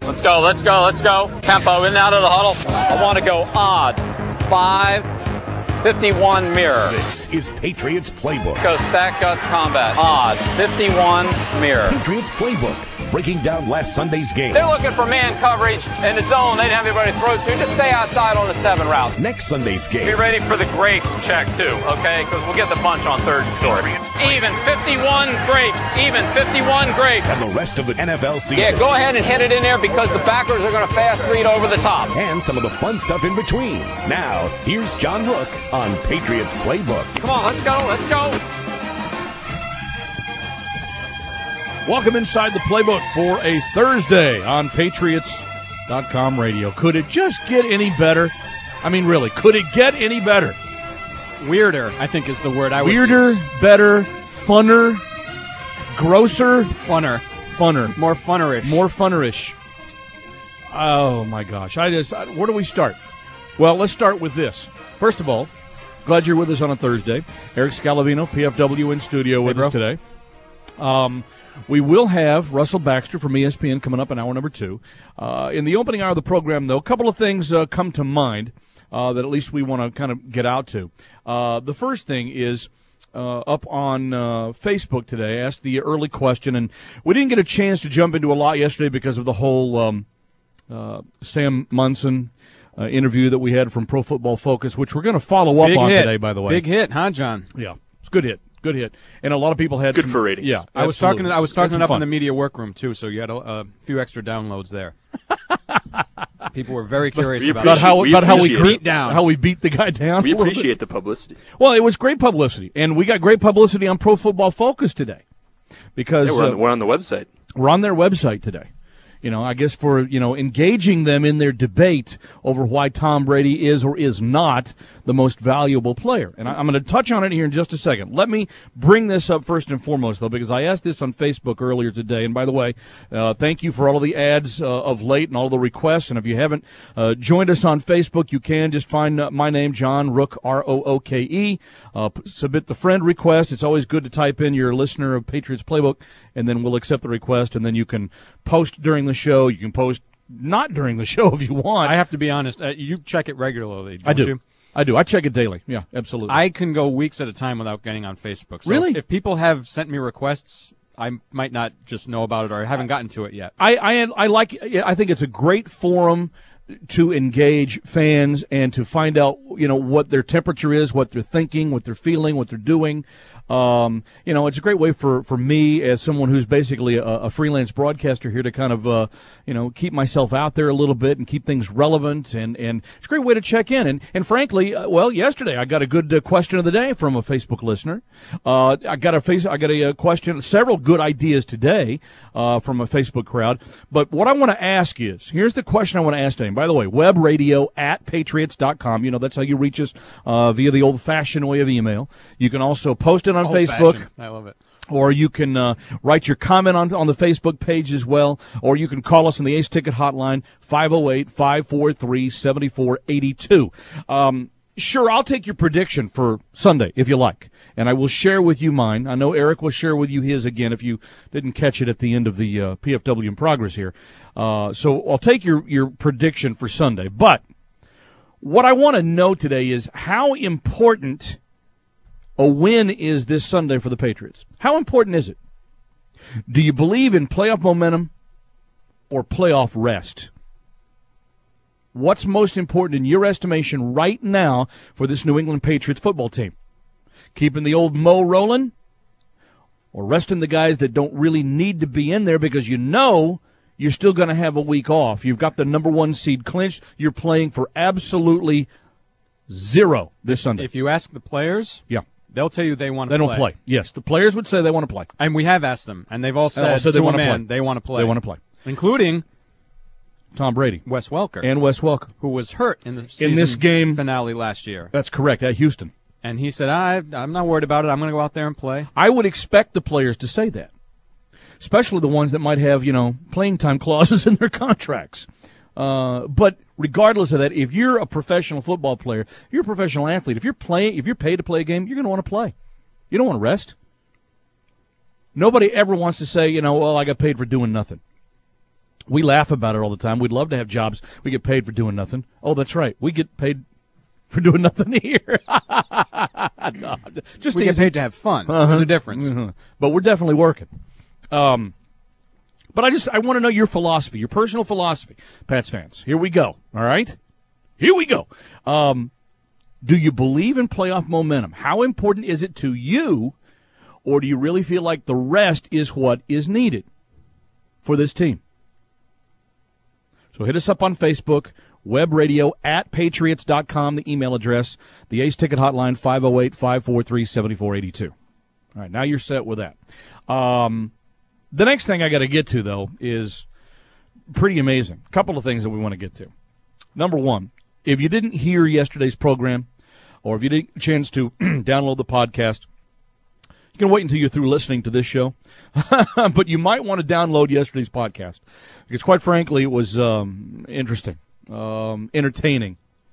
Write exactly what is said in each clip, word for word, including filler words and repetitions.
Let's go, let's go, let's go. Tempo, in and out of the huddle. I want to go odd. Five, fifty-one mirror. This is Patriots Playbook. Go stack guts combat. Odd, fifty-one mirror. Patriots Playbook. Breaking down last Sunday's game. They're looking for man coverage in the zone. They didn't have anybody to throw to. Just stay outside on the seven route. Next Sunday's game. Be ready for the grapes check, too, okay? Because we'll get the bunch on third and short. Even fifty-one grapes. Even fifty-one grapes. And the rest of the N F L season. Yeah, go ahead and hit it in there because the backers are going to fast read over the top. And some of the fun stuff in between. Now, here's John Rook on Patriots Playbook. Come on, let's go, let's go. Welcome inside the playbook for a Thursday on Patriots dot com radio. Could it just get any better? I mean, really, could it get any better? Weirder, I think is the word I would Weirder, use. better, funner, grosser. Funner. Funner. More funnerish. More funnerish. Oh, my gosh. I just, I, where do we start? Well, let's start with this. First of all, glad you're with us on a Thursday. Eric Scalavino, P F W, in studio with hey, us today. Um... We will have Russell Baxter from E S P N coming up in hour number two. Uh, in the opening hour of the program, though, a couple of things uh, come to mind uh, that at least we want to kind of get out to. Uh, the first thing is uh, up on uh, Facebook today, I asked the early question, and we didn't get a chance to jump into a lot yesterday because of the whole um, uh, Sam Munson uh, interview that we had from Pro Football Focus, which we're going to follow up Big on hit. today, by the way. Big hit, huh, John? Yeah, it's a good hit. Good hit, and a lot of people had good some, for ratings. Yeah, I was absolutely. talking. I was talking some it up fun. in the media workroom too, so you had a, a few extra downloads there. People were very curious we about, about how we about how we appreciate beat it. down. how we beat the guy down. We a little bit. appreciate the publicity. Well, it was great publicity, and we got great publicity on Pro Football Focus today because Yeah, we're, on uh, the, we're on the website. we're on their website today. You know, I guess for, you know, engaging them in their debate over why Tom Brady is or is not the most valuable player. And I, I'm going to touch on it here in just a second. Let me bring this up first and foremost, though, because I asked this on Facebook earlier today. And by the way, uh, thank you for all of the ads uh, of late and all the requests. And if you haven't uh, joined us on Facebook, you can just find uh, my name, John Rook, R O O K E. Uh, p- submit the friend request. It's always good to type in your listener of Patriots Playbook, and then we'll accept the request. And then you can post during the show. You can post not during the show if you want. I have to be honest. Uh, you check it regularly, don't I do. you? I do. I check it daily. Yeah, absolutely. I can go weeks at a time without getting on Facebook. So Really? If people have sent me requests, I might not just know about it or I haven't gotten to it yet. I, I, I like. I think it's a great forum to engage fans and to find out, you know, what their temperature is, what they're thinking, what they're feeling, what they're doing. Um, you know, it's a great way for, for me as someone who's basically a, a freelance broadcaster here to kind of, uh, you know, keep myself out there a little bit and keep things relevant. And, and it's a great way to check in. And, and frankly, uh, well, yesterday I got a good uh, question of the day from a Facebook listener. Uh, I got a face, I got a, a question, several good ideas today, uh, from a Facebook crowd. But what I want to ask is, here's the question I want to ask today. By the way, web radio at patriots dot com. You know, that's how you reach us, uh, via the old fashioned way of email. You can also post it on Facebook. Old-fashioned. I love it. Or you can uh, write your comment on on the Facebook page as well. Or you can call us on the Ace Ticket Hotline, five oh eight, five four three, seven four eight two. Um, sure, I'll take your prediction for Sunday if you like. And I will share with you mine. I know Eric will share with you his again if you didn't catch it at the end of the uh, P F W in progress here. Uh, so I'll take your, your prediction for Sunday. But what I want to know today is how important a win is this Sunday for the Patriots. How important is it? Do you believe in playoff momentum or playoff rest? What's most important in your estimation right now for this New England Patriots football team? Keeping the old Mo rolling or resting the guys that don't really need to be in there because you know you're still going to have a week off. You've got the number one seed clinched. You're playing for absolutely zero this Sunday. If you ask the players, yeah. they'll tell you they want to They play. don't play. Yes, the players would say they want to play. And we have asked them, and they've all said, all said they to a wanna man, play. they want to play. They want to play. Including Tom Brady. Wes Welker. And Wes Welker. Who was hurt in the season in this game finale last year. That's correct, at Houston. And he said, I, I'm not worried about it. I'm going to go out there and play. I would expect the players to say that, especially the ones that might have, you know, playing time clauses in their contracts. Uh, but regardless of that, if you're a professional football player, if you're a professional athlete, if you're playing, if you're paid to play a game, you're going to want to play. You don't want to rest. Nobody ever wants to say, you know, well, I got paid for doing nothing. We laugh about it all the time. We'd love to have jobs. We get paid for doing nothing. Oh, that's right. We get paid for doing nothing here. No, just we get paid to have fun. Uh-huh. There's a difference. Uh-huh. But we're definitely working. Um, but I just I want to know your philosophy, your personal philosophy, Pats fans. Here we go. All right? Here we go. Um, do you believe in playoff momentum? How important is it to you, or do you really feel like the rest is what is needed for this team? So hit us up on Facebook, web radio at patriots dot com, the email address, the Ace Ticket Hotline, five oh eight, five four three, seven four eight two. All right, now you're set with that. Um, the next thing I got to get to, though, is pretty amazing. A couple of things that we want to get to. Number one, if you didn't hear yesterday's program, or if you didn't get a chance to download the podcast, you can wait until you're through listening to this show. But you might want to download yesterday's podcast, because quite frankly, it was um, interesting, um, entertaining.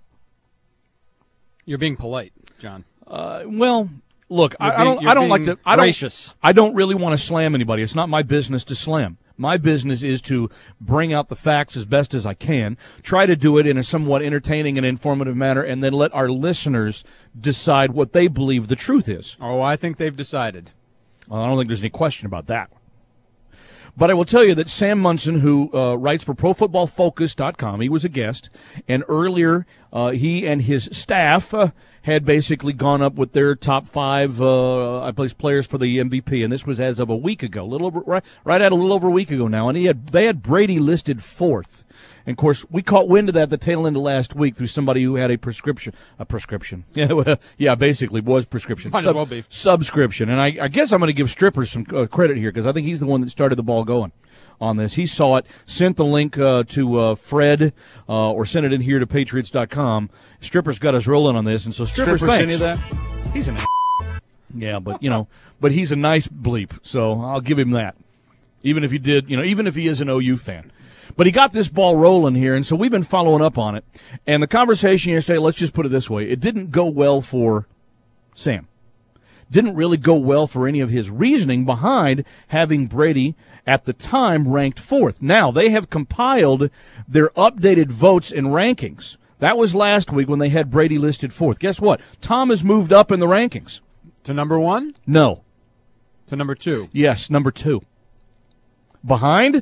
You're being polite, John. Uh, well, look, I, being, I don't. I don't like to. I gracious. don't. I don't really want to slam anybody. It's not my business to slam. My business is to bring out the facts as best as I can, try to do it in a somewhat entertaining and informative manner, and then let our listeners decide what they believe the truth is. Oh, I think they've decided. Well, I don't think there's any question about that. But I will tell you that Sam Munson, who uh, writes for Pro Football Focus dot com, he was a guest, and earlier uh, he and his staff uh, had basically gone up with their top five uh, I place players for the M V P, and this was as of a week ago, a little over, right, right at a little over a week ago now, and he had they had Brady listed fourth. And, of course, we caught wind of that at the tail end of last week through somebody who had a prescription. A prescription. Yeah, well, yeah, basically was prescription. Might Sub- as well be. Subscription. And I, I guess I'm going to give Strippers some uh, credit here, because I think he's the one that started the ball going on this. He saw it, sent the link uh, to uh, Fred, uh, or sent it in here to patriots dot com. Strippers got us rolling on this, and so Strippers, Strippers thanks. sent you that? He's an Yeah, but, you know, but he's a nice bleep, so I'll give him that. Even if he did, you know, even if he is an O U fan. But he got this ball rolling here, and so we've been following up on it. And the conversation yesterday, let's just put it this way, it didn't go well for Sam. Didn't really go well for any of his reasoning behind having Brady at the time ranked fourth. Now, they have compiled their updated votes and rankings. That was last week when they had Brady listed fourth. Guess what? Tom has moved up in the rankings. To number one? No. To number two? Yes, number two. Behind?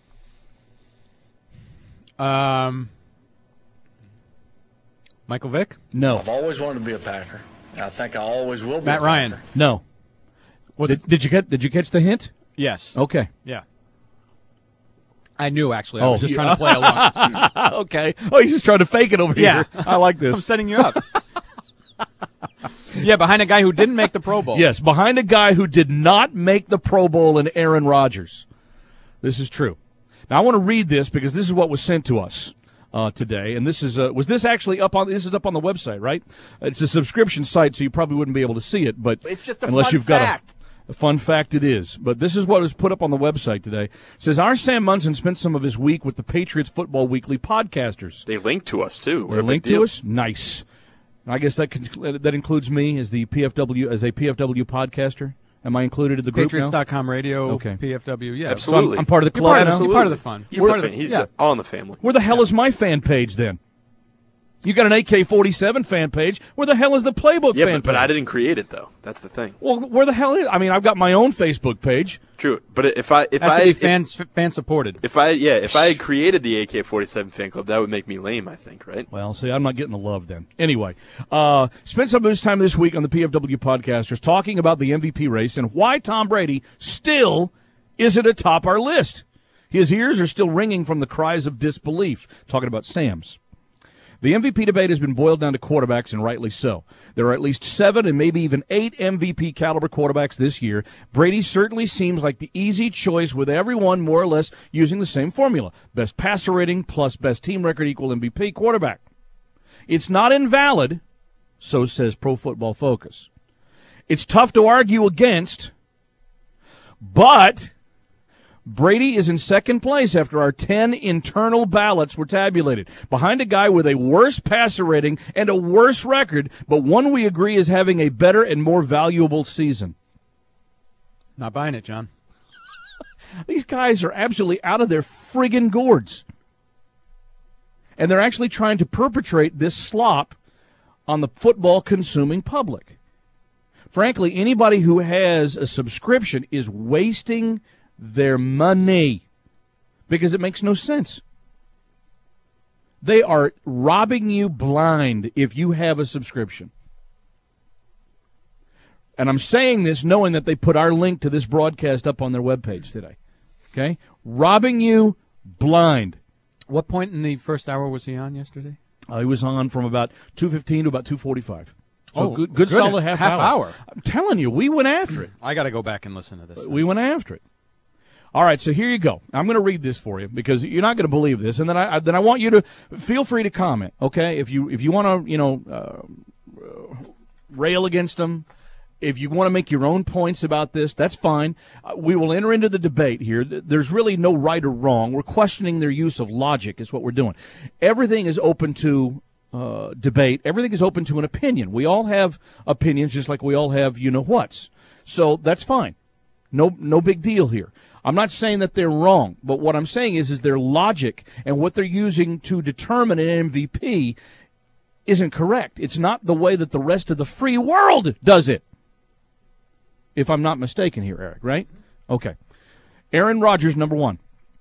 Um, Michael Vick? No. I've always wanted to be a Packer. And I think I always will be. Matt a Ryan? Packer. No. Was Did, it? did you get? Did you catch the hint? Yes. Okay. Yeah. I knew, actually. I Oh, was just yeah. trying to play along. Okay. Oh, he's just trying to fake it over Yeah. here. I like this. I'm setting you up. Yeah, behind a guy who didn't make the Pro Bowl. Yes, behind a guy who did not make the Pro Bowl in Aaron Rodgers. This is true. Now I want to read this because this is what was sent to us uh, today, and this is uh, was this actually up on this is up on the website, right? It's a subscription site, so you probably wouldn't be able to see it, but It's just a unless fun you've got fact. a, a fun fact, it is. But this is what was put up on the website today. It says our Sam Munson spent some of his week with the Patriots Football Weekly podcasters. They linked to us too. What They're a big linked deal. to us. Nice. I guess that con- that includes me as the P F W as a P F W podcaster. Am I included in the group Patriots now? dot com radio, Okay. P F W, yeah. Absolutely. So I'm, I'm part of the You're club part of, now. the, you're part of the fun. He's, You're the part of fa- the, he's yeah. uh, all in the family. Where the hell is my fan page then? You got an A K forty-seven fan page. Where the hell is the Playbook Yeah, fan but, but page? I didn't create it though. That's the thing. Well, where the hell is? I mean, I've got my own Facebook page. True, but if I if Has I to be if, fan, fan supported. if I yeah if I had created the A K forty-seven fan club, that would make me lame. I think, right? Well, see, I'm not getting the love then. Anyway, uh, spent some of his time this week on the P F W podcasters talking about the M V P race and why Tom Brady still isn't atop our list. His ears are still ringing from the cries of disbelief, talking about Sam's. The M V P debate has been boiled down to quarterbacks, and rightly so. There are at least seven and maybe even eight M V P caliber quarterbacks this year. Brady certainly seems like the easy choice, with everyone more or less using the same formula. Best passer rating plus best team record equal M V P quarterback. It's not invalid, so says Pro Football Focus. It's tough to argue against, but Brady is in second place after our ten internal ballots were tabulated, behind a guy with a worse passer rating and a worse record, but one we agree is having a better and more valuable season. Not buying it, John. These guys are absolutely out of their friggin' gourds. And they're actually trying to perpetrate this slop on the football-consuming public. Frankly, anybody who has a subscription is wasting their money because it makes no sense. They are robbing you blind if you have a subscription. And I'm saying this knowing that they put our link to this broadcast up on their webpage today. Okay? Robbing you blind. What point in the first hour was he on yesterday? Uh, he was on from about two fifteen to about two forty-five. So Oh, good, good good. solid half, Half hour. I'm telling you, we went after it. I got to go back and listen to this. We went after it. All right, so here you go. I'm going to read this for you because you're not going to believe this, and then I, I then I want you to feel free to comment. Okay, if you if you want to, you know, uh, rail against them, if you want to make your own points about this, that's fine. Uh, we will enter into the debate here. There's really no right or wrong. We're questioning their use of logic is what we're doing. Everything is open to uh, debate. Everything is open to an opinion. We all have opinions just like we all have you-know-whats. So that's fine. No, no big deal here. I'm not saying that they're wrong, but what I'm saying is, is their logic and what they're using to determine an M V P isn't correct. It's not the way that the rest of the free world does it. If I'm not mistaken here, Eric, right? Okay. Aaron Rodgers, number one.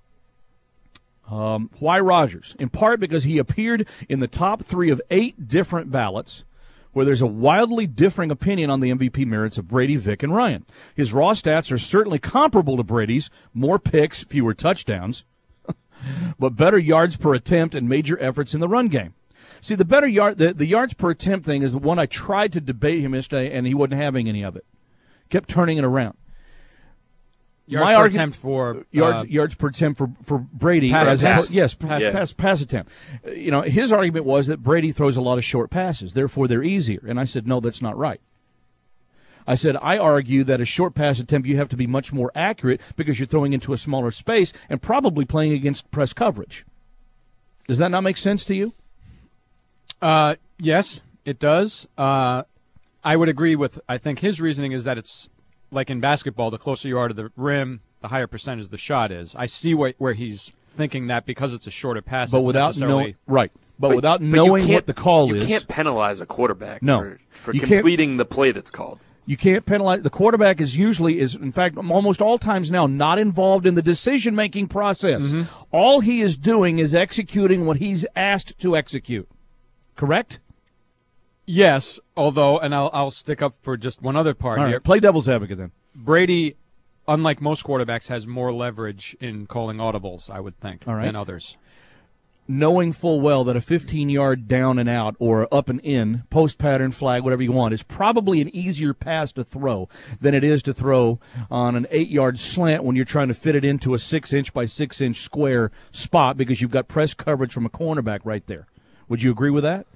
Um, why Rodgers? In part because he appeared in the top three of eight different ballots where there's a wildly differing opinion on the M V P merits of Brady, Vic, and Ryan. His raw stats are certainly comparable to Brady's, more picks, fewer touchdowns, but better yards per attempt and major efforts in the run game. See, the better yard, the, the yards per attempt thing is the one I tried to debate him yesterday, and he wasn't having any of it. Kept turning it around. Yards My per argument, attempt for yards, uh, yards per attempt for, for Brady. Pass as attempt. a- yes, Pass- pass, yeah. pass, pass attempt. Uh, You know, his argument was that Brady throws a lot of short passes, therefore they're easier. And I said, no, that's not right. I said, I argue that a short pass attempt, you have to be much more accurate because you're throwing into a smaller space and probably playing against press coverage. Does that not make sense to you? Uh, yes, it does. Uh, I would agree with, I think his reasoning is that it's like in basketball, the closer you are to the rim, the higher percentage the shot is. I see where, where he's thinking that because it's a shorter pass. But it's without necessarily- knowing, right. But, But- without but you knowing can't- what the call you is. You can't penalize a quarterback No. for, for You can't- completing the play that's called. You can't penalize. The quarterback is usually, is in fact, almost all times now, not involved in the decision-making process. Mm-hmm. All he is doing is executing what he's asked to execute. Correct? Yes, although, and I'll, I'll stick up for just one other part All here. right, play devil's advocate then. Brady, unlike most quarterbacks, has more leverage in calling audibles, I would think, All right. than others. Knowing full well that a fifteen-yard down and out or up and in, post pattern, flag, whatever you want, is probably an easier pass to throw than it is to throw on an eight-yard slant when you're trying to fit it into a six-inch by six-inch square spot because you've got press coverage from a cornerback right there. Would you agree with that?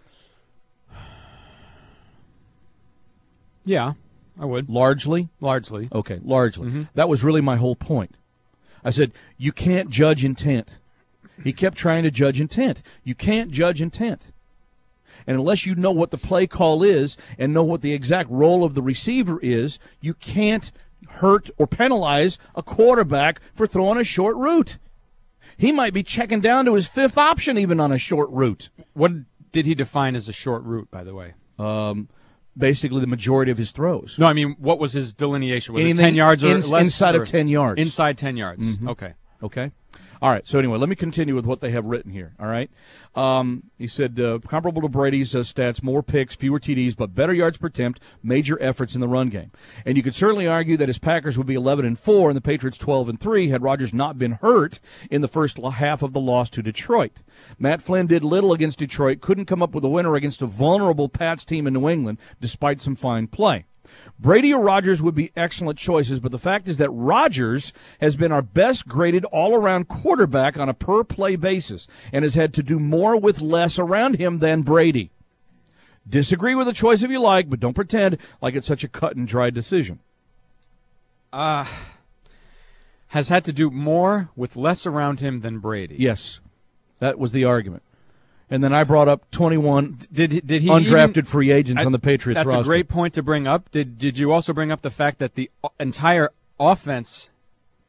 Yeah, I would. Largely? Largely. Okay, largely. Mm-hmm. That was really my whole point. I said, you can't judge intent. He kept trying to judge intent. You can't judge intent. And unless you know what the play call is and know what the exact role of the receiver is, you can't hurt or penalize a quarterback for throwing a short route. He might be checking down to his fifth option even on a short route. What did he define as a short route, by the way? Um, basically the majority of his throws. No, I mean, what was his delineation? Was Anything it ten yards or in- less? inside or of ten yards. Inside ten yards. Mhm. Okay. Okay. All right. So anyway, let me continue with what they have written here. All right. Um, he said uh, comparable to Brady's uh, stats, more picks, fewer T Ds, but better yards per attempt, major efforts in the run game. And you could certainly argue that his Packers would be eleven and four and the Patriots twelve and three had Rodgers not been hurt in the first half of the loss to Detroit. Matt Flynn did little against Detroit, couldn't come up with a winner against a vulnerable Pats team in New England, despite some fine play. Brady or Rodgers would be excellent choices, but the fact is that Rodgers has been our best graded all-around quarterback on a per-play basis and has had to do more with less around him than Brady. Disagree with the choice if you like, but don't pretend like it's such a cut-and-dry decision. Uh, has had to do more with less around him than Brady. Yes, that was the argument. And then I brought up twenty-one Did did he undrafted even, free agents I, on the Patriots That's roster. a great point to bring up. Did did you also bring up the fact that the entire offense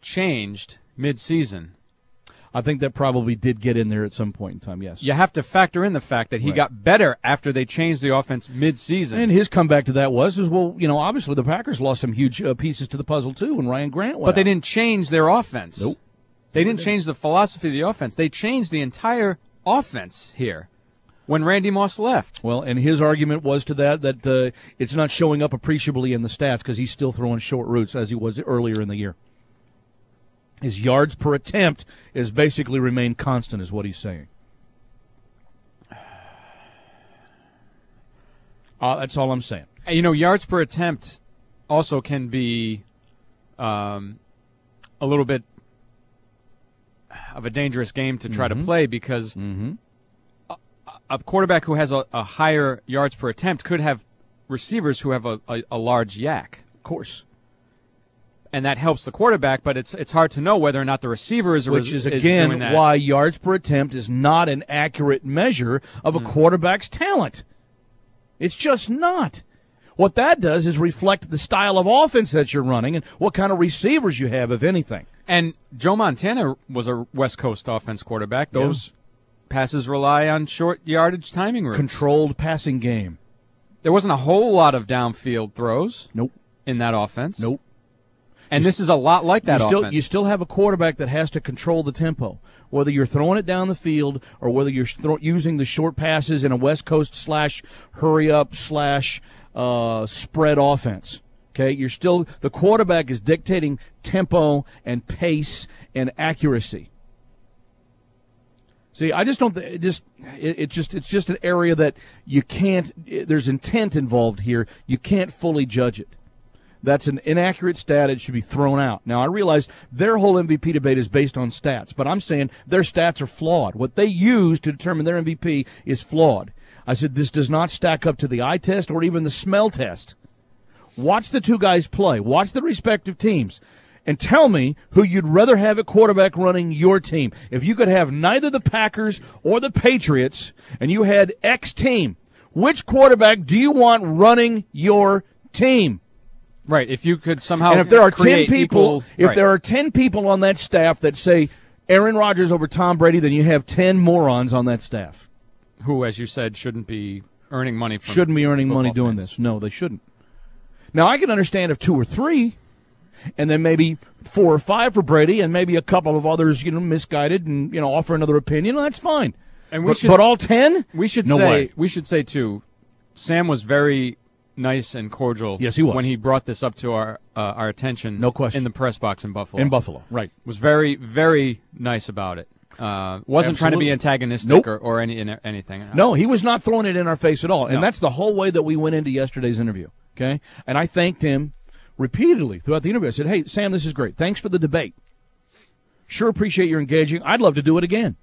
changed mid-season, I think that probably did get in there at some point in time, yes. you have to factor in the fact that he Right. got better after they changed the offense mid-season. And his comeback to that was, is well, you know, obviously the Packers lost some huge uh, pieces to the puzzle, too, when Ryan Grant went but they out. didn't change their offense. Nope. They didn't change the philosophy of the offense. They changed the entire offense here when Randy Moss left. Well, and his argument was to that that uh, it's not showing up appreciably in the stats because he's still throwing short routes as he was earlier in the year. His yards per attempt has basically remained constant, is what he's saying. Uh, that's all I'm saying. And, you know, yards per attempt also can be um, a little bit of a dangerous game to try Mm-hmm. to play because Mm-hmm. a, a quarterback who has a, a higher yards per attempt could have receivers who have a, a, a large yak. Of course. And that helps the quarterback, but it's it's hard to know whether or not the receiver is Which is, is again, doing that. why yards per attempt is not an accurate measure of a Mm. quarterback's talent. It's just not. What that does is reflect the style of offense that you're running and what kind of receivers you have, if anything. And Joe Montana was a West Coast offense quarterback. Those passes rely on short yardage timing routes. Controlled passing game. There wasn't a whole lot of downfield throws Nope. in that offense. Nope. And this is a lot like that you still, offense. You still have a quarterback that has to control the tempo, whether you're throwing it down the field or whether you're throw, using the short passes in a West Coast slash hurry up slash uh, spread offense. Okay, you're still the quarterback is dictating tempo and pace and accuracy. See, I just don't. It just it, it just it's just an area that you can't. There's intent involved here. You can't fully judge it. That's an inaccurate stat. It should be thrown out. Now, I realize their whole M V P debate is based on stats, but I'm saying their stats are flawed. What they use to determine their M V P is flawed. I said this does not stack up to the eye test or even the smell test. Watch the two guys play. Watch the respective teams. And tell me who you'd rather have at quarterback running your team. If you could have neither the Packers or the Patriots and you had X team, which quarterback do you want running your team? right. If you could somehow And if there are ten create people, equal, if right. there are ten people on that staff that say Aaron Rodgers over Tom Brady, then you have ten morons on that staff. who, as you said, shouldn't be earning money from Shouldn't be earning money football doing fans. this. No, they shouldn't. Now, I can understand if two or three, and then maybe four or five for Brady, and maybe a couple of others, you know, misguided and, you know, offer another opinion. That's fine. And we but, should- but all ten? We should No say way. we should say too. Sam was very nice and cordial. Yes, he was. when he brought this up to our uh, our attention. No question. in the press box in Buffalo. In Buffalo, right. was very very nice about it. Uh, wasn't trying to be Absolutely. antagonistic Nope. or, or any anything. No, he was not throwing it in our face at all. And No. that's the whole way that we went into yesterday's interview, okay? And I thanked him repeatedly throughout the interview. I said, hey, Sam, this is great. Thanks for the debate. Sure appreciate your engaging. I'd love to do it again.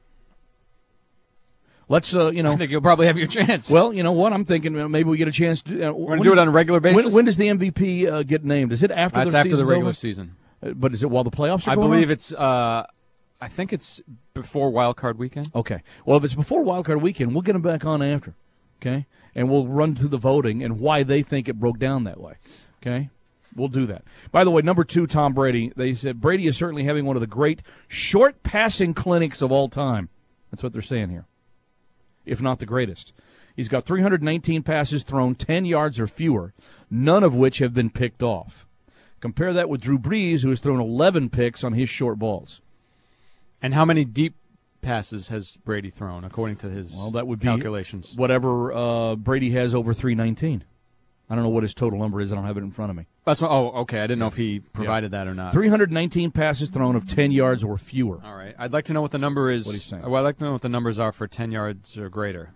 Let's, uh, you know. I think you'll probably have your chance. Well, you know what? I'm thinking uh, maybe we get a chance to. Uh, We're gonna do it on a regular basis. When, when does the M V P uh, get named? Is it after That's the after the season's regular over? season. Uh, but is it while the playoffs are I going believe on? it's. Uh, I think it's before Wild Card Weekend. Okay. Well, if it's before Wild Card Weekend, we'll get them back on after. Okay? And we'll run through the voting and why they think it broke down that way. Okay? We'll do that. By the way, number two, Tom Brady. They said Brady is certainly having one of the great short passing clinics of all time. That's what they're saying here, if not the greatest. He's got three hundred nineteen passes thrown, ten yards or fewer, none of which have been picked off. Compare that with Drew Brees, who has thrown eleven picks on his short balls. And how many deep passes has Brady thrown, according to his Well, that would be calculations? whatever uh, Brady has over three nineteen. I don't know what his total number is. I don't have it in front of me. That's what, oh, okay. I didn't know if he provided that or not. three hundred nineteen passes thrown of ten yards or fewer. All right. I'd like to know what the number is. What he's saying. Well, I'd like to know what the numbers are for ten yards or greater.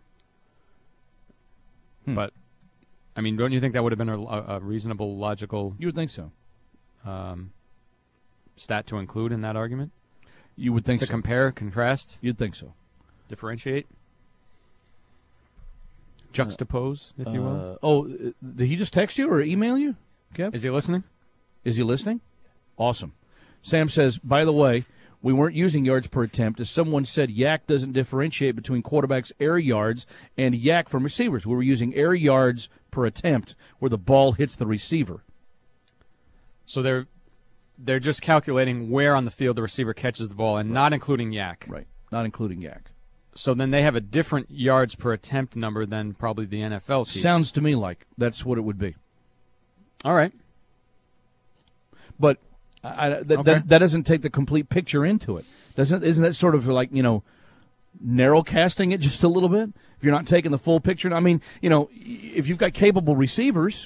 Hmm. But, I mean, don't you think that would have been a, a reasonable, logical You would think so. um, stat to include in that argument? You would think To so. compare, contrast, You'd think so. differentiate, juxtapose, if you will. Uh, oh, uh, did he just text you or email you, Kev? Is he listening? Is he listening? Awesome. Sam says, by the way, we weren't using yards per attempt. As someone said, Yak doesn't differentiate between quarterbacks' air yards and Yak from receivers. We were using air yards per attempt where the ball hits the receiver. So they're they're just calculating where on the field the receiver catches the ball and right. not including yak. Right, not including yak. So then they have a different yards per attempt number than probably the N F L teams. Sounds to me like that's what it would be. All right. But I, that, okay. that, that doesn't take the complete picture into it. Doesn't Isn't that sort of like, you know, narrow casting it just a little bit? If you're not taking the full picture. I mean, you know, if you've got capable receivers.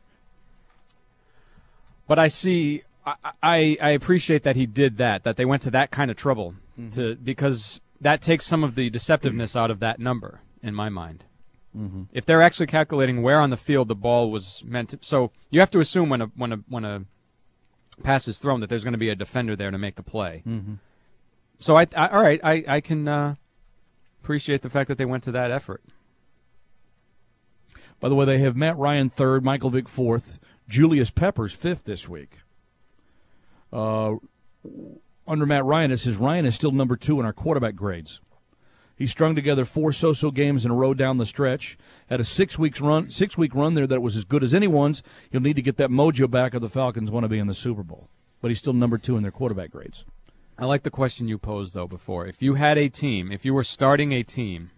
But I see, I, I, I appreciate that he did that, that they went to that kind of trouble mm-hmm. to because that takes some of the deceptiveness out of that number, in my mind. Mm-hmm. If they're actually calculating where on the field the ball was meant to, so you have to assume when a when a when a pass is thrown that there's going to be a defender there to make the play. Mm-hmm. So I, I all right, I I can uh, appreciate the fact that they went to that effort. By the way, they have Matt Ryan third, Michael Vick fourth, Julius Peppers fifth this week. Uh, under Matt Ryan, it says Ryan is still number two in our quarterback grades. He strung together four so-so games in a row down the stretch. Had a six weeks run, six-week run there that was as good as anyone's. He'll need to get that mojo back if the Falcons want to be in the Super Bowl. But he's still number two in their quarterback grades. I like the question you posed, though, before. If you had a team, if you were starting a team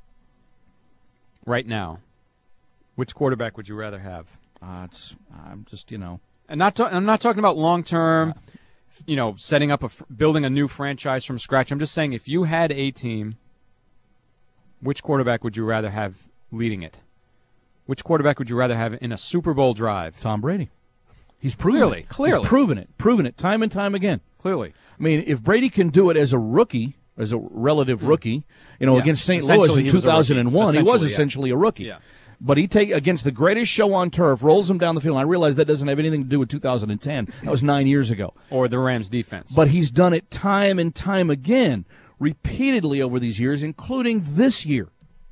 right now, which quarterback would you rather have? Uh, it's, I'm just, you know. And not ta- I'm not talking about long-term, uh, you know, setting up, a building a new franchise from scratch. I'm just saying if you had a team, which quarterback would you rather have leading it? Which quarterback would you rather have in a Super Bowl drive? Tom Brady. He's proven clearly, it. Clearly. He's proven it. Proven it time and time again. Clearly. I mean, if Brady can do it as a rookie, as a relative mm. rookie, you know, yeah. against Saint Louis in two thousand one, he was essentially yeah. a rookie. Yeah. But he take against the greatest show on turf, rolls him down the field. And I realize that doesn't have anything to do with two thousand ten. That was nine years ago. Or the Rams defense. But he's done it time and time again, repeatedly over these years, including this year.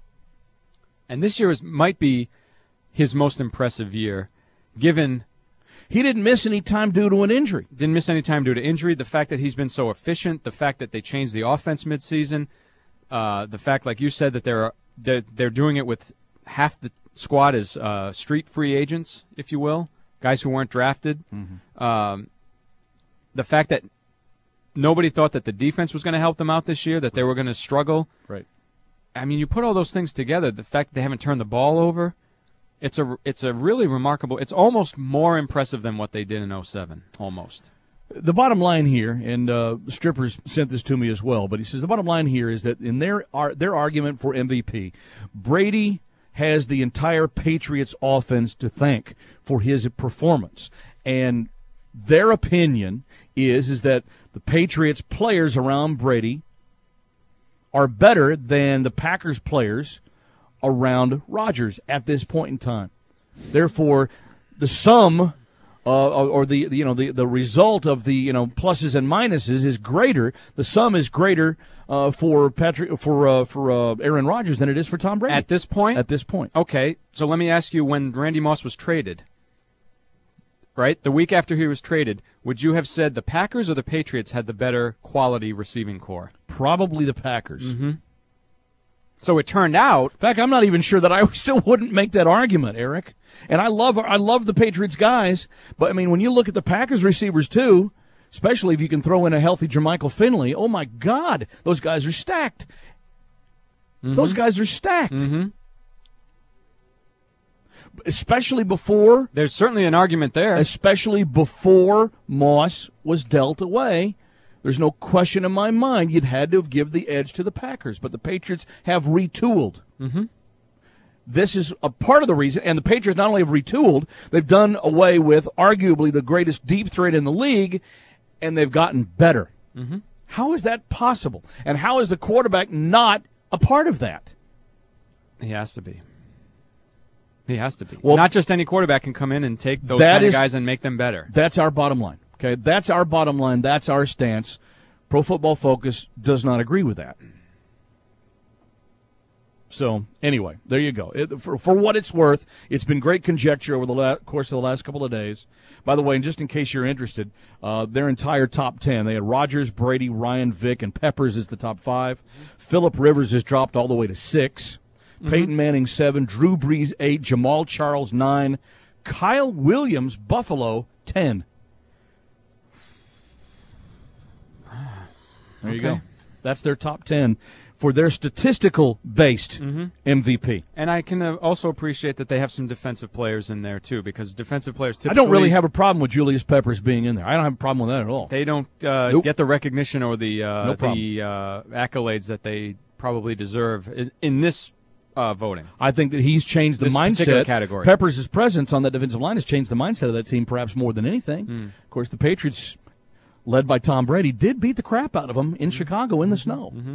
And this year is, might be his most impressive year, given he didn't miss any time due to an injury. Didn't miss any time due to injury. The fact that he's been so efficient, the fact that they changed the offense midseason, uh, the fact, like you said, that they're they're, they're doing it with half the squad as uh, street free agents, if you will, guys who weren't drafted. Mm-hmm. Um, the fact that nobody thought that the defense was going to help them out this year, that they were going to struggle. Right. I mean, you put all those things together, the fact that they haven't turned the ball over, it's a, it's a really remarkable, it's almost more impressive than what they did in oh seven, almost. The bottom line here, and uh, Strippers sent this to me as well, but he says the bottom line here is that in their their argument for M V P, Brady has the entire Patriots offense to thank for his performance. And their opinion is, is that the Patriots players around Brady are better than the Packers players around Rodgers at this point in time. Therefore, the sum uh, or the, the you know the, the result of the you know pluses and minuses is greater. The sum is greater uh, for Patrick for uh, for uh, Aaron Rodgers than it is for Tom Brady at this point. At this point, okay. So let me ask you: when Randy Moss was traded, right, the week after he was traded, would you have said the Packers or the Patriots had the better quality receiving core? Probably the Packers. Mm-hmm. So it turned out. In fact, I'm not even sure that I still wouldn't make that argument, Eric. And I love I love the Patriots guys, but I mean when you look at the Packers receivers too, especially if you can throw in a healthy Jermichael Finley, oh my God, those guys are stacked. Mm-hmm. Those guys are stacked. Mm-hmm. Especially before. There's certainly an argument there. Especially before Moss was dealt away. There's no question in my mind you'd had to have given the edge to the Packers, but the Patriots have retooled. Mm-hmm. This is a part of the reason, and the Patriots not only have retooled, they've done away with arguably the greatest deep threat in the league, and they've gotten better. Mm-hmm. How is that possible? And how is the quarterback not a part of that? He has to be. He has to be. Well, not just any quarterback can come in and take those kind kind is, of guys and make them better. That's our bottom line. Okay, that's our bottom line. That's our stance. Pro Football Focus does not agree with that. So, anyway, there you go. It, for, for what it's worth, it's been great conjecture over the la- course of the last couple of days. By the way, and just in case you're interested, uh, their entire top ten, they had Rodgers, Brady, Ryan, Vick, and Peppers as the top five. Phillip Rivers has dropped all the way to six. Mm-hmm. Peyton Manning, seven. Drew Brees, eight. Jamal Charles, nine. Kyle Williams, Buffalo, ten. There you Okay. go. That's their top ten for their statistical-based Mm-hmm. M V P. And I can uh, also appreciate that they have some defensive players in there, too, because defensive players typically... I don't really have a problem with Julius Peppers being in there. I don't have a problem with that at all. They don't uh, Nope. get the recognition or the uh, No problem. the uh, accolades that they probably deserve in, in this uh, voting. I think that he's changed the This particular mindset. category. Peppers' presence on that defensive line has changed the mindset of that team perhaps more than anything. Mm. Of course, the Patriots, led by Tom Brady, did beat the crap out of them in Chicago in the snow. Mm-hmm.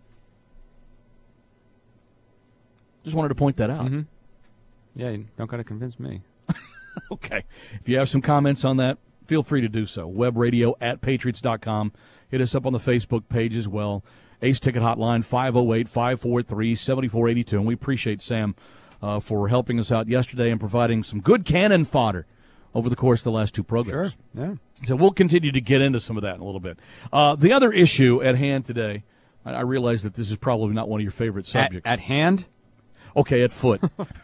Just wanted to point that out. Mm-hmm. Yeah, you don't got to convince me. Okay. If you have some comments on that, feel free to do so. Webradio at patriots dot com. Hit us up on the Facebook page as well. Ace Ticket Hotline, five oh eight, five four three, seven four eight two. And we appreciate Sam uh, for helping us out yesterday and providing some good cannon fodder over the course of the last two programs. Sure, yeah. So we'll continue to get into some of that in a little bit. Uh, the other issue at hand today, I, I realize that this is probably not one of your favorite subjects. At, at hand? Okay, at foot.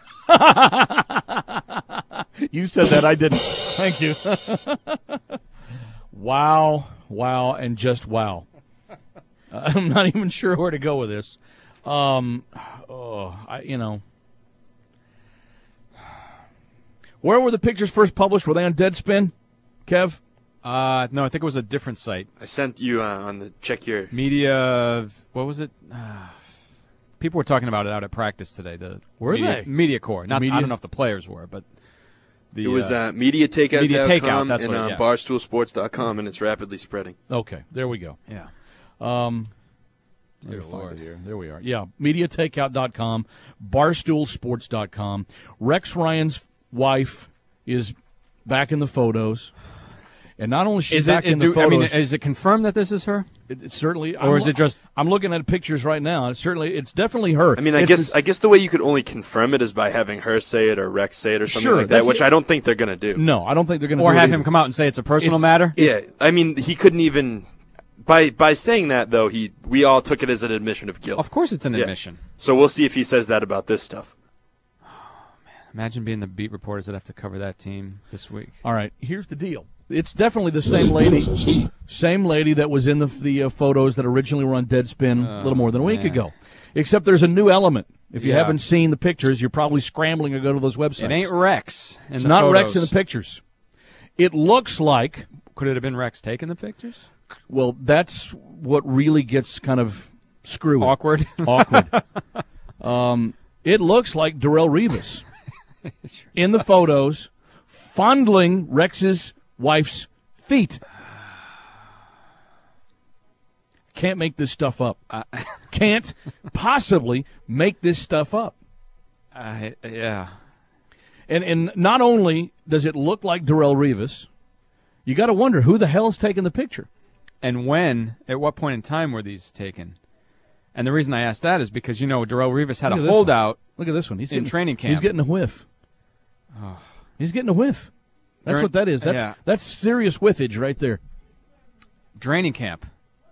You said that, I didn't. Thank you. Wow, wow, and just wow. I'm not even sure where to go with this. Um, oh, I, you know. Where were the pictures first published? Were they on Deadspin, Kev? Uh, no, I think it was a different site. I sent you uh, on the check your. Media, what was it? Uh, people were talking about it out at practice today. The Were media, they? Media Corps. Not, Media- I don't know if the players were, but the, It was uh, uh, media takeout dot com Media Takeout, that's and what it- uh, yeah. barstool sports dot com, and it's rapidly spreading. Okay, there we go. yeah. Um, Dear Let me find Lord. it here. There we are. Yeah, media takeout dot com, barstool sports dot com. Rex Ryan's wife is back in the photos. And not only is she Is back it? in do, the photos, I mean, is it confirmed that this is her? it, it's certainly, Or I'm is lo- it just- I'm looking at pictures right now. It's certainly, it's definitely her. I mean, I It's guess this- I guess the way you could only confirm it is by having her say it or Rex say it or something Sure, like that's that, which the- I don't think they're going to do. no, I don't think they're going to. Or do it have either. him come out and say it's a personal It's- matter? Yeah, I mean, he couldn't even by by saying that though. He we all took it as an admission of guilt. Of course it's an Yeah. admission. So we'll see if he says that about this stuff. Imagine being the beat reporters that have to cover that team this week. All right, here's the deal. It's definitely the same lady, same lady that was in the the uh, photos that originally were on Deadspin a little more than a week man. ago. Except there's a new element. If you Yeah. haven't seen the pictures, you're probably scrambling to go to those websites. It ain't Rex. In It's the not photos. Rex in the pictures. It looks like, Could it have been Rex taking the pictures? well, that's what really gets kind of screwy. Awkward. Awkward. um, it looks like Darrelle Revis in the photos fondling Rex's wife's feet. Can't make this stuff up. Can't possibly make this stuff up. uh, yeah. And and not only does it look like Darrelle Revis, you got to wonder who the hell's taking the picture. And when, at what point in time were these taken? And the reason I asked that is because, you know, Darrelle Revis had Look at a this holdout. Look at this one. He's In getting, training He's camp. getting a whiff. He's getting a whiff. That's During- what that is. That's yeah. that's serious whiffage right there. Draining camp.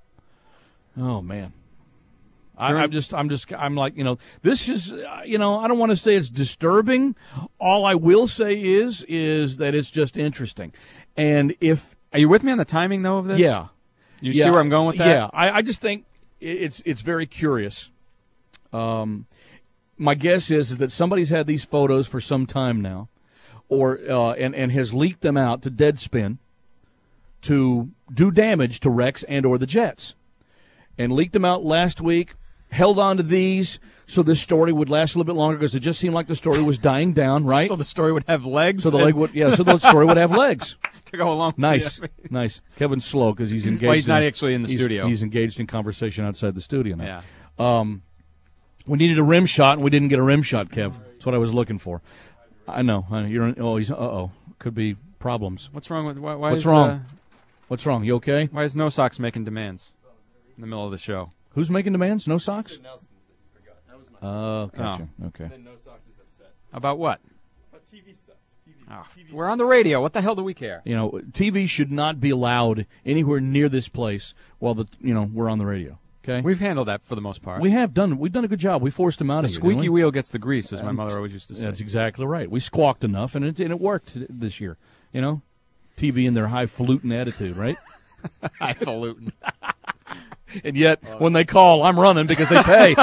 Oh man, I, During- I'm just, I'm just, I'm like, you know, this is, uh, you know, I don't want to say it's disturbing. All I will say is, is that it's just interesting. And if, Are you with me on the timing, though, of this? yeah, You yeah, see where I'm going with that? Yeah, I, I just think i- it's, it's very curious. Um, my guess is, is that somebody's had these photos for some time now, or uh, and and has leaked them out to Deadspin to do damage to Rex and or the Jets. And leaked them out last week, held on to these so this story would last a little bit longer because it just seemed like the story was dying down, right? So the story would have legs? So the and- leg would, yeah, so the story would have legs. to go along with Nice, it. nice. Kevin's slow because he's engaged. Well, he's not in- actually in the he's- studio. He's engaged in conversation outside the studio now. Yeah. Um, we needed a rim shot, and we didn't get a rim shot, Kev. That's what I was looking for. I know. Uh, you're. In, oh, he's. Uh oh. Could be problems. What's wrong with why, why What's is, wrong? Uh, What's wrong? You okay? why is No Socks making demands in the middle of the show? Who's making demands? No socks? Oh, gotcha. Okay. About what? About T V stuff. Oh, we're on the radio. What the hell do we care? You know, T V should not be allowed anywhere near this place while the you know we're on the radio. Okay. We've handled that for the most part. We have done. We've done a good job. We forced him out the of here. squeaky didn't we? wheel gets the grease, as my mother always used to say. That's exactly right. We squawked enough, and it and it worked this year. You know, T V and their highfalutin attitude, right? highfalutin. And yet, when they call, I'm running because they pay.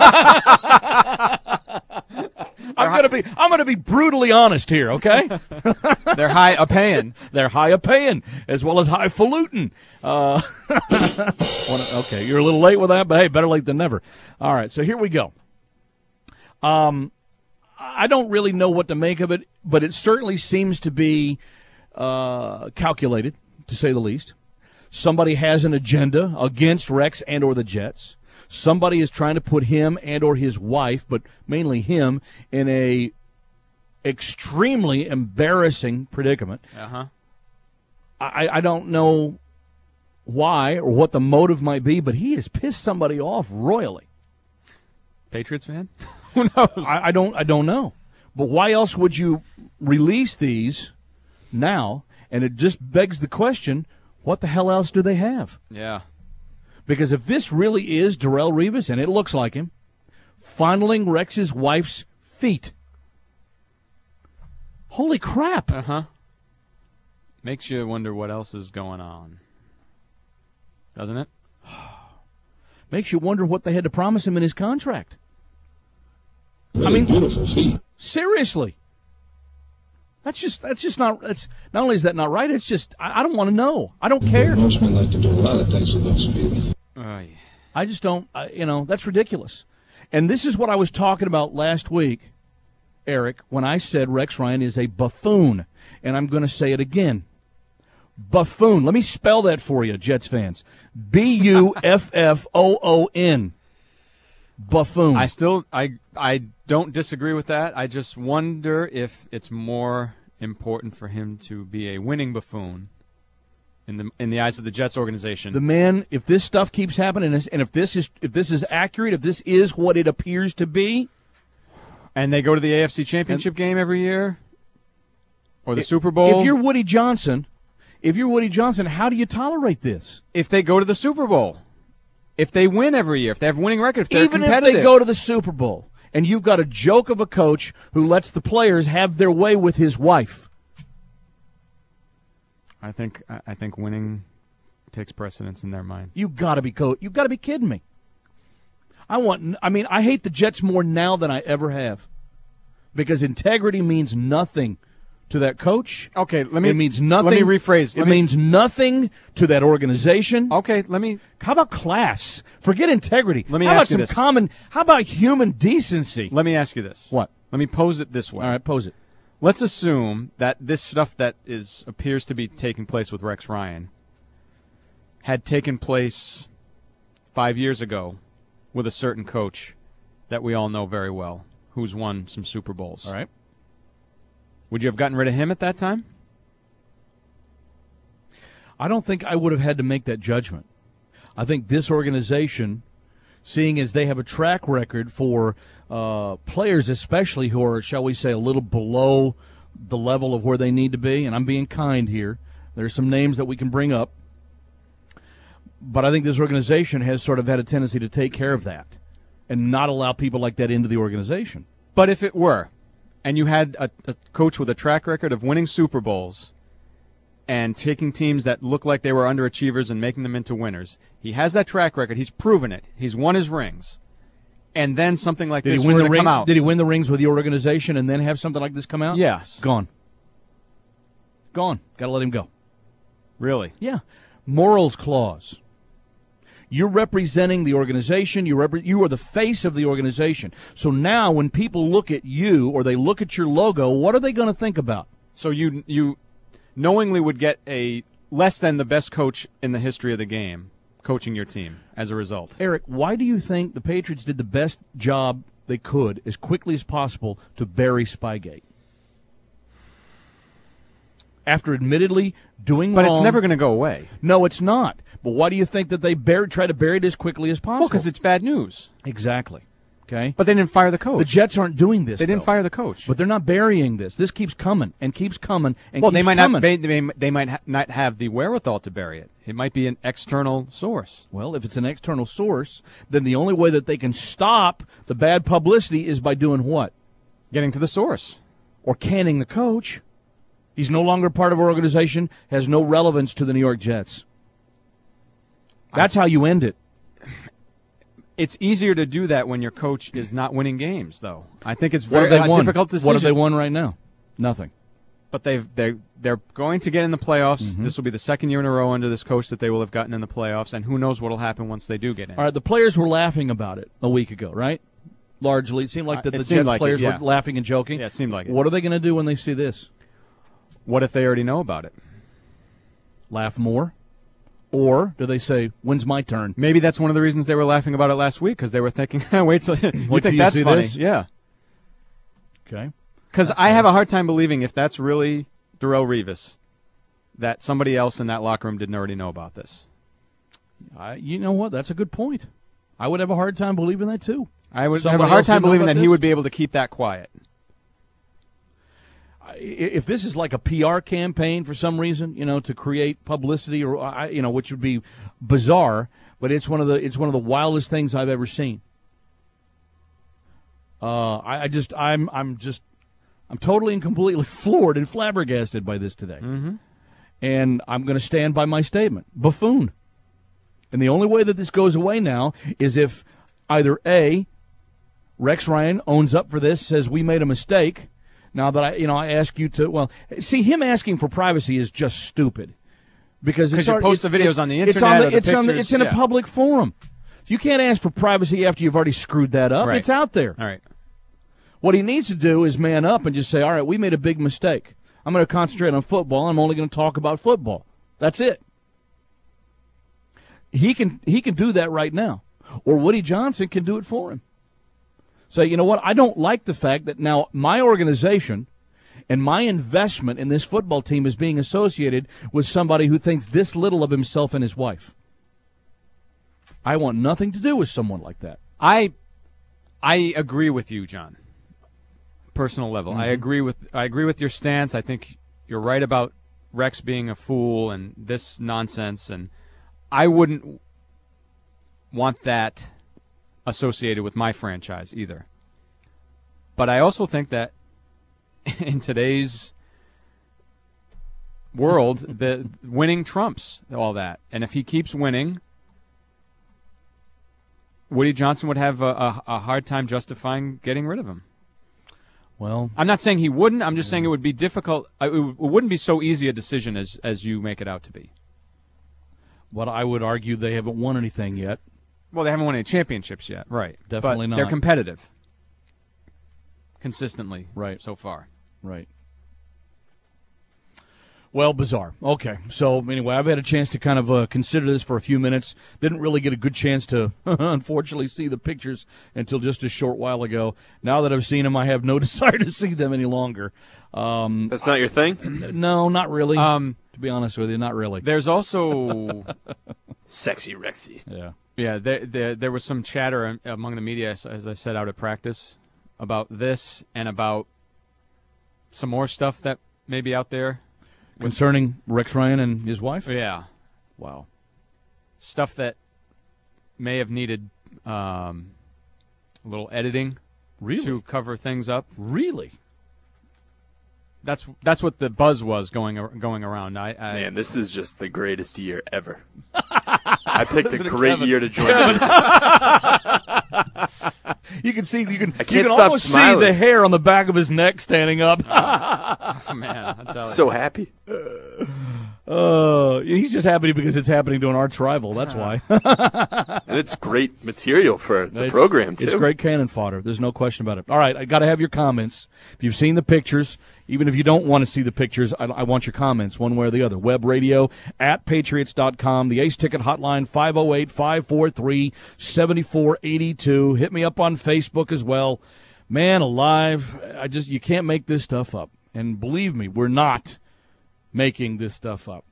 I'm gonna be I'm gonna be brutally honest here, okay? They're high a paying. They're high a paying as well as highfalutin. Uh, okay, you're a little late with that, but hey, better late than never. All right, so here we go. Um, I don't really know what to make of it, but it certainly seems to be uh, calculated, to say the least. Somebody has an agenda against Rex and or the Jets. Somebody is trying to put him and or his wife, but mainly him, in a extremely embarrassing predicament. Uh-huh. I, I don't know why or what the motive might be, but he has pissed somebody off royally. Patriots fan? Who knows? I, I don't I don't know. But why else would you release these now? And it just begs the question, what the hell else do they have? Yeah. Because if this really is Darrelle Revis, and it looks like him, fondling Rex's wife's feet, holy crap. Uh-huh. Makes you wonder what else is going on. Doesn't it? Makes you wonder what they had to promise him in his contract. Really I mean, beautiful feet. Seriously. That's just that's just not that's not only is that not right, it's just I, I don't want to know. I don't care. Most men like to do a lot of things with those feet. Oh, yeah. I just don't uh, you know, that's ridiculous. And this is what I was talking about last week, Eric, when I said Rex Ryan is a buffoon, and I'm going to say it again. Buffoon. Let me spell that for you, Jets fans. B U F F O O N. Buffoon. I still I I don't disagree with that. I just wonder if it's more important for him to be a winning buffoon in the in the eyes of the Jets organization. The man, if this stuff keeps happening, and if this is if this is accurate, if this is what it appears to be, and they go to the A F C Championship game every year, or the if, Super Bowl. If you're Woody Johnson, if you're Woody Johnson, how do you tolerate this? If they go to the Super Bowl. If they win every year, if they have winning records, if they're Even competitive. if they go to the Super Bowl, and you've got a joke of a coach who lets the players have their way with his wife. I think I think winning takes precedence in their mind. You've got to be co- You've got to be kidding me. I want. I mean, I hate the Jets more now than I ever have, because integrity means nothing to that coach. Okay, let me. It means nothing. Let me rephrase. Let it me, means nothing to that organization. Okay, let me. How about class? Forget integrity. Let me how ask about you some this. common? How about human decency? Let me ask you this. What? Let me pose it this way. All right, pose it. Let's assume that this stuff that is appears to be taking place with Rex Ryan had taken place five years ago with a certain coach that we all know very well, who's won some Super Bowls. All right. Would you have gotten rid of him at that time? I don't think I would have had to make that judgment. I think this organization, seeing as they have a track record for uh, players especially who are, shall we say, a little below the level of where they need to be, and I'm being kind here. There's some names that we can bring up. But I think this organization has sort of had a tendency to take care of that and not allow people like that into the organization. But if it were, and you had a, a coach with a track record of winning Super Bowls and taking teams that look like they were underachievers and making them into winners, he has that track record. He's proven it. He's won his rings. And then something like did this he win were the to ring, come out. Did he win the rings with the organization and then have something like this come out? Yes. Gone. Gone. Got to let him go. Really? Yeah. Morals clause. You're representing the organization. You rep- you are the face of the organization. So now when people look at you or they look at your logo, what are they going to think about? So you you knowingly would get a less than the best coach in the history of the game coaching your team as a result. Eric, why do you think the Patriots did the best job they could as quickly as possible to bury Spygate? After admittedly doing but wrong. But it's never going to go away. No, it's not. But why do you think that they buried, try to bury it as quickly as possible? Well, because it's bad news. Exactly. Okay? But they didn't fire the coach. The Jets aren't doing this, They didn't though. fire the coach. But they're not burying this. This keeps coming and keeps coming and well, keeps they might coming. not. They, they, may, they might ha- not have the wherewithal to bury it. It might be an external source. Well, if it's an external source, then the only way that they can stop the bad publicity is by doing what? Getting to the source. Or canning the coach. He's no longer part of our organization, has no relevance to the New York Jets. That's how you end it. It's easier to do that when your coach is not winning games, though. I think it's What very have they a won? difficult decision. What have they won right now? Nothing. But they've they they're going to get in the playoffs. Mm-hmm. This will be the second year in a row under this coach that they will have gotten in the playoffs, and who knows what will happen once they do get in. All right, the players were laughing about it a week ago, right? Largely, it seemed like Uh, that it the seemed Jets like it, players yeah. were laughing and joking. Yeah, it seemed like it. What are they going to do when they see this? What if they already know about it? Laugh more, or do they say, "When's my turn"? Maybe that's one of the reasons they were laughing about it last week, because they were thinking, "Wait till you Wait till think you that's see funny." this? Yeah, Okay. because I have a hard time believing if that's really Darrelle Revis, that somebody else in that locker room didn't already know about this. I, you know what? That's a good point. I would have a hard time believing that too. I would Somebody have a hard else didn't time know believing about that he this? would be able to keep that quiet. I- If this is like a P R campaign for some reason, you know, to create publicity, or I- you know, which would be bizarre, but it's one of the it's one of the wildest things I've ever seen. Uh, I, I just I'm I'm just I'm totally and completely floored and flabbergasted by this today, mm-hmm. and I'm going to stand by my statement: buffoon. And the only way that this goes away now is if either A, Rex Ryan owns up for this, says we made a mistake. Now that I, you know, I ask you to, well, see, him asking for privacy is just stupid, because it's you already- post the it's- videos on the it's internet the- or the it's on the- pictures, it's in yeah. a public forum. You can't ask for privacy after you've already screwed that up. Right. It's out there. All right. What he needs to do is man up and just say, all right, we made a big mistake. I'm going to concentrate on football. I'm only going to talk about football. That's it. He can he can do that right now. Or Woody Johnson can do it for him. Say, you know what, I don't like the fact that now my organization and my investment in this football team is being associated with somebody who thinks this little of himself and his wife. I want nothing to do with someone like that. I I agree with you, John. Personal level. Mm-hmm. I agree with I agree with your stance. I think you're right about Rex being a fool and this nonsense, and I wouldn't want that associated with my franchise either. But I also think that in today's world, the winning trumps all that. And if he keeps winning, Woody Johnson would have a, a, a hard time justifying getting rid of him. Well, I'm not saying he wouldn't. I'm just saying it would be difficult. It, w- it wouldn't be so easy a decision as as you make it out to be. but I would argue they haven't won anything yet. Well, they haven't won any championships yet, right? Definitely but not. They're competitive, consistently, Right. so far. Right. Well, bizarre. Okay. So, anyway, I've had a chance to kind of uh, consider this for a few minutes. Didn't really get a good chance to, unfortunately, see the pictures until just a short while ago. Now that I've seen them, I have no desire to see them any longer. Um, That's not your thing? no, not really. Um, to be honest with you, not really. There's also, Sexy Rexy. Yeah. yeah, there, there, there was some chatter among the media, as, as I said, out at practice, about this and about some more stuff that may be out there. Concerning Rex Ryan and his wife? Yeah. Wow. Stuff that may have needed um, a little editing Really? to cover things up. Really? That's that's what the buzz was going ar- going around. I, I Man, this is just the greatest year ever. I picked a Listen to great Kevin. year to join the business. You can see, you can, you can't can stop almost smiling. see the hair on the back of his neck standing up. oh, man, that's how I- So happy. Uh, he's just happy because it's happening to an arch rival. That's why. And it's great material for the It's- program, too. It's great cannon fodder. There's no question about it. All right, I got to have your comments. If you've seen the pictures, even if you don't want to see the pictures, I, I want your comments one way or the other. Web radio at patriots dot com. The Ace Ticket Hotline, five oh eight, five four three, seven four eight two. Hit me up on Facebook as well. Man alive, I just you can't make this stuff up. And believe me, we're not making this stuff up.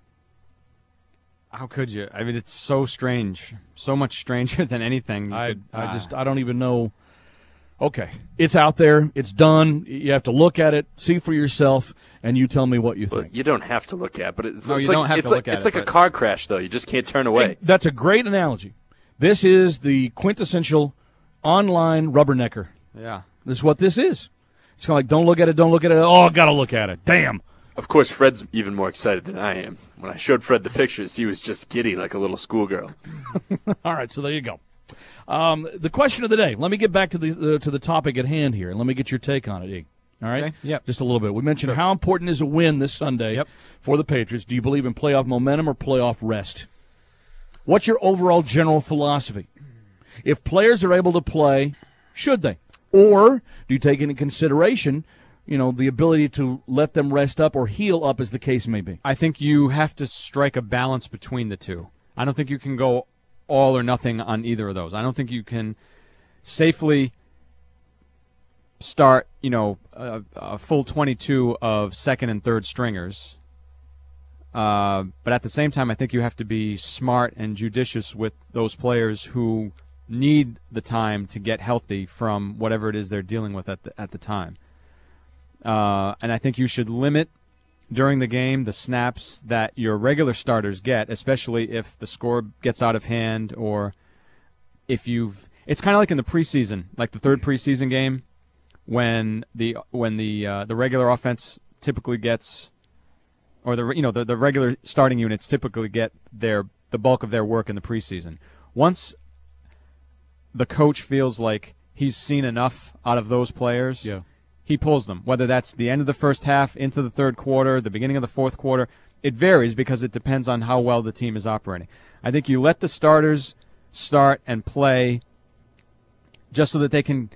How could you? I mean, it's so strange, so much stranger than anything. you I could- I ah. just I don't even know. Okay, it's out there. It's done. You have to look at it, see for yourself, and you tell me what you Well, think. you don't have to look at, but it's, No, it's you like, don't have it's to like, look at it's it, like a but- car crash, though. You just can't turn away. Hey, that's a great analogy. This is the quintessential online rubbernecker. Yeah. This is what this is. It's kind of like, don't look at it, don't look at it. Oh, gotta look at it. Damn. Of course, Fred's even more excited than I am. When I showed Fred the pictures, he was just giddy like a little schoolgirl. All right, so there you go. Um, the question of the day. Let me get back to the, the to the topic at hand here, and let me get your take on it, E. All right? Okay, yep. Just a little bit. We mentioned how important is a win this Sunday Yep. for the Patriots. Do you believe in playoff momentum or playoff rest? What's your overall general philosophy? If players are able to play, should they? Or do you take into consideration, you know, the ability to let them rest up or heal up, as the case may be? I think you have to strike a balance between the two. I don't think you can go all or nothing on either of those. I don't think you can safely start, you know, a, a full twenty-two of second and third stringers. Uh, but at the same time, I think you have to be smart and judicious with those players who need the time to get healthy from whatever it is they're dealing with at the, at the time. Uh, and I think you should limit during the game the snaps that your regular starters get, especially if the score gets out of hand or if you've – it's kind of like in the preseason, like the third preseason game when the when the uh, the regular offense typically gets – or the you know the, the regular starting units typically get their the bulk of their work in the preseason. Once the coach feels like he's seen enough out of those players, Yeah. he pulls them, whether that's the end of the first half, into the third quarter, the beginning of the fourth quarter. It varies because it depends on how well the team is operating. I think you let the starters start and play just so that they can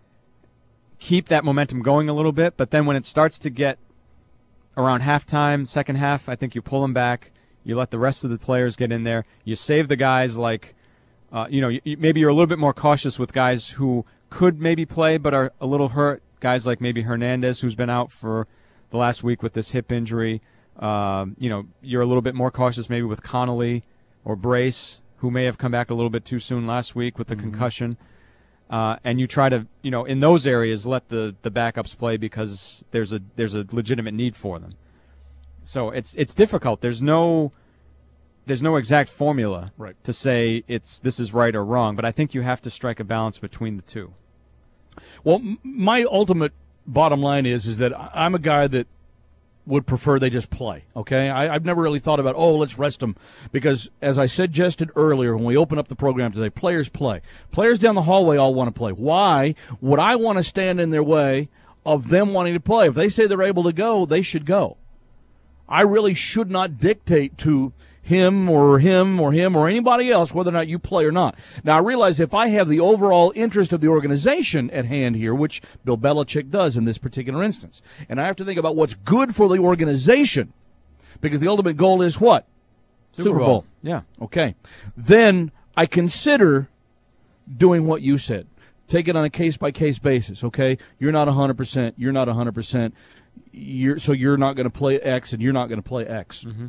keep that momentum going a little bit, but then when it starts to get around halftime, second half, I think you pull them back. You let the rest of the players get in there. You save the guys like, uh, you know, you, maybe you're a little bit more cautious with guys who could maybe play but are a little hurt. Guys like maybe Hernandez, who's been out for the last week with this hip injury. Um, you know, you're a little bit more cautious maybe with Connolly or Brace, who may have come back a little bit too soon last week with the mm-hmm. concussion. Uh, and you try to, you know, in those areas, let the, the backups play because there's a there's a legitimate need for them. So it's it's difficult. There's no there's no exact formula right. to say it's this is right or wrong, but I think you have to strike a balance between the two. Well, m- my ultimate bottom line is is that I'm a guy that would prefer they just play, okay? I, I've never really thought about, oh, let's rest them, because as I suggested earlier when we opened up the program today, players play. Players down the hallway all want to play. Why would I want to stand in their way of them wanting to play? If they say they're able to go, they should go. I really should not dictate to him or him or him or anybody else whether or not you play or not. Now, I realize if I have the overall interest of the organization at hand here, which Bill Belichick does in this particular instance, and I have to think about what's good for the organization, because the ultimate goal is what? Super, Super Bowl. Bowl. Yeah. Okay. Then I consider doing what you said. Take it on a case-by-case basis, okay? You're not one hundred percent. You're not one hundred percent. You're, so you're not going to play X and you're not going to play X. Mm-hmm.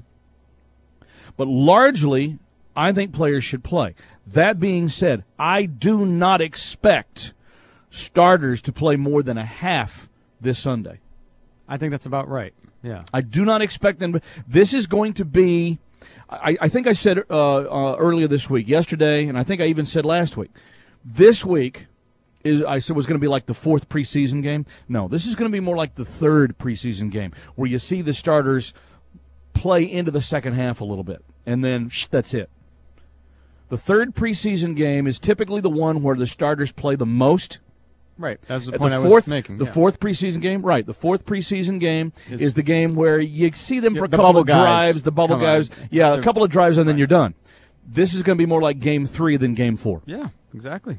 But largely, I think players should play. That being said, I do not expect starters to play more than a half this Sunday. I think that's about right. Yeah. I do not expect them to. This is going to be, I, I think I said uh, uh, earlier this week, yesterday, and I think I even said last week, this week is I said was going to be like the fourth preseason game. No, this is going to be more like the third preseason game, where you see the starters play into the second half a little bit, and then shh, that's it. The third preseason game is typically the one where the starters play the most. Right, that's the At point the I fourth, was making. The yeah. fourth preseason game, right, the fourth preseason game is, is the game where you see them for yeah, a the couple bubble of guys drives, the bubble come guys, on. yeah, They're, a couple of drives, and then right. you're done. This is going to be more like game three than game four. Yeah, exactly.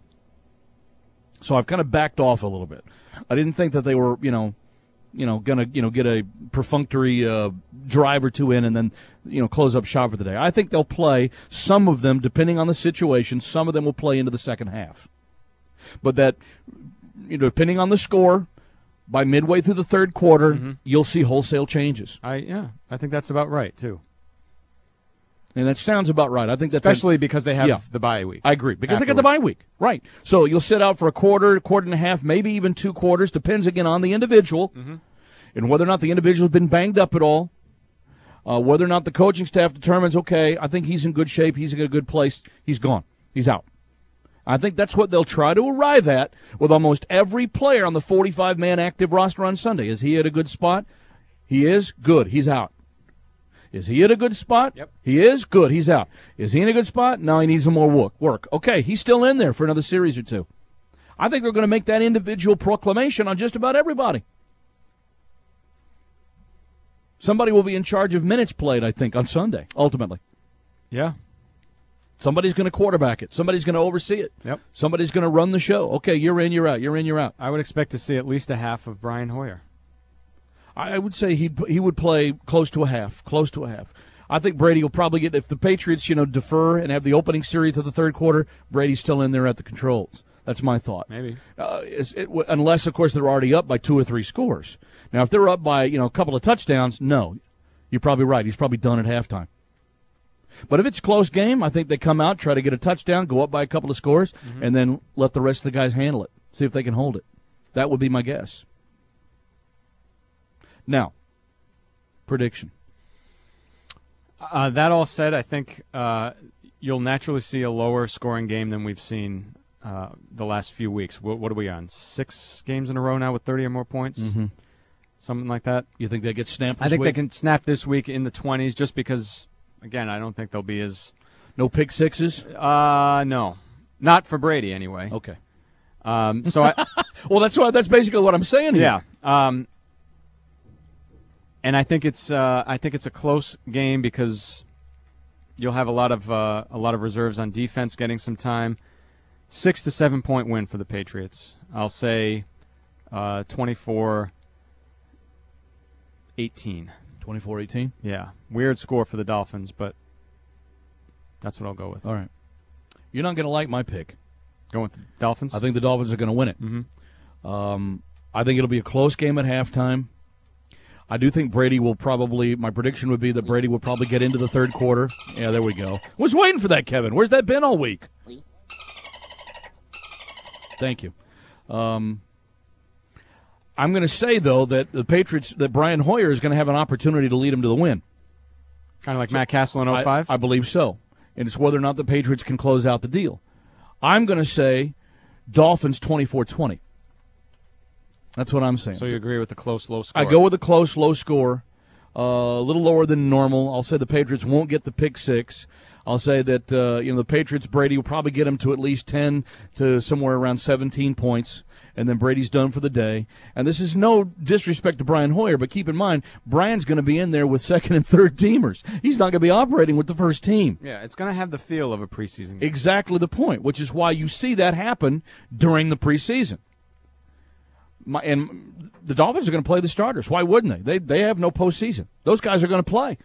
So I've kind of backed off a little bit. I didn't think that they were, you know, you know, going to, you know, get a perfunctory uh, drive or two in and then, you know, close up shop for the day. I think they'll play, some of them, depending on the situation, some of them will play into the second half. But that, you know, depending on the score, by midway through the third quarter, mm-hmm. you'll see wholesale changes. I yeah, I think that's about right, too. And that sounds about right. I think that's Especially a, because they have yeah, the bye week. I agree. Because afterwards. they got the bye week. Right. So you'll sit out for a quarter, quarter and a half, maybe even two quarters. Depends, again, on the individual mm-hmm. and whether or not the individual's been banged up at all. Uh, whether or not the coaching staff determines, okay, I think he's in good shape, he's in a good place, he's gone. He's out. I think that's what they'll try to arrive at with almost every player on the forty-five man active roster on Sunday. Is he at a good spot? He is? Good. He's out. Is he in a good spot? Yep. He is? Good. He's out. Is he in a good spot? No, he needs some more work. Work. Okay, he's still in there for another series or two. I think they're going to make that individual proclamation on just about everybody. Somebody will be in charge of minutes played, I think, on Sunday, ultimately. Yeah. Somebody's going to quarterback it. Somebody's going to oversee it. Yep. Somebody's going to run the show. Okay, you're in, you're out. You're in, you're out. I would expect to see at least a half of Brian Hoyer. I would say he he would play close to a half, close to a half. I think Brady will probably get, if the Patriots, you know, defer and have the opening series to the third quarter, Brady's still in there at the controls. That's my thought. Maybe. Uh, it, unless, of course, they're already up by two or three scores. Now, if they're up by, you know, a couple of touchdowns, no. You're probably right. He's probably done at halftime. But if it's a close game, I think they come out, try to get a touchdown, go up by a couple of scores, mm-hmm. and then let the rest of the guys handle it. See if they can hold it. That would be my guess. Now, prediction. Uh, that all said, I think uh, you'll naturally see a lower scoring game than we've seen uh, the last few weeks. What, what are we on? Six games in a row now with thirty or more points? Mm-hmm. Something like that? You think they get snapped this I think week? they can snap this week in the twenties just because, again, I don't think they'll be as... No pick sixes? Uh, no. Not for Brady, anyway. Okay. Um, so I... well, that's what, that's basically what I'm saying here. Yeah. Um, and I think it's uh, I think it's a close game because you'll have a lot of uh, a lot of reserves on defense getting some time. Six to seven point win for the Patriots. I'll say uh, twenty-four eighteen. twenty-four eighteen? Yeah. Weird score for the Dolphins, but that's what I'll go with. All right. You're not going to like my pick. Going with the Dolphins? I think the Dolphins are going to win it. Mm-hmm. Um, I think it'll be a close game at halftime. I do think Brady will probably, my prediction would be that Brady will probably get into the third quarter. Yeah, there we go. Was waiting for that, Kevin. Where's that been all week? Thank you. Um, I'm going to say, though, that the Patriots, that Brian Hoyer is going to have an opportunity to lead him to the win. Kind of like so, Matt Castle in oh five? I, I believe so. And it's whether or not the Patriots can close out the deal. I'm going to say Dolphins twenty-four twenty. That's what I'm saying. So you agree with the close, low score? I go with a close, low score, uh, a little lower than normal. I'll say the Patriots won't get the pick six. I'll say that uh, you know the Patriots, Brady will probably get them to at least ten to somewhere around seventeen points, and then Brady's done for the day. And this is no disrespect to Brian Hoyer, but keep in mind, Brian's going to be in there with second and third teamers. He's not going to be operating with the first team. Yeah, it's going to have the feel of a preseason game. Exactly the point, which is why you see that happen during the preseason. My, and the Dolphins are going to play the starters. Why wouldn't they? They they have no postseason. Those guys are going to play.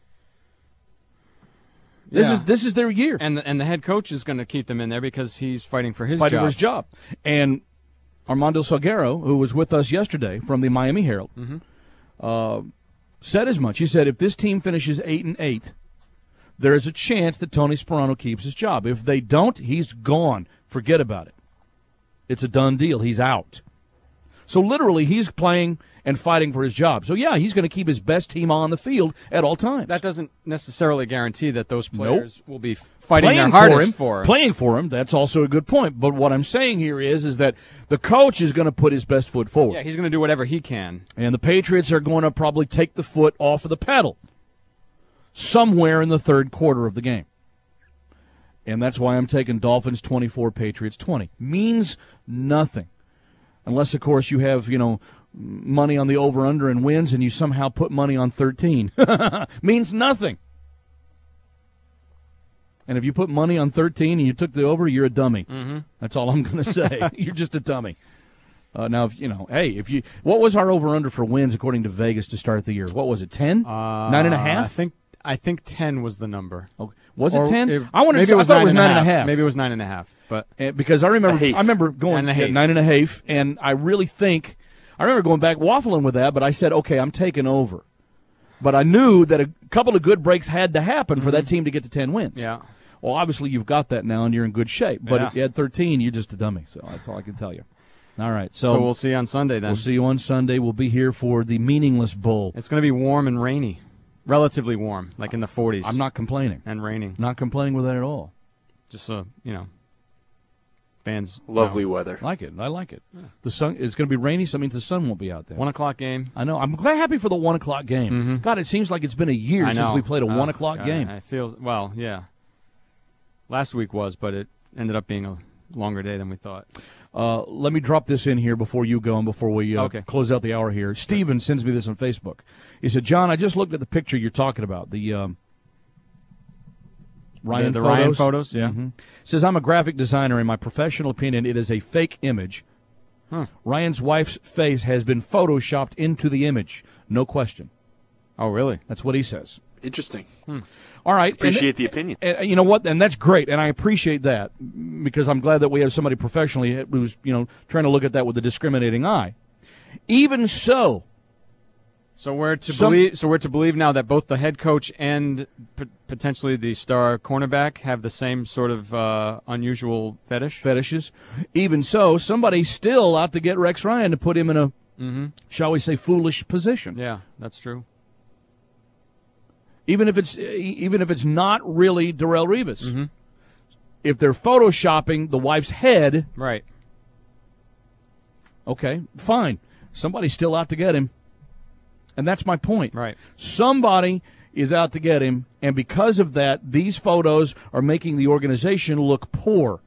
This yeah. is this is their year. And the, and the head coach is going to keep them in there because he's fighting for his fighting job. for his job. And Armando Salguero, who was with us yesterday from the Miami Herald, mm-hmm. uh, said as much. He said, if this team finishes eight and eight, there is a chance that Tony Sparano keeps his job. If they don't, he's gone. Forget about it. It's a done deal. He's out. So literally, he's playing and fighting for his job. So, yeah, he's going to keep his best team on the field at all times. That doesn't necessarily guarantee that those players nope. will be fighting playing their hardest for him. For him. Playing for him, that's also a good point. But what I'm saying here is, is that the coach is going to put his best foot forward. Yeah, he's going to do whatever he can. And the Patriots are going to probably take the foot off of the pedal somewhere in the third quarter of the game. And that's why I'm taking Dolphins twenty-four, Patriots twenty. Means nothing. Unless, of course, you have, you know, money on the over-under and wins and you somehow put money on thirteen. Means nothing. And if you put money on thirteen and you took the over, you're a dummy. Mm-hmm. That's all I'm going to say. You're just a dummy. Uh, now, if, you know, hey, if you, what was our over-under for wins according to Vegas to start the year? What was it, ten? Uh, nine and a half? I think I think ten was the number. Okay. Was or it ten? It, I wanted maybe to say, it was I thought nine it was and nine a and a half. half. Maybe it was nine and a half. But and because I remember, I remember going and a half. nine and a half, and I really think I remember going back waffling with that. But I said, okay, I'm taking over. But I knew that a couple of good breaks had to happen for mm-hmm. that team to get to ten wins. Yeah. Well, obviously you've got that now, and you're in good shape. But yeah. if you had thirteen, you're just a dummy. So that's all I can tell you. All right. So, so we'll see you on Sunday then. We'll see you on Sunday. We'll be here for the meaningless bowl. It's going to be warm and rainy. Relatively warm, like in the forties. I'm not complaining. And raining. Not complaining with that at all. Just, uh, you know, fans Lovely you know, weather. Like it. I like it. The sun. It's going to be rainy, so that means the sun won't be out there. One o'clock game. I know. I'm glad, happy for the one o'clock game. Mm-hmm. God, it seems like it's been a year I since know. we played a Oh, one o'clock God, game. I feel well, yeah. Last week was, but it ended up being a longer day than we thought. Uh, let me drop this in here before you go and before we uh, Okay. close out the hour here. Steven sends me this on Facebook. He said, John, I just looked at the picture you're talking about, the um, Ryan the, the photos. Ryan photos, yeah. Mm-hmm. Says, I'm a graphic designer. In my professional opinion, it is a fake image. Huh. Ryan's wife's face has been photoshopped into the image. No question. Oh, really? That's what he says. Interesting. All right. Appreciate and, the opinion. And, you know what? And that's great, and I appreciate that because I'm glad that we have somebody professionally who's, you know, trying to look at that with a discriminating eye. Even so, So we're to Some- believe. So we're to believe now that both the head coach and p- potentially the star cornerback have the same sort of uh, unusual fetish. fetishes. Even so, somebody's still out to get Rex Ryan to put him in a, Mm-hmm. shall we say, foolish position. Yeah, that's true. Even if it's even if it's not really Darrelle Revis. Mm-hmm. If they're photoshopping the wife's head, Right. okay, fine. Somebody's still out to get him. And that's my point. Right. Somebody is out to get him, and because of that, these photos are making the organization look poor.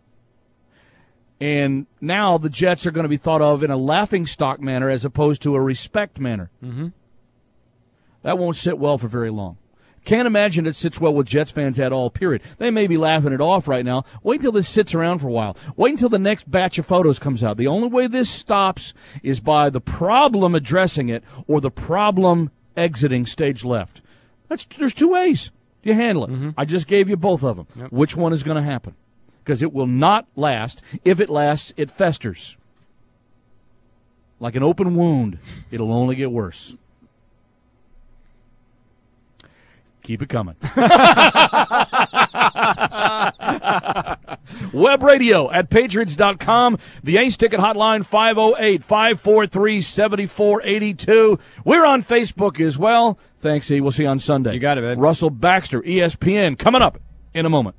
And now the Jets are going to be thought of in a laughingstock manner as opposed to a respect manner. Mm-hmm. That won't sit well for very long. Can't imagine it sits well with Jets fans at all, period. They may be laughing it off right now. Wait until this sits around for a while. Wait until the next batch of photos comes out. The only way this stops is by the problem addressing it or the problem exiting stage left. That's There's two ways you handle it. Mm-hmm. I just gave you both of them. Yep. Which one is going to happen? Because it will not last. If it lasts, it festers. Like an open wound, it'll only get worse. Keep it coming. Web radio at patriots dot com. The Ace Ticket Hotline, five oh eight, five four three, seven four eight two. We're on Facebook as well. Thanks, E. We'll see you on Sunday. You got it, Ed. Russell Baxter, E S P N, coming up in a moment.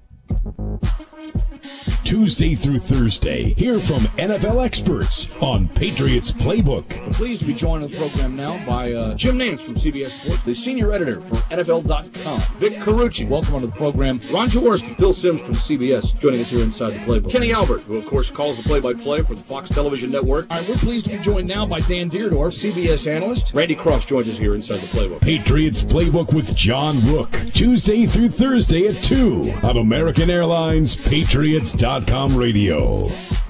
Tuesday through Thursday, hear from N F L experts on Patriots Playbook. I'm pleased to be joined on the program now by uh, Jim Nance from C B S Sports, the senior editor for N F L dot com. Vic Carucci, welcome onto the program. Ron Jaworski, Phil Simms from C B S, joining us here inside the Playbook. Kenny Albert, who of course calls the play-by-play for the Fox Television Network. All right, we're pleased to be joined now by Dan Deerdorf, C B S analyst. Randy Cross joins us here inside the Playbook. Patriots Playbook with John Rook, Tuesday through Thursday at two on American Airlines Patriots dot com radio.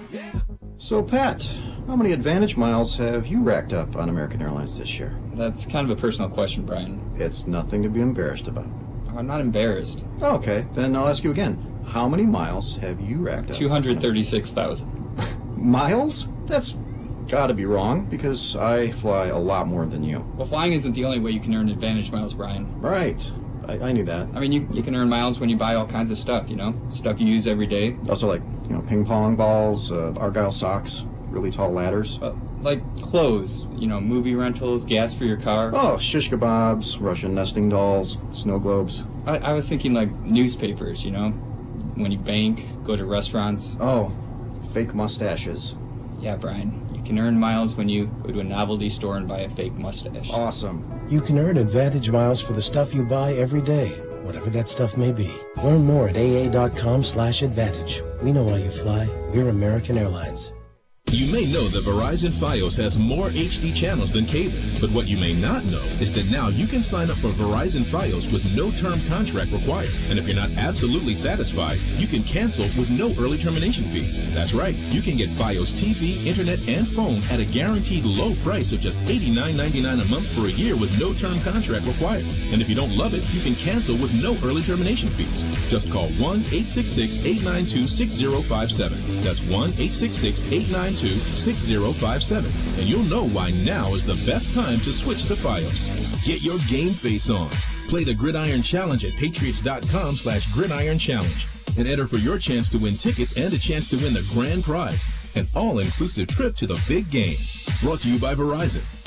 So, Pat, how many Advantage miles have you racked up on American Airlines this year? That's kind of a personal question, Brian. It's nothing to be embarrassed about. I'm not embarrassed. Okay, then I'll ask you again. How many miles have you racked up? two hundred thirty-six thousand. Miles? That's gotta be wrong, because I fly a lot more than you. Well, flying isn't the only way you can earn Advantage miles, Brian. Right. I, I knew that. I mean, you, you can earn miles when you buy all kinds of stuff, you know? Stuff you use every day. Also, like, you know, ping pong balls, uh, Argyle socks, really tall ladders. But, like clothes, you know, movie rentals, gas for your car. Oh, shish kebabs, Russian nesting dolls, snow globes. I, I was thinking, like, newspapers, you know? When you bank, go to restaurants. Oh, fake mustaches. Yeah, Brian. You can earn miles when you go to a novelty store and buy a fake mustache. Awesome. You can earn Advantage miles for the stuff you buy every day, whatever that stuff may be. Learn more at A A dot com slash advantage. We know why you fly. We're American Airlines. You may know that Verizon Fios has more H D channels than cable, but what you may not know is that now you can sign up for Verizon Fios with no term contract required. And if you're not absolutely satisfied, you can cancel with no early termination fees. That's right, you can get Fios T V, internet, and phone at a guaranteed low price of just eighty-nine ninety-nine a month for a year with no term contract required. And if you don't love it, you can cancel with no early termination fees. Just call one eight six six, eight nine two, six zero five seven. That's one eight six six, eight nine two, six zero five seven, and you'll know why now is the best time to switch to Fios. Get your game face on. Play the Gridiron Challenge at patriots dot com slash gridiron challenge and enter for your chance to win tickets and a chance to win the grand prize, an all-inclusive trip to the big game. Brought to you by Verizon.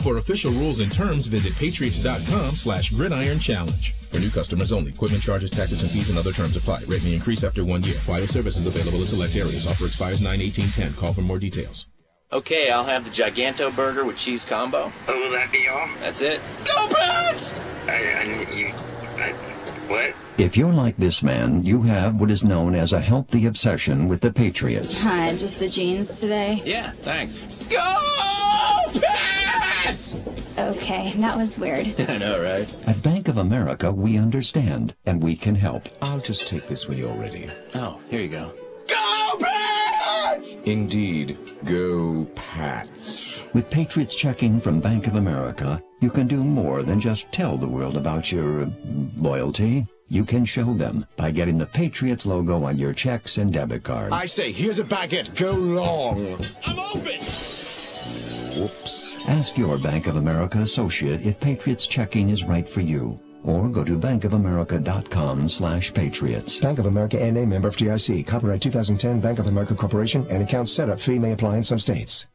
For official rules and terms, visit patriots.com slash gridiron challenge. For new customers only. Equipment charges, taxes, and fees and other terms apply. Rate may increase after one year. Fire services available in select areas. Offer expires nine eighteen ten. Call for more details. Okay, I'll have the Giganto burger with cheese combo. Oh, will that be all? That's it. Go Pats! I, I, you, I, what? If you're like this man, you have what is known as a healthy obsession with the Patriots. Hi, just the jeans today? Yeah, thanks. Go Pats! Okay, that was weird. I know, right? At Bank of America, we understand, and we can help. I'll just take this when you're ready. Oh, here you go. Go Pats! Indeed, go Pats. With Patriots Checking from Bank of America, you can do more than just tell the world about your uh, loyalty. You can show them by getting the Patriots logo on your checks and debit cards. I say, here's a baguette. Go long. I'm open! Whoops. Ask your Bank of America associate if Patriots Checking is right for you. Or go to bankofamerica.com slash patriots. Bank of America N A member F D I C. Copyright two thousand ten Bank of America Corporation. And account setup fee may apply in some states.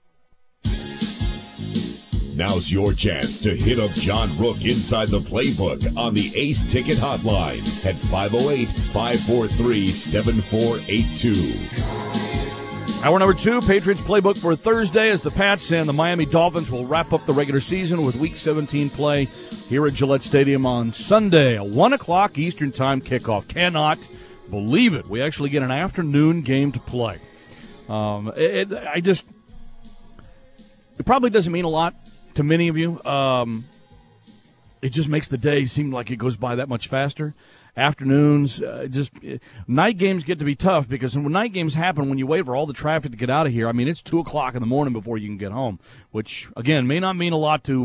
Now's your chance to hit up John Rook inside the playbook on the Ace Ticket Hotline at five oh eight, five four three, seven four eight two. Hour number two, Patriots playbook for Thursday as the Pats and the Miami Dolphins will wrap up the regular season with Week seventeen play here at Gillette Stadium on Sunday. A one o'clock Eastern Time kickoff. Cannot believe it. We actually get an afternoon game to play. Um, it, it, I just, it probably doesn't mean a lot to many of you. Um, it just makes the day seem like it goes by that much faster. Afternoons, uh, just uh, night games get to be tough because when night games happen, when you wait for all the traffic to get out of here, I mean, it's two o'clock in the morning before you can get home, which, again, may not mean a lot to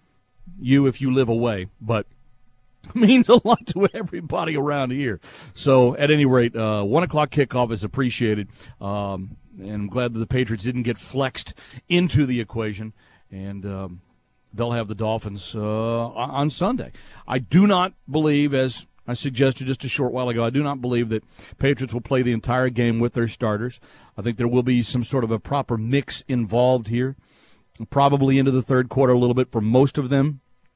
you if you live away, but means a lot to everybody around here. So, at any rate, uh, one o'clock kickoff is appreciated, um, and I'm glad that the Patriots didn't get flexed into the equation, and um, they'll have the Dolphins uh, on Sunday. I do not believe, as I suggested just a short while ago, I do not believe that Patriots will play the entire game with their starters. I think there will be some sort of a proper mix involved here, probably into the third quarter a little bit for most of them.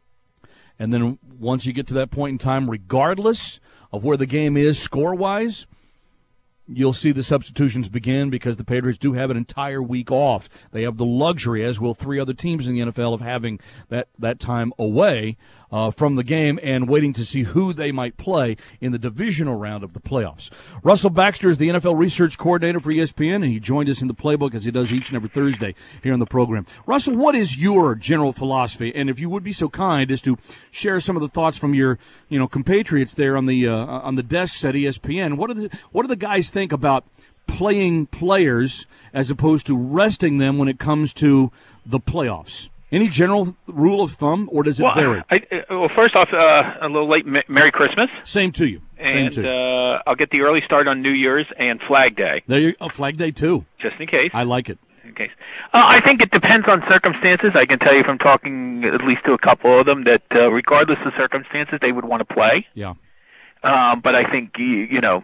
And then once you get to that point in time, regardless of where the game is score-wise, you'll see the substitutions begin because the Patriots do have an entire week off. They have the luxury, as will three other teams in the N F L, of having that, that time away uh, from the game and waiting to see who they might play in the divisional round of the playoffs. Russell Baxter is the N F L research coordinator for E S P N, and he joined us in the playbook as he does each and every Thursday here on the program. Russell, what is your general philosophy? And if you would be so kind as to share some of the thoughts from your, you know, compatriots there on the uh, on the desks at E S P N. What are the what do the guys think about playing players as opposed to resting them when it comes to the playoffs? Any general rule of thumb, or does it well, vary? I, well, first off, uh, a little late. Merry Christmas. Same to you. And Same to you. Uh, I'll get the early start on New Year's and Flag Day. There you oh, Flag Day too. Just in case. I like it. In case. Uh, I think it depends on circumstances. I can tell you from talking at least to a couple of them that uh, regardless of circumstances, they would want to play. Yeah. Um, but I think you, you know,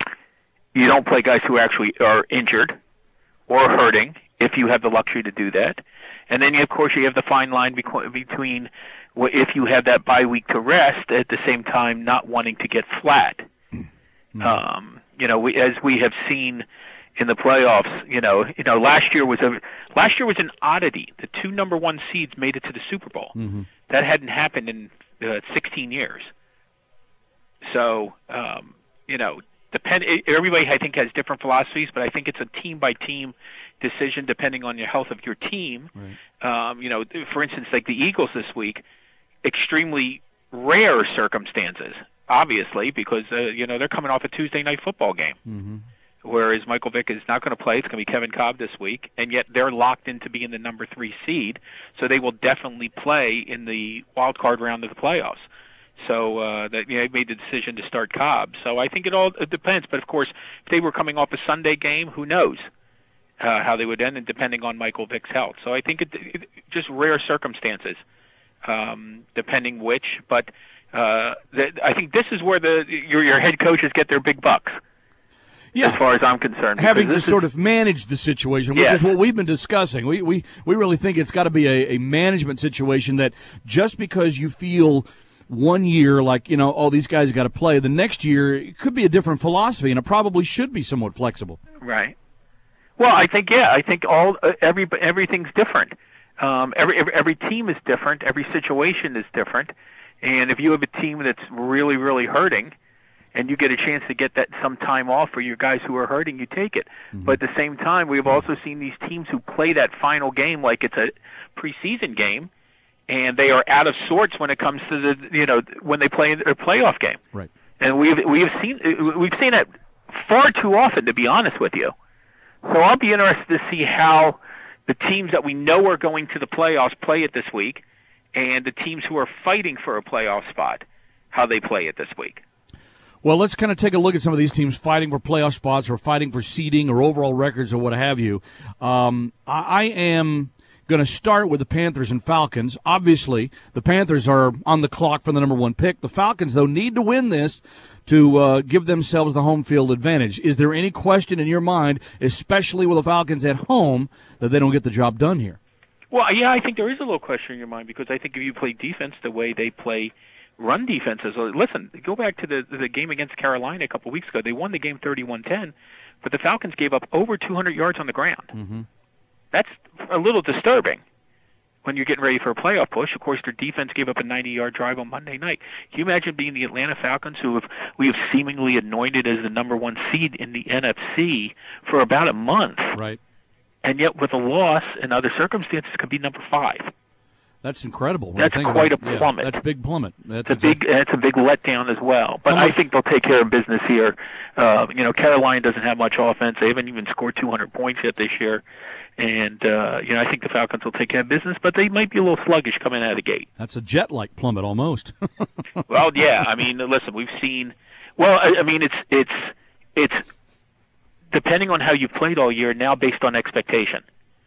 you don't play guys who actually are injured or hurting if you have the luxury to do that. And then, of course, you have the fine line between if you have that bye week to rest, at the same time not wanting to get flat. Mm-hmm. Um, you know, we, as we have seen in the playoffs, you know, you know, last year was a last year was an oddity. The two number one seeds made it to the Super Bowl. Mm-hmm. That hadn't happened in uh, sixteen years. So, um, you know, depend. Everybody, I think, has different philosophies, but I think it's a team by team decision depending on your health of your team. Right. Um, you know, for instance, like the Eagles this week, extremely rare circumstances, obviously, because uh, you know they're coming off a Tuesday night football game, mm-hmm. whereas Michael Vick is not going to play. It's going to be Kevin Cobb this week, and yet they're locked into being the number three seed, so they will definitely play in the wild card round of the playoffs. So uh, that you know, they made the decision to start Cobb. So I think it all it depends. But of course, if they were coming off a Sunday game, who knows uh, how they would end, and depending on Michael Vick's health. So I think it, it just rare circumstances, um, depending which. But uh, the, I think this is where the your your head coaches get their big bucks. Yeah. as far as I'm concerned. Having to this sort is, of manage the situation, which Yeah. is what we've been discussing. We we, we really think it's got to be a, a management situation that just because you feel one year like, you know, oh, these guys got to play, the next year it could be a different philosophy, and it probably should be somewhat flexible. Right. Well, I think, yeah, I think all uh, every everything's different. Um, every, every every team is different. Every situation is different. And if you have a team that's really, really hurting, and you get a chance to get that some time off for your guys who are hurting, you take it. Mm-hmm. But at the same time, we've also seen these teams who play that final game like it's a preseason game, and they are out of sorts when it comes to the, you know, when they play their playoff game. Right. And we've we've seen we've seen it far too often, to be honest with you. So I'll be interested to see how the teams that we know are going to the playoffs play it this week, and the teams who are fighting for a playoff spot, how they play it this week. Well, let's kind of take a look at some of these teams fighting for playoff spots or fighting for seeding or overall records or what have you. Um, I, I am going to start with the Panthers and Falcons. Obviously, the Panthers are on the clock for the number one pick. The Falcons, though, need to win this to uh, give themselves the home field advantage. Is there any question in your mind, especially with the Falcons at home, that they don't get the job done here? Well, yeah, I think there is a little question in your mind because I think if you play defense the way they play run defenses, listen, go back to the the game against Carolina a couple weeks ago. They won the game thirty-one ten, but the Falcons gave up over two hundred yards on the ground. Mm-hmm. That's a little disturbing when you're getting ready for a playoff push. Of course, their defense gave up a ninety-yard drive on Monday night. Can you imagine being the Atlanta Falcons, who have we have seemingly anointed as the number one seed in the N F C for about a month? Right. And yet, with a loss and other circumstances, could be number five. That's incredible. That's quite a plummet. Yeah, that's a big plummet. That's it's a big. That's a big letdown as well. But I think they'll take care of business here. Uh, you know, Carolina doesn't have much offense. They haven't even scored two hundred points yet this year. And, uh, you know, I think the Falcons will take care of business, but they might be a little sluggish coming out of the gate. That's a jet-like plummet almost. Well, yeah. I mean, listen, we've seen. Well, I, I mean, it's it's it's depending on how you've played all year now, based on expectation.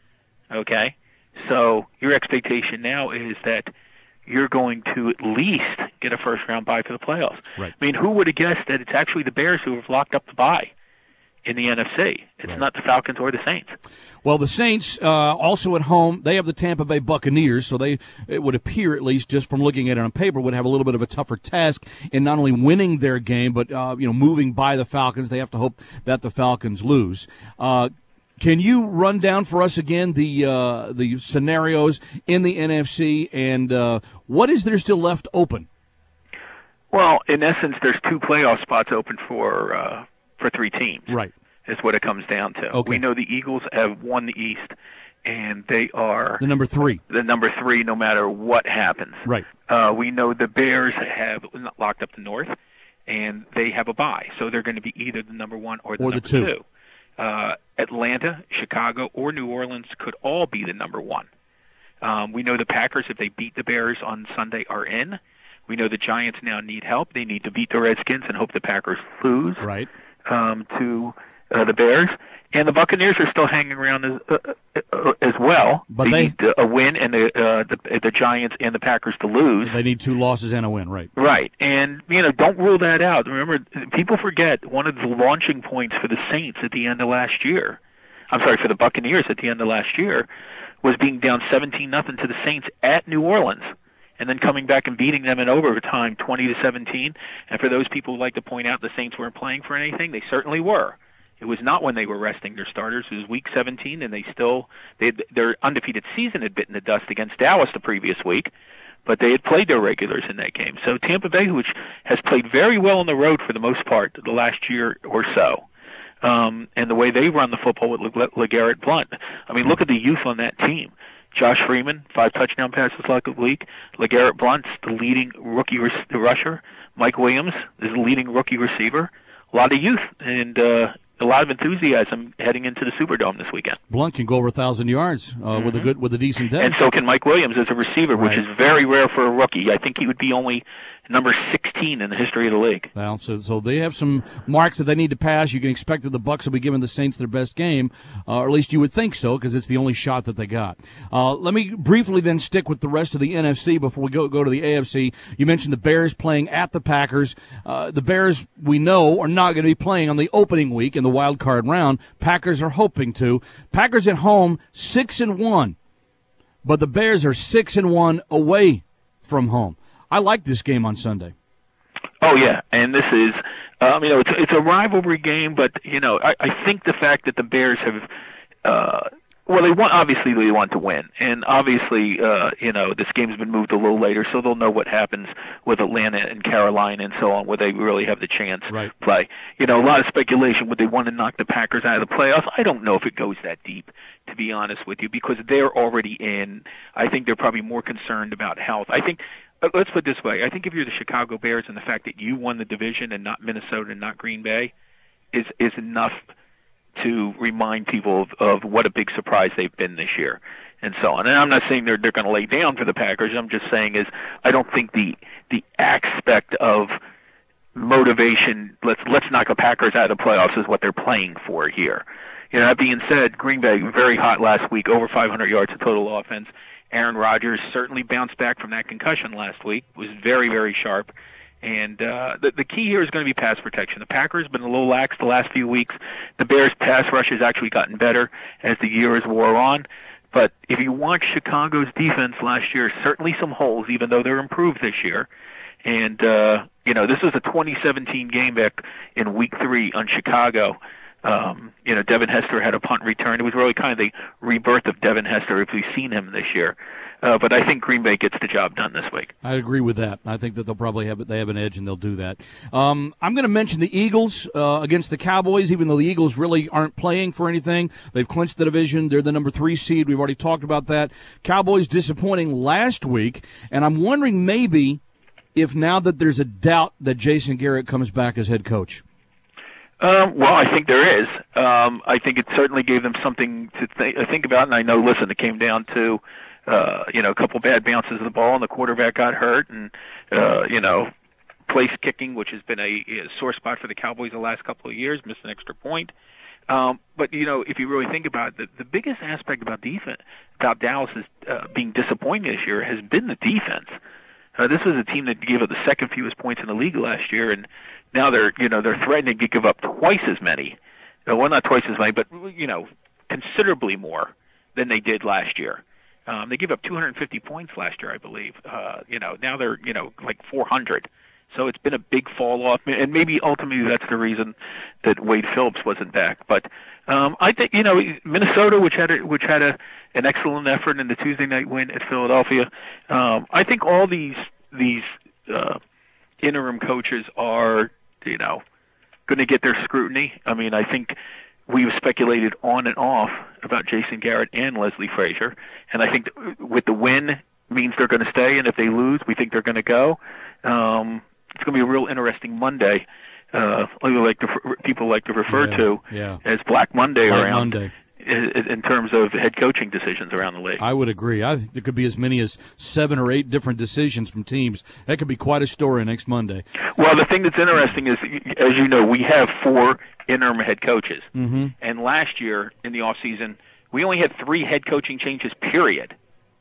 Okay, so your expectation now is that you're going to at least get a first-round bye for the playoffs. Right. I mean, who would have guessed that it's actually the Bears who have locked up the bye in the N F C? It's right. not the Falcons or the Saints. Well, the Saints, uh, also at home, they have the Tampa Bay Buccaneers, so they, it would appear, at least just from looking at it on paper, would have a little bit of a tougher task in not only winning their game, but, uh, you know, moving by the Falcons. They have to hope that the Falcons lose. Uh, can you run down for us again the, uh, the scenarios in the N F C, and, uh, what is there still left open? Well, in essence, there's two playoff spots open for, uh, for three teams. Right. Is what it comes down to. Okay. We know the Eagles have won the East, and they are the number three. The number three, no matter what happens. Right. Uh, we know the Bears have locked up the North, and they have a bye, so they're going to be either the number one or the or number the two. two. Uh, Atlanta, Chicago, or New Orleans could all be the number one. Um, we know the Packers, if they beat the Bears on Sunday, are in. We know the Giants now need help. They need to beat the Redskins and hope the Packers lose. Right. Um, to Uh, the Bears, and the Buccaneers are still hanging around as, uh, uh, as well. But they, they need a win, and the, uh, the the Giants and the Packers to lose. They need two losses and a win, right? Right, and you know, don't rule that out. Remember, people forget one of the launching points for the Saints at the end of last year. I'm sorry, for the Buccaneers at the end of last year was being down seventeen nothing to the Saints at New Orleans, and then coming back and beating them in overtime, twenty to seventeen. And for those people who like to point out the Saints weren't playing for anything, they certainly were. It was not when they were resting their starters. It was week seventeen, and they still they had, their undefeated season had bitten the dust against Dallas the previous week, but they had played their regulars in that game. So Tampa Bay, which has played very well on the road for the most part the last year or so, um, and the way they run the football with Le- LeGarrette Blount. I mean, look at the youth on that team. Josh Freeman, five touchdown passes like a week. LeGarrette Blount's the leading rookie res- rusher. Mike Williams is the leading rookie receiver. A lot of youth, and uh, a lot of enthusiasm heading into the Superdome this weekend. Blount can go over a thousand yards uh, mm-hmm. with a good, with a decent day, and so can Mike Williams as a receiver, right. which is very rare for a rookie. I think he would be only number sixteen in the history of the league. Well, so so they have some marks that they need to pass. You can expect that the Bucs will be giving the Saints their best game, uh, or at least you would think so, because it's the only shot that they got. Uh, let me briefly then stick with the rest of the N F C before we go go to the A F C. You mentioned the Bears playing at the Packers. Uh, the Bears, we know, are not going to be playing on the opening week in the wild card round. Packers are hoping to. Packers at home, six and one, but the Bears are six and one away from home. I like this game on Sunday. Oh yeah, and this is, um, you know, it's it's a rivalry game, but you know, I, I think the fact that the Bears have, uh, well, they want obviously they want to win, and obviously, uh, you know, this game's been moved a little later, so they'll know what happens with Atlanta and Carolina and so on, where they really have the chance right. to play. You know, a lot of speculation. Would they want to knock the Packers out of the playoffs? I don't know if it goes that deep, to be honest with you, because they're already in. I think they're probably more concerned about health. I think. Let's put it this way. I think if you're the Chicago Bears and the fact that you won the division and not Minnesota and not Green Bay is is enough to remind people of, of what a big surprise they've been this year and so on. And I'm not saying they're they're going to lay down for the Packers. I'm just saying is I don't think the the aspect of motivation, let's let's knock the Packers out of the playoffs is what they're playing for here. You know, that being said, Green Bay very hot last week, over five hundred yards of total offense. Aaron Rodgers certainly bounced back from that concussion last week, was very, very sharp. And uh, the, the key here is going to be pass protection. The Packers have been a little lax the last few weeks. The Bears' pass rush has actually gotten better as the year has wore on. But if you watch Chicago's defense last year, certainly some holes, even though they're improved this year. And, uh, you know, this was a twenty seventeen game back in week three on Chicago. Um, you know, Devin Hester had a punt return. It was really kind of the rebirth of Devin Hester if we've seen him this year. Uh, but I think Green Bay gets the job done this week. I agree with that. I think that they'll probably have they have an edge and they'll do that. Um, I'm going to mention the Eagles uh, against the Cowboys, even though the Eagles really aren't playing for anything. They've clinched the division. They're the number three seed. We've already talked about that. Cowboys disappointing last week, and I'm wondering maybe if now that there's a doubt that Jason Garrett comes back as head coach. Um, well, I think there is. Um, I think it certainly gave them something to th- think about. And I know, listen, it came down to, uh, you know, a couple bad bounces of the ball, and the quarterback got hurt, and uh, you know, place kicking, which has been a, a sore spot for the Cowboys the last couple of years, missed an extra point. Um, but you know, if you really think about it, the, the biggest aspect about defense, about Dallas is uh, being disappointing this year has been the defense. Uh, this was a team that gave up the second fewest points in the league last year, and now they're, you know, they're threatening to give up twice as many. Uh, well, not twice as many, but, you know, considerably more than they did last year. Um, they gave up two hundred fifty points last year, I believe. Uh, you know, now they're, you know, like four hundred. So it's been a big fall off, and maybe ultimately that's the reason that Wade Phillips wasn't back. But um, I think, you know, Minnesota, which had a, which had a, an excellent effort in the Tuesday night win at Philadelphia, um, I think all these these uh, interim coaches are, you know, going to get their scrutiny. I mean, I think we've speculated on and off about Jason Garrett and Leslie Frazier, and I think with the win means they're going to stay, and if they lose, we think they're going to go. Um, it's going to be a real interesting Monday. Uh, like to, people like to refer yeah, to yeah. as Black Monday Black around Monday. In, in terms of head coaching decisions around the league. I would agree. I think there could be as many as seven or eight different decisions from teams. That could be quite a story next Monday. Well, the thing that's interesting is, as you know, we have four interim head coaches. Mm-hmm. And last year in the offseason, we only had three head coaching changes, period.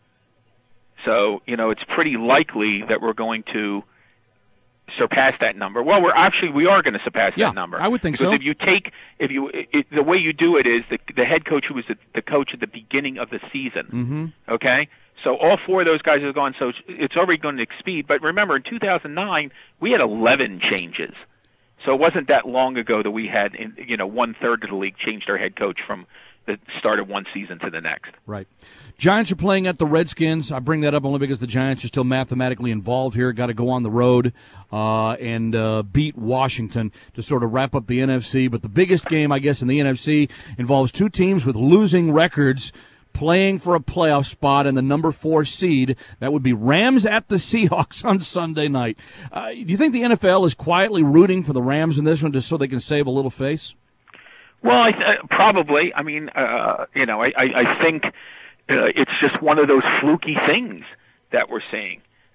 So, you know, it's pretty likely that we're going to surpass that number. Well, we're actually we are going to surpass yeah, that number. I would think because so. if you take if you it, the way you do it is the the head coach who was the, the coach at the beginning of the season. Mm-hmm. Okay, so all four of those guys have gone. So it's already going to exceed. But remember, in two thousand nine, we had eleven changes. So it wasn't that long ago that we had, in, you know, one third of the league changed our head coach from the start of one season to the next. Right. Giants are playing at the Redskins. I bring that up only because the Giants are still mathematically involved here. Got to go on the road uh, and uh, beat Washington to sort of wrap up the N F C. But the biggest game, I guess, in the N F C involves two teams with losing records playing for a playoff spot in the number four seed. That would be Rams at the Seahawks on Sunday night. Uh, do you think the N F L is quietly rooting for the Rams in this one just so they can save a little face? Well, I th- probably. I mean, uh, you know, I, I, I think uh, it's just one of those fluky things that we're seeing.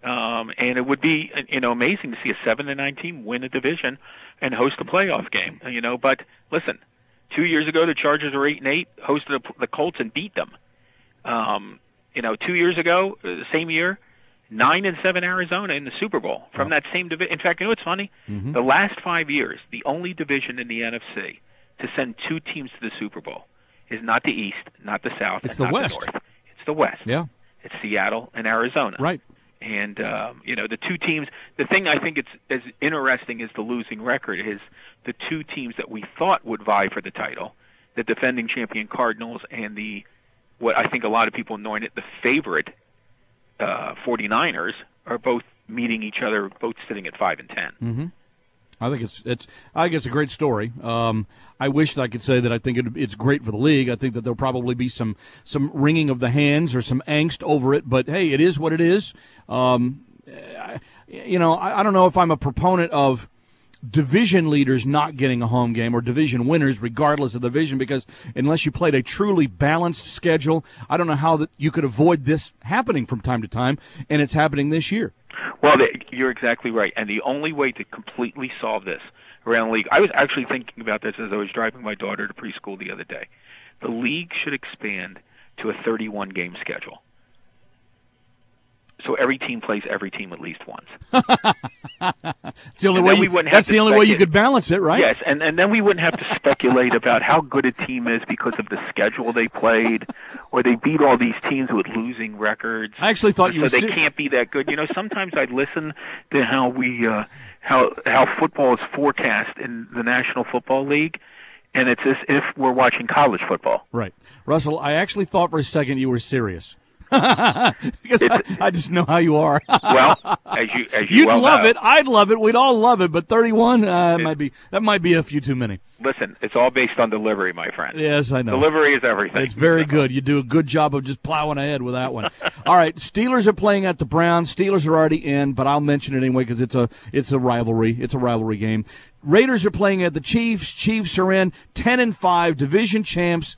Um, and it would be, you know, amazing to see a seven and nine team win a division and host a playoff game. You know, but listen, two years ago the Chargers were eight and eight, hosted the Colts and beat them. Um, you know, two years ago, the same year, nine and seven Arizona in the Super Bowl from that same division. In fact, you know what's funny? Mm-hmm. The last five years, the only division in the N F C to send two teams to the Super Bowl is not the East, not the South, It's and the not West. the North. It's the West. Yeah. It's Seattle and Arizona. Right. And, um, you know, the two teams, the thing I think it's as interesting as the losing record is the two teams that we thought would vie for the title, the defending champion Cardinals and the, what I think a lot of people knowing it, the favorite uh, 49ers, are both meeting each other, both sitting at five and ten. Mm-hmm. I think it's it's I think it's a great story. Um, I wish that I could say that I think it, it's great for the league. I think that there'll probably be some some wringing of the hands or some angst over it. But hey, it is what it is. Um, I, you know, I, I don't know if I'm a proponent of division leaders not getting a home game or division winners regardless of the division, because unless you played a truly balanced schedule, I don't know how that you could avoid this happening from time to time, and it's happening this year. Well, you're exactly right. And the only way to completely solve this around the league, I was actually thinking about this as I was driving my daughter to preschool the other day. The league should expand to a thirty-one game schedule. So every team plays every team at least once. It's the only And way then we you, wouldn't have that's to the only way you speculate. could balance it, right? Yes, and, and then we wouldn't have to speculate about how good a team is because of the schedule they played, or they beat all these teams with losing records. I actually thought you so were they ser- can't be that good. You know, sometimes I listen to how we uh, how how football is forecast in the National Football League, and it's as if we're watching college football. Right. Russell, I actually thought for a second you were serious. Because I, I just know how you are. Well, as you as you You'd well love know, it. I'd love it. We'd all love it. But thirty-one uh, might be that might be a few too many. Listen, it's all based on delivery, my friend. Yes, I know. Delivery is everything. It's very good. You do a good job of just plowing ahead with that one. All right, Steelers are playing at the Browns. Steelers are already in, but I'll mention it anyway because it's a it's a rivalry. It's a rivalry game. Raiders are playing at the Chiefs. Chiefs are in ten and five, division champs.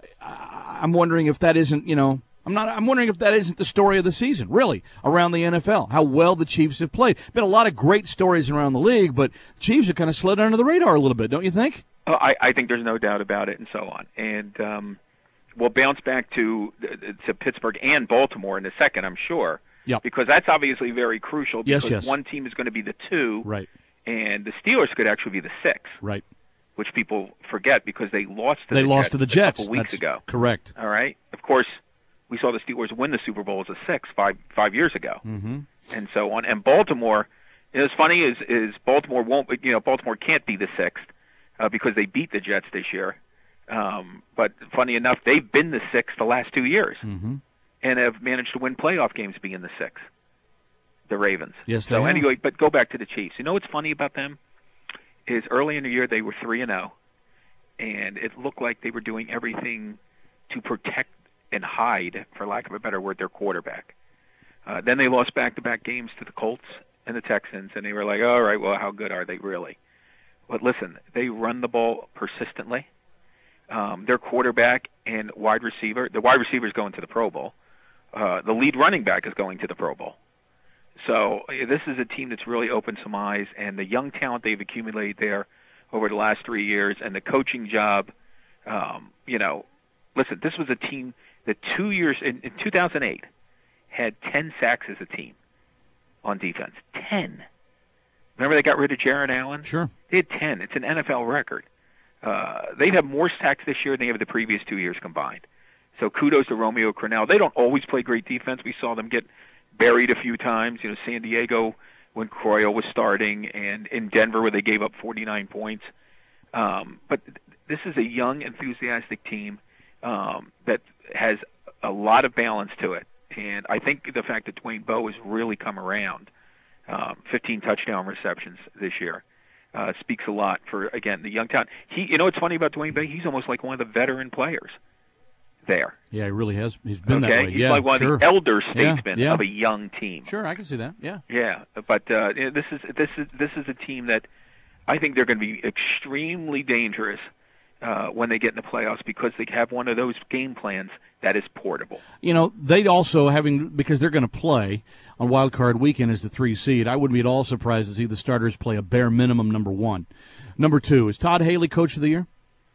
I'm wondering if that isn't, you know, I'm not. I'm wondering if that isn't the story of the season, really, around the N F L. How well the Chiefs have played. Been a lot of great stories around the league, but the Chiefs have kind of slid under the radar a little bit, don't you think? Oh, I, I think there's no doubt about it, and so on. And um, we'll bounce back to to Pittsburgh and Baltimore in a second, I'm sure. Yep. Because that's obviously very crucial. Yes, Because yes. one team is going to be the two, right? And the Steelers could actually be the six, right? Which people forget because they lost to they the lost Jets to the a Jets couple weeks That's ago. Correct. All right. Of course, we saw the Steelers win the Super Bowl as a six five five years ago, Mm-hmm. and so on. And Baltimore, you know, what's funny is is Baltimore won't, you know, Baltimore can't be the sixth uh, because they beat the Jets this year. Um, but funny enough, they've been the sixth the last two years, Mm-hmm. and have managed to win playoff games being the sixth. The Ravens. Yes, they So have. anyway, but go back to the Chiefs. You know what's funny about them is early in the year they were three and zero, and it looked like they were doing everything to protect and hide, for lack of a better word, their quarterback. Uh, then they lost back-to-back games to the Colts and the Texans, and they were like, all right, well, how good are they really? But listen, they run the ball persistently. Um, their quarterback and wide receiver, the wide receiver is going to the Pro Bowl. Uh, the lead running back is going to the Pro Bowl. So uh, this is a team that's really opened some eyes, and the young talent they've accumulated there over the last three years, and the coaching job, um, you know, listen, this was a team that two years, in, in two thousand eight, had ten sacks as a team on defense. ten. Remember they got rid of Jaron Allen? Sure. They had ten. It's an N F L record. Uh, they'd have more sacks this year than they have the previous two years combined. So kudos to Romeo Crennel. They don't always play great defense. We saw them get buried a few times. You know, San Diego when Croyle was starting, and in Denver where they gave up forty-nine points. Um, but th- this is a young, enthusiastic team um, that has a lot of balance to it. And I think the fact that Dwayne Bowe has really come around, um, fifteen touchdown receptions this year, uh, speaks a lot for, again, the young talent. He, you know what's funny about Dwayne Bowe? He's almost like one of the veteran players there. Yeah, he really has. He's been okay? that way. He's yeah, like one sure. of the elder Yeah, statesmen yeah. of a young team. Sure, I can see that. Yeah. Yeah, but uh, you know, this is this is this is a team that I think they're going to be extremely dangerous uh, when they get in the playoffs because they have one of those game plans that is portable. You know, they'd also having because they're going to play on Wild Card Weekend as the three seed. I wouldn't be at all surprised to see the starters play a bare minimum number one. Number two, is Todd Haley Coach of the Year?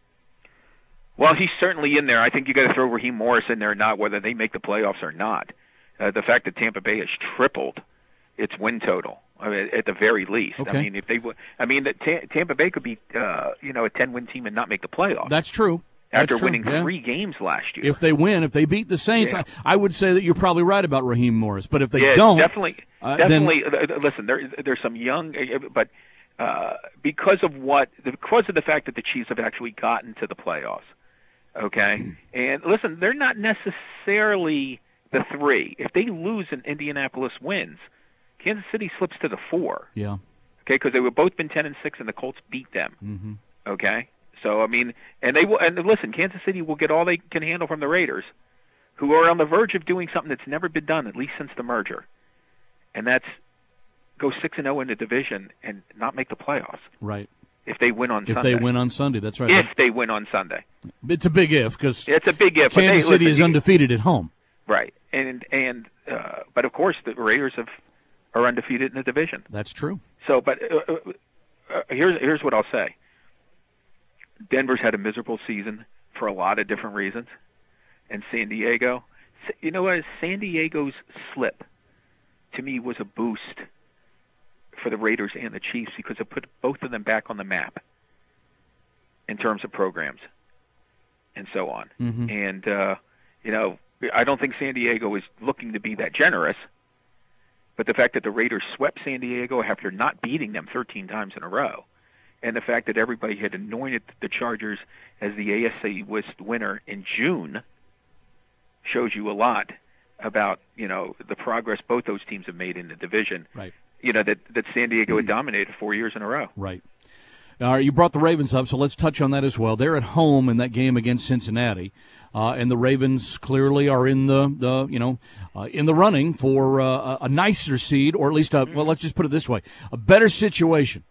Well, he's certainly in there. I think you got to throw Raheem Morris in there, or not whether they make the playoffs or not. Uh, the fact that Tampa Bay has tripled its win total, I mean, at the very least. Okay. I mean, if they, w- I mean, the T- Tampa Bay could be, uh, you know, a ten-win team and not make the playoffs. That's true. After That's true. winning yeah. three games last year. If they win, if they beat the Saints, Yeah. I, I would say that you're probably right about Raheem Morris. But if they yeah, don't, definitely, uh, definitely. then, uh, listen, there, there's some young, uh, but uh, because of what, because of the fact that the Chiefs have actually gotten to the playoffs. Okay, and listen, they're not necessarily the three. If they lose and Indianapolis wins, Kansas City slips to the four. yeah. Okay, because they were both been ten and six, and the Colts beat them. Mm-hmm. Okay, so I mean, and they will. And listen, Kansas City will get all they can handle from the Raiders, who are on the verge of doing something that's never been done, at least since the merger, and that's go six and zero in the division and not make the playoffs. Right. If they win on If Sunday. they win on Sunday, that's right. If they win on Sunday. It's a big if because It's a big if. but Kansas they, City listen, is you- undefeated at home. Right, and and uh, but of course the Raiders have are undefeated in the division. That's true. So, but uh, uh, uh, here's here's what I'll say. Denver's had a miserable season for a lot of different reasons, and San Diego, you know what? San Diego's slip to me was a boost for the Raiders and the Chiefs because it put both of them back on the map in terms of programs and so on. Mhm. And uh, you know, I don't think San Diego is looking to be that generous. But the fact that the Raiders swept San Diego after not beating them thirteen times in a row, and the fact that everybody had anointed the Chargers as the A F C West winner in June shows you a lot about, you know, the progress both those teams have made in the division. Right. You know, that, that San Diego had dominated four years in a row. Right. All right, you brought the Ravens up, so let's touch on that as well. They're at home in that game against Cincinnati, uh, and the Ravens clearly are in the, the you know, uh, in the running for uh, a nicer seed, or at least, a, well, let's just put it this way, a better situation.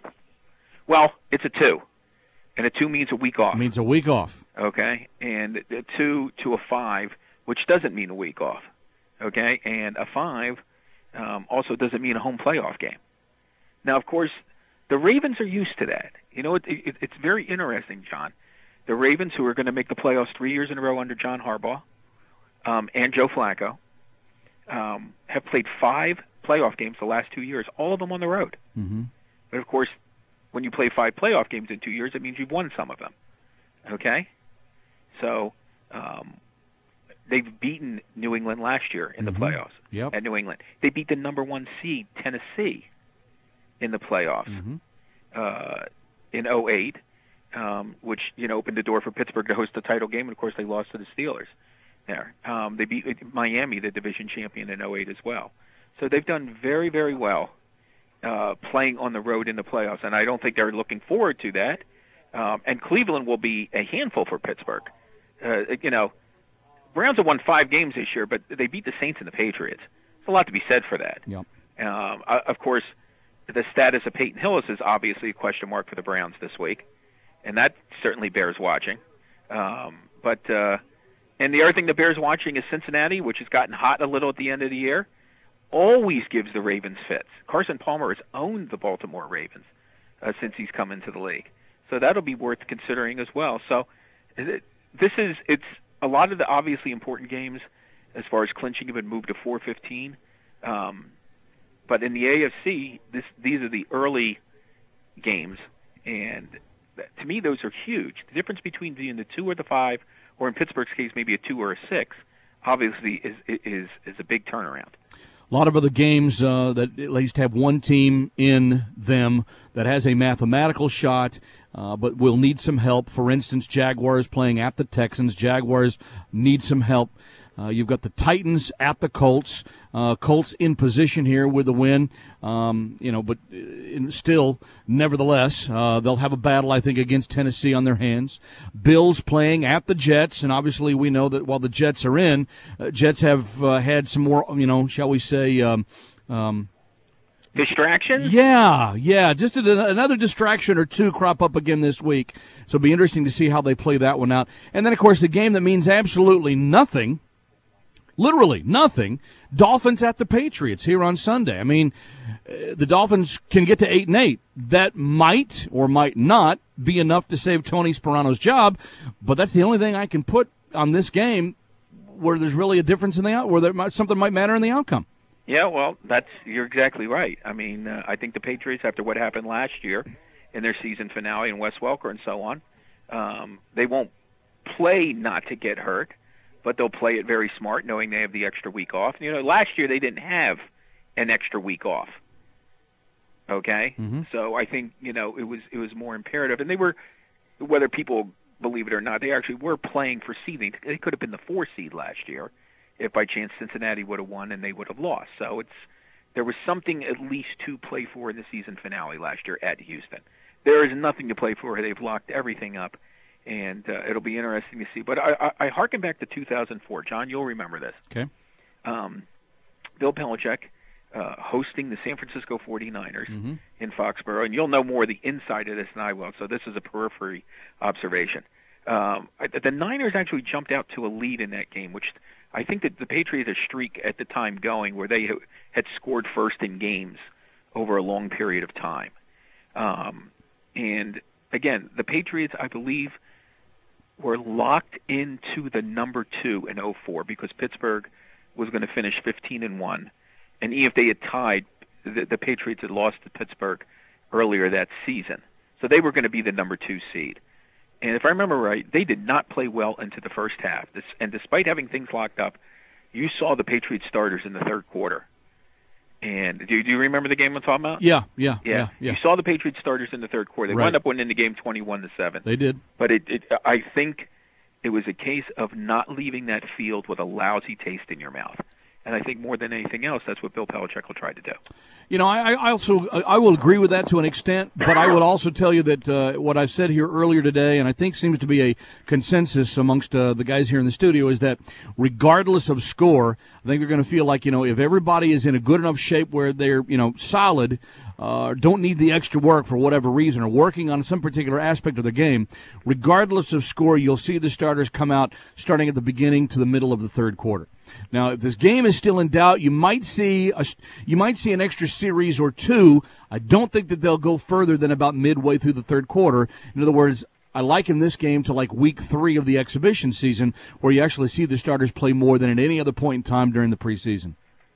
Well, it's a two, and a two means a week off. It means a week off. Okay, and a two to a five, which doesn't mean a week off. Okay, and a five um, also doesn't mean a home playoff game. Now, of course, the Ravens are used to that. You know, it, it, it's very interesting, John. The Ravens, who are going to make the playoffs three years in a row under John Harbaugh um, and Joe Flacco, um, have played five playoff games the last two years, all of them on the road. Mm-hmm. But, of course, when you play five playoff games in two years, it means you've won some of them. Okay? So um, they've beaten New England last year in Mm-hmm. the playoffs Yep. at New England. They beat the number one seed, Tennessee, in the playoffs Mm-hmm. uh, in oh eight, um, which, you know, opened the door for Pittsburgh to host the title game, and, of course, they lost to the Steelers there. Um, they beat Miami, the division champion, in oh eight as well. So they've done very, very well uh, playing on the road in the playoffs, and I don't think they're looking forward to that. Um, and Cleveland will be a handful for Pittsburgh. Uh, you know, Browns have won five games this year, but they beat the Saints and the Patriots. There's a lot to be said for that. Yep. Um, uh, of course, the status of Peyton Hillis is obviously a question mark for the Browns this week, and that certainly bears watching. Um, but uh, and the other thing that bears watching is Cincinnati, which has gotten hot a little at the end of the year, always gives the Ravens fits. Carson Palmer has owned the Baltimore Ravens uh, since he's come into the league, so that'll be worth considering as well. So it, this is it's a lot of the obviously important games as far as clinching have been moved to four fifteen. Um, but in the A F C, this, these are the early games, and to me, those are huge. The difference between being the two or the five, or in Pittsburgh's case, maybe a two or a six, obviously is is is a big turnaround. A lot of other games uh, that at least have one team in them that has a mathematical shot, uh, but will need some help. For instance, Jaguars playing at the Texans. Jaguars need some help. Uh, you've got the Titans at the Colts. Uh, Colts in position here with the win. Um, you know, but uh, still, nevertheless, uh, they'll have a battle, I think, against Tennessee on their hands. Bills playing at the Jets, and obviously we know that while the Jets are in, uh, Jets have uh, had some more, you know, shall we say, um, um, Distractions? Yeah, yeah. Just a, another distraction or two crop up again this week. So it'll be interesting to see how they play that one out. And then, of course, the game that means absolutely nothing, literally nothing, Dolphins at the Patriots here on Sunday. I mean, uh, the Dolphins can get to eight and eight. That might or might not be enough to save Tony Sperano's job, but that's the only thing I can put on this game where there's really a difference in the out, where there might, something might matter in the outcome. Yeah, well, that's you're exactly right. I mean, uh, I think the Patriots, after what happened last year in their season finale and Wes Welker and so on, um, they won't play not to get hurt, but they'll play it very smart, knowing they have the extra week off. You know, last year they didn't have an extra week off. Okay, mm-hmm. So I think you know it was it was more imperative, and they were, whether people believe it or not, they actually were playing for seeding. They could have been the four seed last year, if by chance Cincinnati would have won and they would have lost. So it's there was something at least to play for in the season finale last year at Houston. There is nothing to play for. They've locked everything up, and uh, it'll be interesting to see. But I, I, I harken back to two thousand four. John, you'll remember this. Okay. Um, Bill Belichick uh, hosting the San Francisco forty-niners mm-hmm. in Foxborough, and you'll know more of the inside of this than I will, so this is a periphery observation. Um, the Niners actually jumped out to a lead in that game, which I think that the Patriots had a streak at the time going where they had scored first in games over a long period of time. Um, and, again, the Patriots, I believe, were locked into the number two in oh four because Pittsburgh was going to finish fifteen and one. And even if they had tied, the, the Patriots had lost to Pittsburgh earlier that season. So they were going to be the number two seed. And if I remember right, they did not play well into the first half. This, and despite having things locked up, you saw the Patriots starters in the third quarter. And do you, do you remember the game I'm talking about? Yeah, yeah, yeah. yeah. yeah. You saw the Patriots starters in the third quarter. They right. wound up winning the game twenty-one to seven. They did. But it, it, I think it was a case of not leaving that field with a lousy taste in your mouth. And I think more than anything else, that's what Bill Belichick will try to do. You know, I, I also I will agree with that to an extent, but I would also tell you that uh, what I said here earlier today, and I think seems to be a consensus amongst uh, the guys here in the studio, is that regardless of score, I think they're going to feel like, you know, if everybody is in a good enough shape where they're, you know, solid, uh, don't need the extra work for whatever reason, or working on some particular aspect of the game, regardless of score, you'll see the starters come out starting at the beginning to the middle of the third quarter. Now, if this game is still in doubt, you might see a, you might see an extra series or two. I don't think that they'll go further than about midway through the third quarter. In other words, I liken this game to like week three of the exhibition season, where you actually see the starters play more than at any other point in time during the preseason.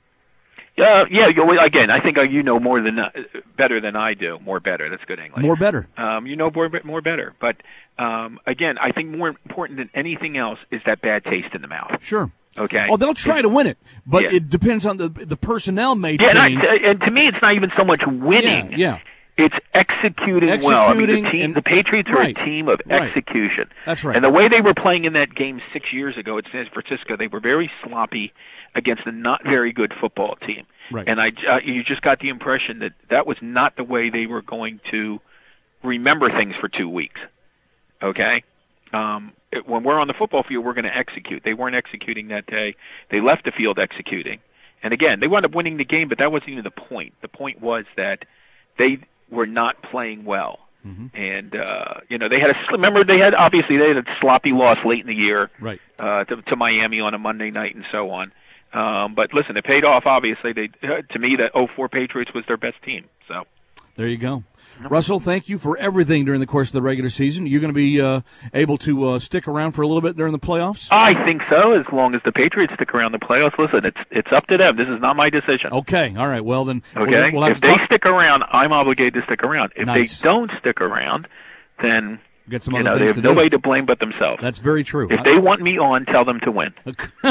Uh, yeah, you, again, I think you know more than uh, better than I do. More better. That's good English. More better. Um, you know more, more better. But um, again, I think more important than anything else is that bad taste in the mouth. Sure. Okay. Oh, they'll try it's, to win it, but yeah. it depends on the the personnel may yeah, change. And, I, and to me, it's not even so much winning. Yeah. yeah. It's executing, executing well. I mean, the, team, and, the Patriots are right, a team of right. execution. That's right. And the way they were playing in that game six years ago at San Francisco, they were very sloppy against a not very good football team. Right. And I, uh, you just got the impression that that was not the way they were going to remember things for two weeks. Okay? Um, it, when we're on the football field, we're going to execute. They weren't executing that day. They left the field executing. And again, they wound up winning the game, but that wasn't even the point. The point was that they were not playing well. Mm-hmm. And, uh, you know, they had a, remember, they had, obviously, they had a sloppy loss late in the year right. uh, to, to Miami on a Monday night and so on. Um, but listen, it paid off, obviously. They, uh, to me, that oh four Patriots was their best team. So there you go. Russell, thank you for everything during the course of the regular season. You're going to be uh, able to uh, stick around for a little bit during the playoffs? I think so, as long as the Patriots stick around the playoffs. Listen, it's it's up to them. This is not my decision. Okay, all right. Well, then, okay. We'll, we'll have if to they talk. stick around, I'm obligated to stick around. If nice. they don't stick around, then Get some you other know, they have to nobody do. to blame but themselves. That's very true. If I, they want me on, tell them to win.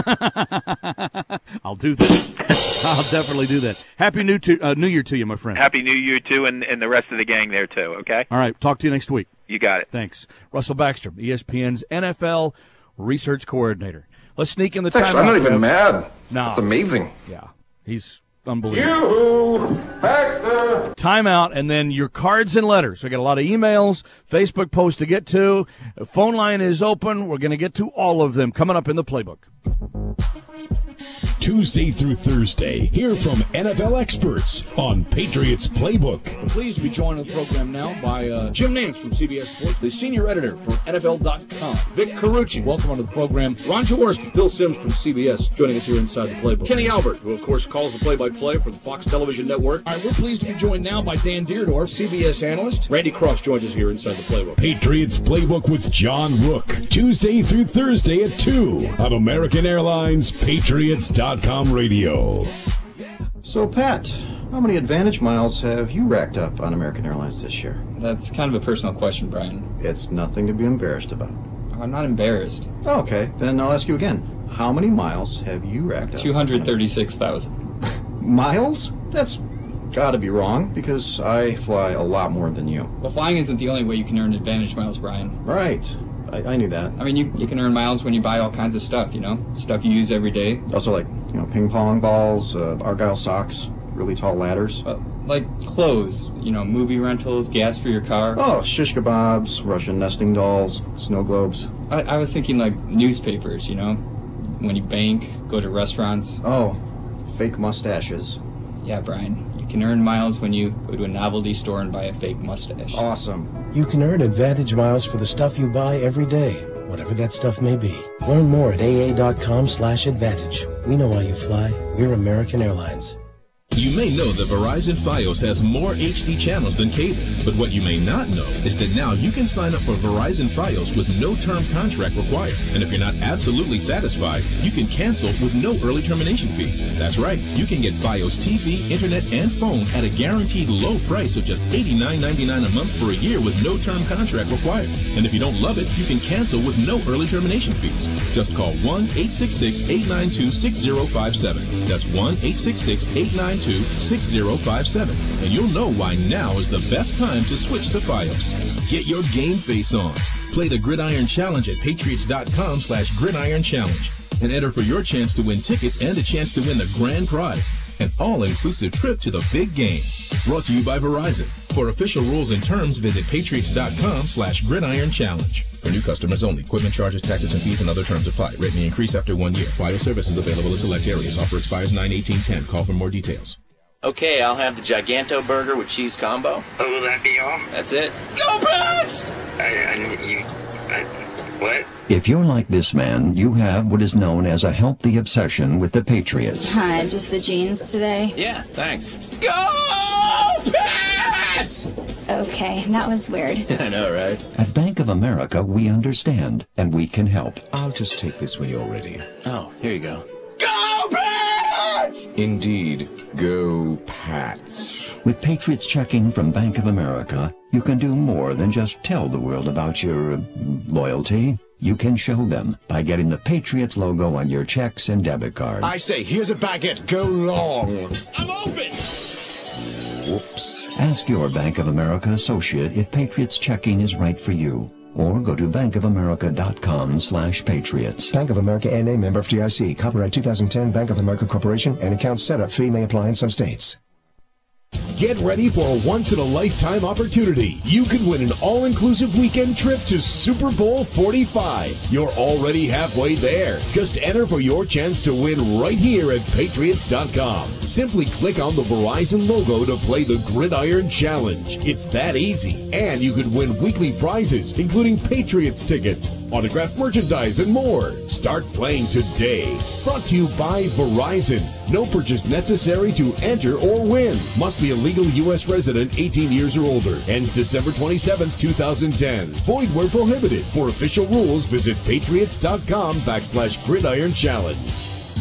I'll do that. I'll definitely do that. Happy New to, uh, New Year to you, my friend. Happy New Year, too, and, and the rest of the gang there, too, okay? All right. Talk to you next week. You got it. Thanks. Russell Baxter, E S P N's N F L Research Coordinator. Let's sneak in the time. Actually, I'm not even mad. No. It's amazing. Yeah. He's unbelievable. Yoo-hoo! Baxter! Timeout, and then your cards and letters. We got a lot of emails, Facebook posts to get to. The phone line is open. We're going to get to all of them coming up in the playbook. Tuesday through Thursday. Hear from N F L experts on Patriots Playbook. I'm pleased to be joined on the program now by uh, Jim Nance from C B S Sports, the senior editor for N F L dot com. Vic Carucci, welcome onto the program. Ron Jaworski, Phil Simms from C B S, joining us here inside the Playbook. Kenny Albert, who of course calls the play-by-play for the Fox Television Network. All right, we're pleased to be joined now by Dan Deerdorf, C B S analyst. Randy Cross joins us here inside the Playbook. Patriots Playbook with John Rook, Tuesday through Thursday at two on American Airlines Patriots dot com radio. So, Pat, how many Advantage miles have you racked up on American Airlines this year? That's kind of a personal question, Brian. It's nothing to be embarrassed about. I'm not embarrassed. Okay, then I'll ask you again. How many miles have you racked up? two hundred thirty-six thousand. Miles? That's gotta be wrong, because I fly a lot more than you. Well, flying isn't the only way you can earn Advantage miles, Brian. Right. I, I knew that. I mean, you, you can earn miles when you buy all kinds of stuff, you know? Stuff you use every day. Also, like, you know, ping pong balls, uh, Argyle socks, really tall ladders. Uh, like clothes, you know, movie rentals, gas for your car. Oh, shish kebabs, Russian nesting dolls, snow globes. I, I was thinking like newspapers, you know? When you bank, go to restaurants. Oh, fake mustaches. Yeah, Brian. You can earn miles when you go to a novelty store and buy a fake mustache. Awesome. You can earn Advantage miles for the stuff you buy every day, whatever that stuff may be. Learn more at A A dot com slash advantage. We know why you fly. We're American Airlines. You may know that Verizon Fios has more H D channels than cable, but what you may not know is that now you can sign up for Verizon Fios with no term contract required. And if you're not absolutely satisfied, you can cancel with no early termination fees. That's right, you can get Fios T V, internet, and phone at a guaranteed low price of just eighty-nine ninety-nine a month for a year with no term contract required. And if you don't love it, you can cancel with no early termination fees. Just call one eight six six, eight nine two, six zero five seven. That's one eight six six, eight nine two, six zero five seven, and you'll know why now is the best time to switch to Fios. Get your game face on. Play the Gridiron Challenge at patriots dot com slash gridiron challenge and enter for your chance to win tickets and a chance to win the grand prize, an all-inclusive trip to the big game. Brought to you by Verizon. For official rules and terms, visit patriots dot com slash gridiron challenge. For new customers only. Equipment charges, taxes, and fees and other terms apply. Rate may increase after one year. Fios services available in select areas. Offer expires nine eighteen ten. Call for more details. Okay, I'll have the Giganto burger with cheese combo. Oh, will that be all? That's it. Go Pats! I, I, you, I, what? If you're like this man, you have what is known as a healthy obsession with the Patriots. Hi, just the jeans today? Yeah, thanks. Go Pats! Okay, that was weird. I know, right? At Bank of America, we understand, and we can help. I'll just take this when you're ready. Oh, here you go. Go Pats! Indeed. Go Pats. With Patriots checking from Bank of America, you can do more than just tell the world about your uh, loyalty. You can show them by getting the Patriots logo on your checks and debit cards. I say, here's a baguette. Go long. I'm open! Whoops. Ask your Bank of America associate if Patriots checking is right for you. Or go to bank of america dot com slash patriots. Bank of America N A member F D I C. Copyright two thousand ten Bank of America Corporation. And account setup fee may apply in some states. Get ready for a once-in-a-lifetime opportunity. You could win an all-inclusive weekend trip to Super Bowl forty-five. You're already halfway there. Just enter for your chance to win right here at patriots dot com. Simply click on the Verizon logo to play the Gridiron Challenge. It's that easy. And you could win weekly prizes, including Patriots tickets, autographed merchandise, and more. Start playing today. Brought to you by Verizon. No purchase necessary to enter or win. Must be a legal U S resident eighteen years or older. Ends December twenty-seventh, two thousand ten. Void where prohibited. For official rules, visit patriots dot com backslash gridiron challenge.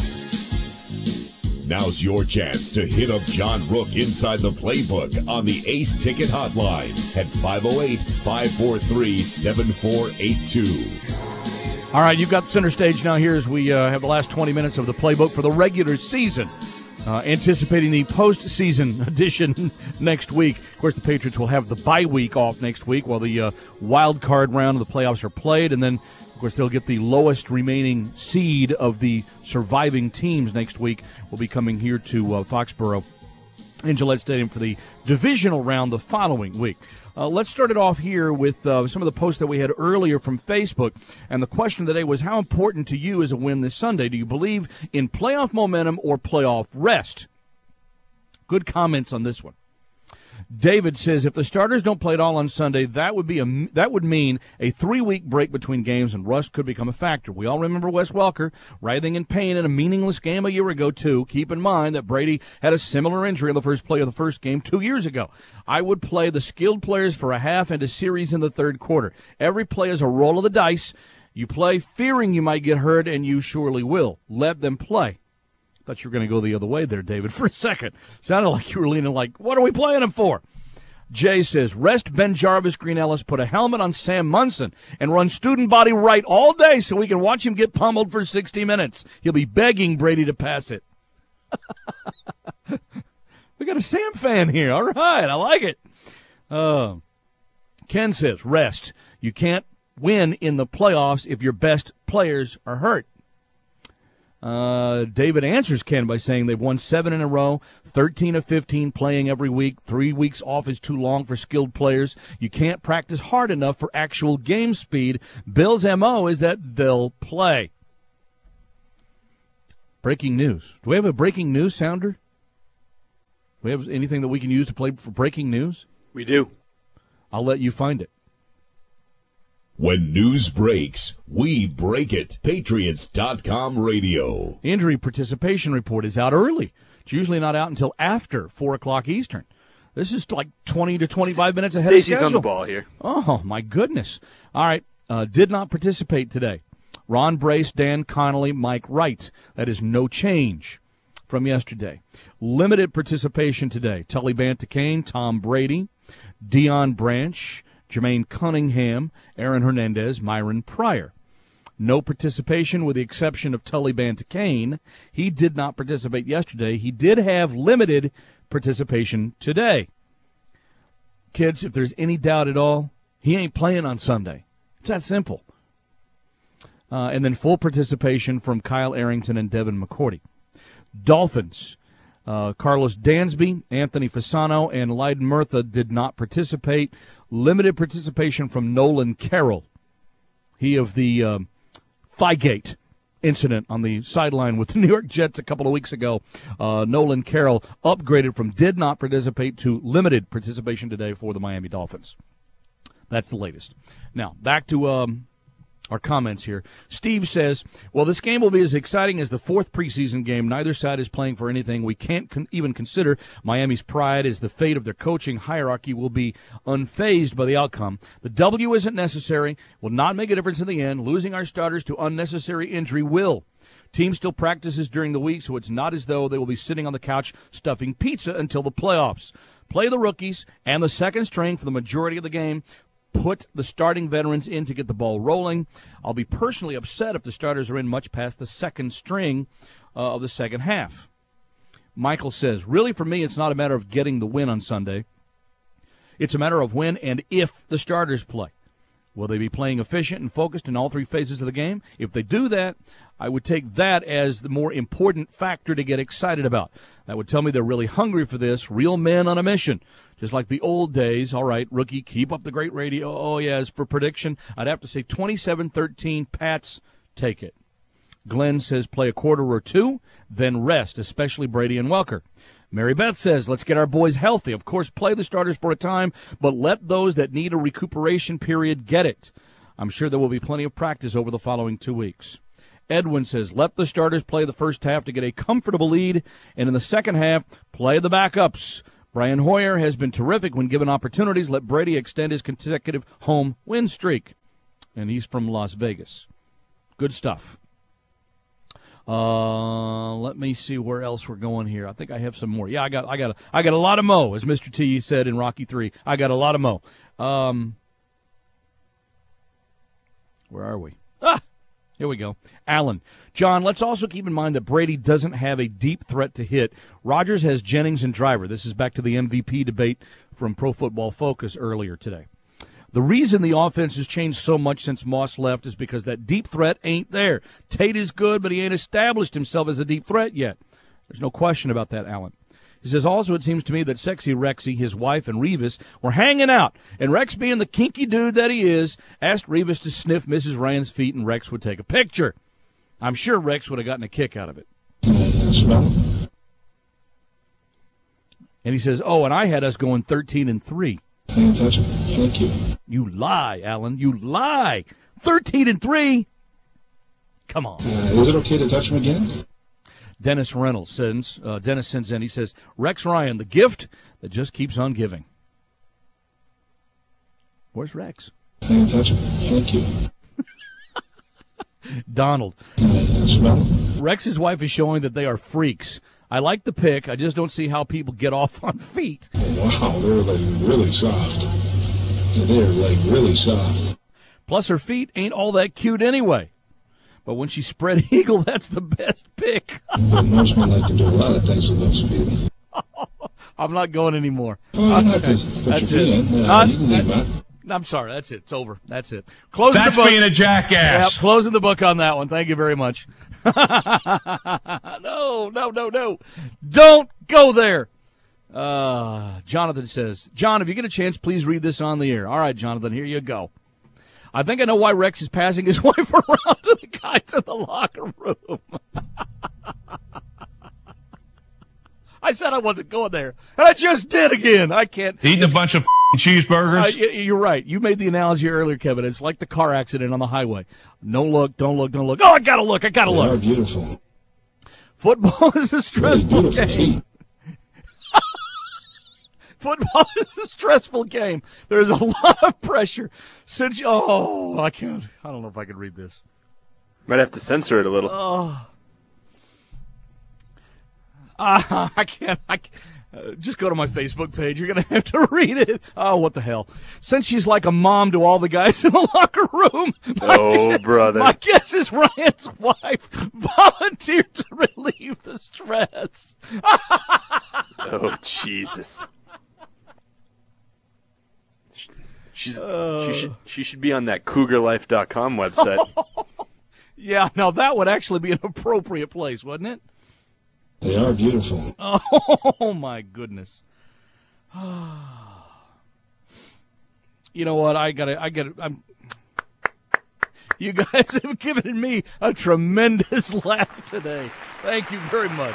Now's your chance to hit up John Rook inside the playbook on the Ace Ticket Hotline at five oh eight, five four three, seven four eight two. All right, you've got center stage now here as we uh, have the last twenty minutes of the playbook for the regular season. Uh, anticipating the postseason edition next week. Of course, the Patriots will have the bye week off next week while the uh, wild card round of the playoffs are played, and then, of course, they'll get the lowest remaining seed of the surviving teams next week. Will be coming here to uh, Foxborough in Gillette Stadium for the divisional round the following week. Uh, let's start it off here with uh, some of the posts that we had earlier from Facebook. And the question today was, how important to you is a win this Sunday? Do you believe in playoff momentum or playoff rest? Good comments on this one. David says, if the starters don't play at all on Sunday, that would be a that would mean a three-week break between games, and rust could become a factor. We all remember Wes Welker writhing in pain in a meaningless game a year ago, too. Keep in mind that Brady had a similar injury on the first play of the first game two years ago. I would play the skilled players for a half and a series in the third quarter. Every play is a roll of the dice. You play fearing you might get hurt, and you surely will. Let them play. Thought you were going to go the other way there, David, for a second. Sounded like you were leaning like, what are we playing him for? Jay says, rest Ben Jarvis, Green Ellis, put a helmet on Sam Munson, and run student body right all day so we can watch him get pummeled for sixty minutes. He'll be begging Brady to pass it. We got a Sam fan here. All right, I like it. Uh, Ken says, rest. You can't win in the playoffs if your best players are hurt. Uh, David answers Ken by saying they've won seven in a row, thirteen of fifteen playing every week. Three weeks off is too long for skilled players. You can't practice hard enough for actual game speed. Bill's M O is that they'll play. Breaking news. Do we have a breaking news sounder? Do we have anything that we can use to play for breaking news? We do. I'll let you find it. When news breaks, we break it. Patriots dot com radio. Injury participation report is out early. It's usually not out until after four o'clock Eastern. This is like twenty to twenty-five minutes ahead Stacey's of schedule. on the ball here. Oh, my goodness. All right. Uh, did not participate today. Ron Brace, Dan Connolly, Mike Wright. That is no change from yesterday. Limited participation today. Tully Banta-Cain, Tom Brady, Deion Branch, Jermaine Cunningham, Aaron Hernandez, Myron Pryor. No participation with the exception of Tully Banta-Cain. He did not participate yesterday. He did have limited participation today. Kids, if there's any doubt at all, he ain't playing on Sunday. It's that simple. Uh, and then full participation from Kyle Arrington and Devin McCourty. Dolphins. Uh, Carlos Dansby, Anthony Fasano, and Lyden Murtha did not participate. Limited participation from Nolan Carroll. He of the uh, Thigh-Gate incident on the sideline with the New York Jets a couple of weeks ago. Uh, Nolan Carroll upgraded from did not participate to limited participation today for the Miami Dolphins. That's the latest. Now, back to um, our comments here. Steve says, well, this game will be as exciting as the fourth preseason game. Neither side is playing for anything. We can't con- even consider Miami's pride as the fate of their coaching hierarchy will be unfazed by the outcome. The W isn't necessary, will not make a difference in the end. Losing our starters to unnecessary injury will. Team still practices during the week, so it's not as though they will be sitting on the couch stuffing pizza until the playoffs. Play the rookies and the second string for the majority of the game. Put the starting veterans in to get the ball rolling. I'll be personally upset if the starters are in much past the second string uh, of the second half. Michael says, really for me, it's not a matter of getting the win on Sunday. It's a matter of when and if the starters play. Will they be playing efficient and focused in all three phases of the game? If they do that, I would take that as the more important factor to get excited about. That would tell me they're really hungry for this, real men on a mission. Just like the old days. All right, rookie, keep up the great radio. Oh, yes, for prediction, I'd have to say twenty-seven thirteen, Pats, take it. Glenn says play a quarter or two, then rest, especially Brady and Welker. Mary Beth says, let's get our boys healthy. Of course, play the starters for a time, but let those that need a recuperation period get it. I'm sure there will be plenty of practice over the following two weeks. Edwin says, let the starters play the first half to get a comfortable lead, and in the second half, play the backups. Brian Hoyer has been terrific when given opportunities. Let Brady extend his consecutive home win streak. And he's from Las Vegas. Good stuff. Uh, let me see where else we're going here. I think I have some more. Yeah, I got, I got, a, I got a lot of mo, as Mister T said in Rocky three. I got a lot of mo. Um, where are we? Ah, here we go. Allen. John, let's also keep in mind that Brady doesn't have a deep threat to hit. Rodgers has Jennings and Driver. This is back to the M V P debate from Pro Football Focus earlier today. The reason the offense has changed so much since Moss left is because that deep threat ain't there. Tate is good, but he ain't established himself as a deep threat yet. There's no question about that, Allen. He says, also, it seems to me that Sexy Rexy, his wife, and Revis were hanging out. And Rex, being the kinky dude that he is, asked Revis to sniff Missus Ryan's feet, and Rex would take a picture. I'm sure Rex would have gotten a kick out of it. Can I smell it? And he says, oh, and I had us going thirteen and three. Can't touch it. Thank you. You lie, Alan. You lie. thirteen and three. Come on. Uh, is it okay to touch him again? Dennis Reynolds sends, uh, Dennis sends in, he says, Rex Ryan, the gift that just keeps on giving. Where's Rex? Can't touch him. Thank you. Donald. Can I smell it? Rex's wife is showing that they are freaks. I like the pic. I just don't see how people get off on feet. Wow, they're like really soft. They're like really soft. Plus, her feet ain't all that cute anyway. But when she spread eagle, that's the best pic. But most men like to do a lot of things with those feet. I'm not going anymore. Oh, you don't have to put That's your it. feet in. Uh, Uh, you can leave that. I'm sorry. That's it. It's over. That's it. Closing That's the book. being a jackass. Yeah, closing the book on that one. Thank you very much. no, no, no, no. Don't go there. Uh, Jonathan says, John, if you get a chance, please read this on the air. All right, Jonathan, here you go. I think I know why Rex is passing his wife around to the guys in the locker room. I said I wasn't going there, and I just did again. I can't. Eating a bunch of cheeseburgers. Uh, you're right. You made the analogy earlier, Kevin. It's like the car accident on the highway. No look, don't look, don't look. Oh, I gotta look, I gotta They look. are beautiful. Football is a stressful Beautiful game. feet. Football is a stressful game. There's a lot of pressure. Since oh, I can't. I don't know if I can read this. Might have to censor it a little. Oh, uh, I can't. I can't. Uh, just go to my Facebook page. You're going to have to read it. Oh, what the hell. Since she's like a mom to all the guys in the locker room. Oh, guess, brother. My guess is Ryan's wife volunteered to relieve the stress. Oh, Jesus. She's, Uh. she should she should be on that cougar life dot com website. Yeah, now that would actually be an appropriate place, wouldn't it? They are beautiful. Oh, my goodness. You know what? I got to, I got to, I'm, you guys have given me a tremendous laugh today. Thank you very much.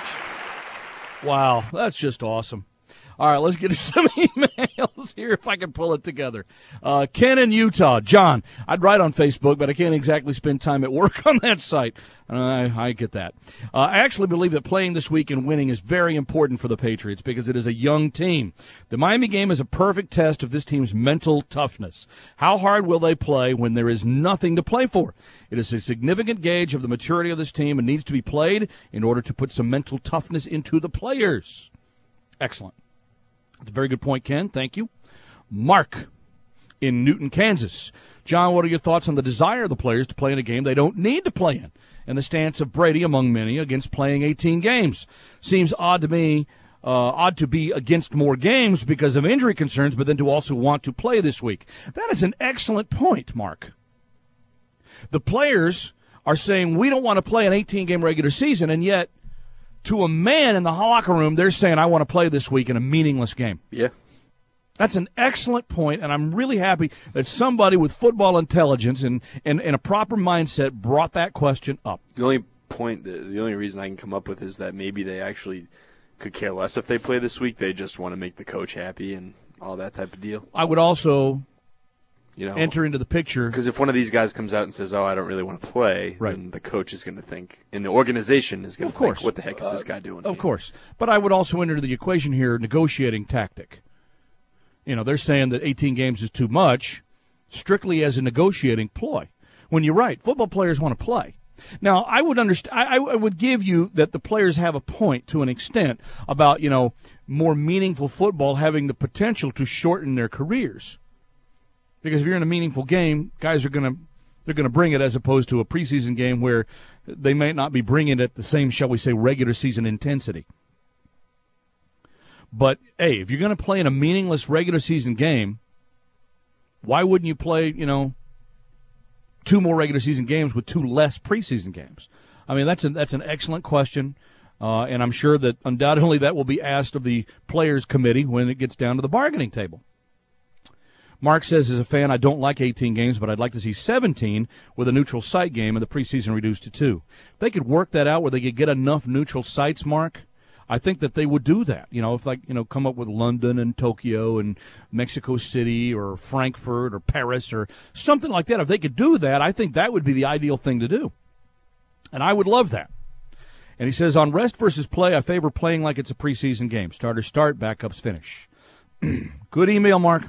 Wow, that's just awesome. All right, let's get to some emails here if I can pull it together. Uh, Ken in Utah. John, I'd write on Facebook, but I can't exactly spend time at work on that site. Uh, I, I get that. Uh, I actually believe that playing this week and winning is very important for the Patriots because it is a young team. The Miami game is a perfect test of this team's mental toughness. How hard will they play when there is nothing to play for? It is a significant gauge of the maturity of this team and needs to be played in order to put some mental toughness into the players. Excellent. That's a very good point, Ken. Thank you. Mark in Newton, Kansas. John, what are your thoughts on the desire of the players to play in a game they don't need to play in, and the stance of Brady, among many, against playing eighteen games? Seems odd to me, uh, odd to be against more games because of injury concerns, but then to also want to play this week. That is an excellent point, Mark. The players are saying we don't want to play an eighteen-game regular season, and yet to a man in the locker room, they're saying, I want to play this week in a meaningless game. Yeah. That's an excellent point, and I'm really happy that somebody with football intelligence and, and, and a proper mindset brought that question up. The only point, the, the only reason I can come up with is that maybe they actually could care less if they play this week. They just want to make the coach happy and all that type of deal. I would also you know, enter into the picture. Because if one of these guys comes out and says, oh, I don't really want to play, right. then the coach is going to think, and the organization is going to think, what the heck is this guy doing? Of course. But I would also enter the equation here negotiating tactic. You know, they're saying that eighteen games is too much, strictly as a negotiating ploy. When you're right, football players want to play. Now, I would understand. I, I would give you that the players have a point to an extent about, you know, more meaningful football having the potential to shorten their careers. Because if you're in a meaningful game, guys are going to they're going to bring it as opposed to a preseason game where they may not be bringing it at the same, shall we say, regular season intensity. But, hey, if you're going to play in a meaningless regular season game, why wouldn't you play, you know, two more regular season games with two less preseason games? I mean, that's, a, that's an excellent question. Uh, and I'm sure that undoubtedly that will be asked of the players' committee when it gets down to the bargaining table. Mark says, as a fan, I don't like eighteen games, but I'd like to see seventeen with a neutral site game and the preseason reduced to two. If they could work that out where they could get enough neutral sites, Mark, I think that they would do that. You know, if like, you know, come up with London and Tokyo and Mexico City or Frankfurt or Paris or something like that. If they could do that, I think that would be the ideal thing to do. And I would love that. And he says, on rest versus play, I favor playing like it's a preseason game. Starters start, backups finish. Good email, Mark.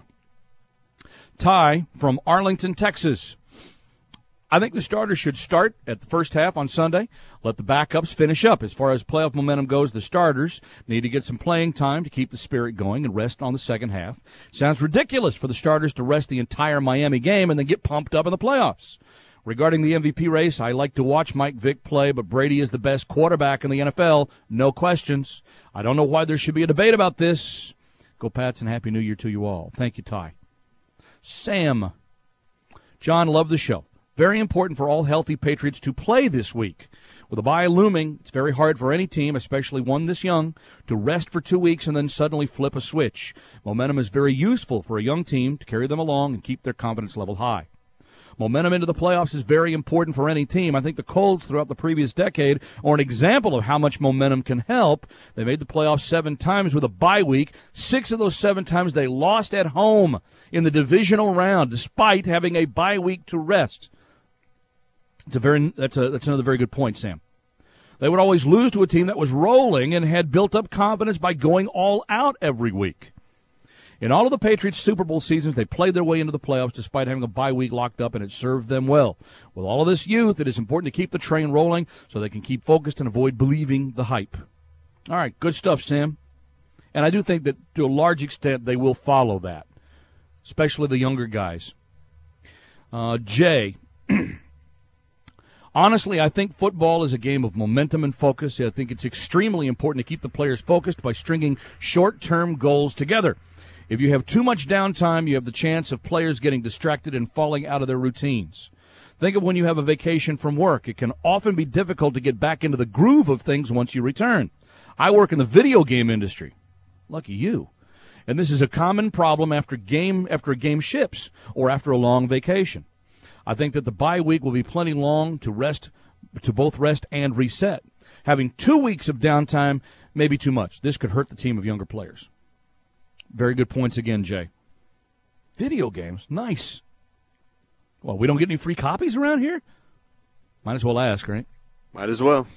Ty from Arlington, Texas. I think the starters should start at the first half on Sunday. Let the backups finish up. As far as playoff momentum goes, the starters need to get some playing time to keep the spirit going and rest on the second half. Sounds ridiculous for the starters to rest the entire Miami game and then get pumped up in the playoffs. Regarding the M V P race, I like to watch Mike Vick play, but Brady is the best quarterback in the N F L. No questions. I don't know why there should be a debate about this. Go Pats and Happy New Year to you all. Thank you, Ty. Sam. John, love the show. Very important for all healthy Patriots to play this week. With a bye looming, it's very hard for any team, especially one this young, to rest for two weeks and then suddenly flip a switch. Momentum is very useful for a young team to carry them along and keep their confidence level high. Momentum into the playoffs is very important for any team. I think the Colts throughout the previous decade are an example of how much momentum can help. They made the playoffs seven times with a bye week. Six of those seven times they lost at home in the divisional round, despite having a bye week to rest. It's a very, that's, a, that's another very good point, Sam. They would always lose to a team that was rolling and had built up confidence by going all out every week. In all of the Patriots' Super Bowl seasons, they played their way into the playoffs despite having a bye week locked up, and it served them well. With all of this youth, it is important to keep the train rolling so they can keep focused and avoid believing the hype. All right, good stuff, Sam. And I do think that to a large extent they will follow that, especially the younger guys. Uh, Jay, honestly, I think football is a game of momentum and focus. I think it's extremely important to keep the players focused by stringing short-term goals together. If you have too much downtime, you have the chance of players getting distracted and falling out of their routines. Think of when you have a vacation from work. It can often be difficult to get back into the groove of things once you return. I work in the video game industry. Lucky you. And this is a common problem after game after a game ships or after a long vacation. I think that the bye week will be plenty long to rest, to both rest and reset. Having two weeks of downtime may be too much. This could hurt the team of younger players. Very good points again, Jay. Video games, nice. Well, we don't get any free copies around here? Might as well ask, right? Might as well.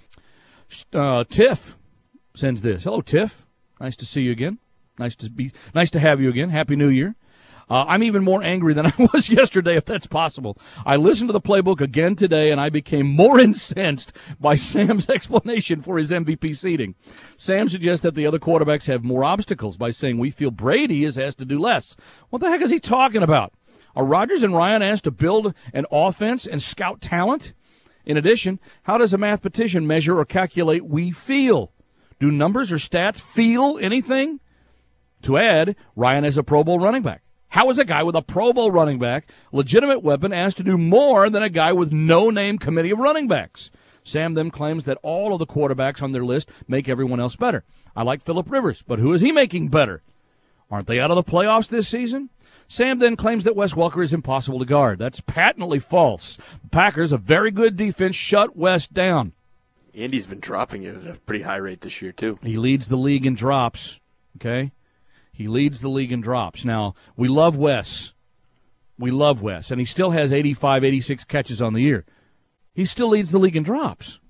Uh, Tiff sends this. Hello, Tiff. Nice to see you again. Nice to be. Nice to have you again. Happy New Year. Uh, I'm even more angry than I was yesterday, if that's possible. I listened to the playbook again today, and I became more incensed by Sam's explanation for his M V P seating. Sam suggests that the other quarterbacks have more obstacles by saying we feel Brady is asked to do less. What the heck is he talking about? Are Rodgers and Ryan asked to build an offense and scout talent? In addition, how does a mathematician measure or calculate we feel? Do numbers or stats feel anything? To add, Ryan is a Pro Bowl running back. How is a guy with a Pro Bowl running back, legitimate weapon, asked to do more than a guy with no-name committee of running backs? Sam then claims that all of the quarterbacks on their list make everyone else better. I like Phillip Rivers, but who is he making better? Aren't they out of the playoffs this season? Sam then claims that Wes Welker is impossible to guard. That's patently false. The Packers, a very good defense, shut Wes down. Andy's been dropping it at a pretty high rate this year, too. He leads the league in drops, okay? He leads the league in drops. Now, we love Wes. We love Wes. And he still has eighty-five, eighty-six catches on the year. He still leads the league in drops.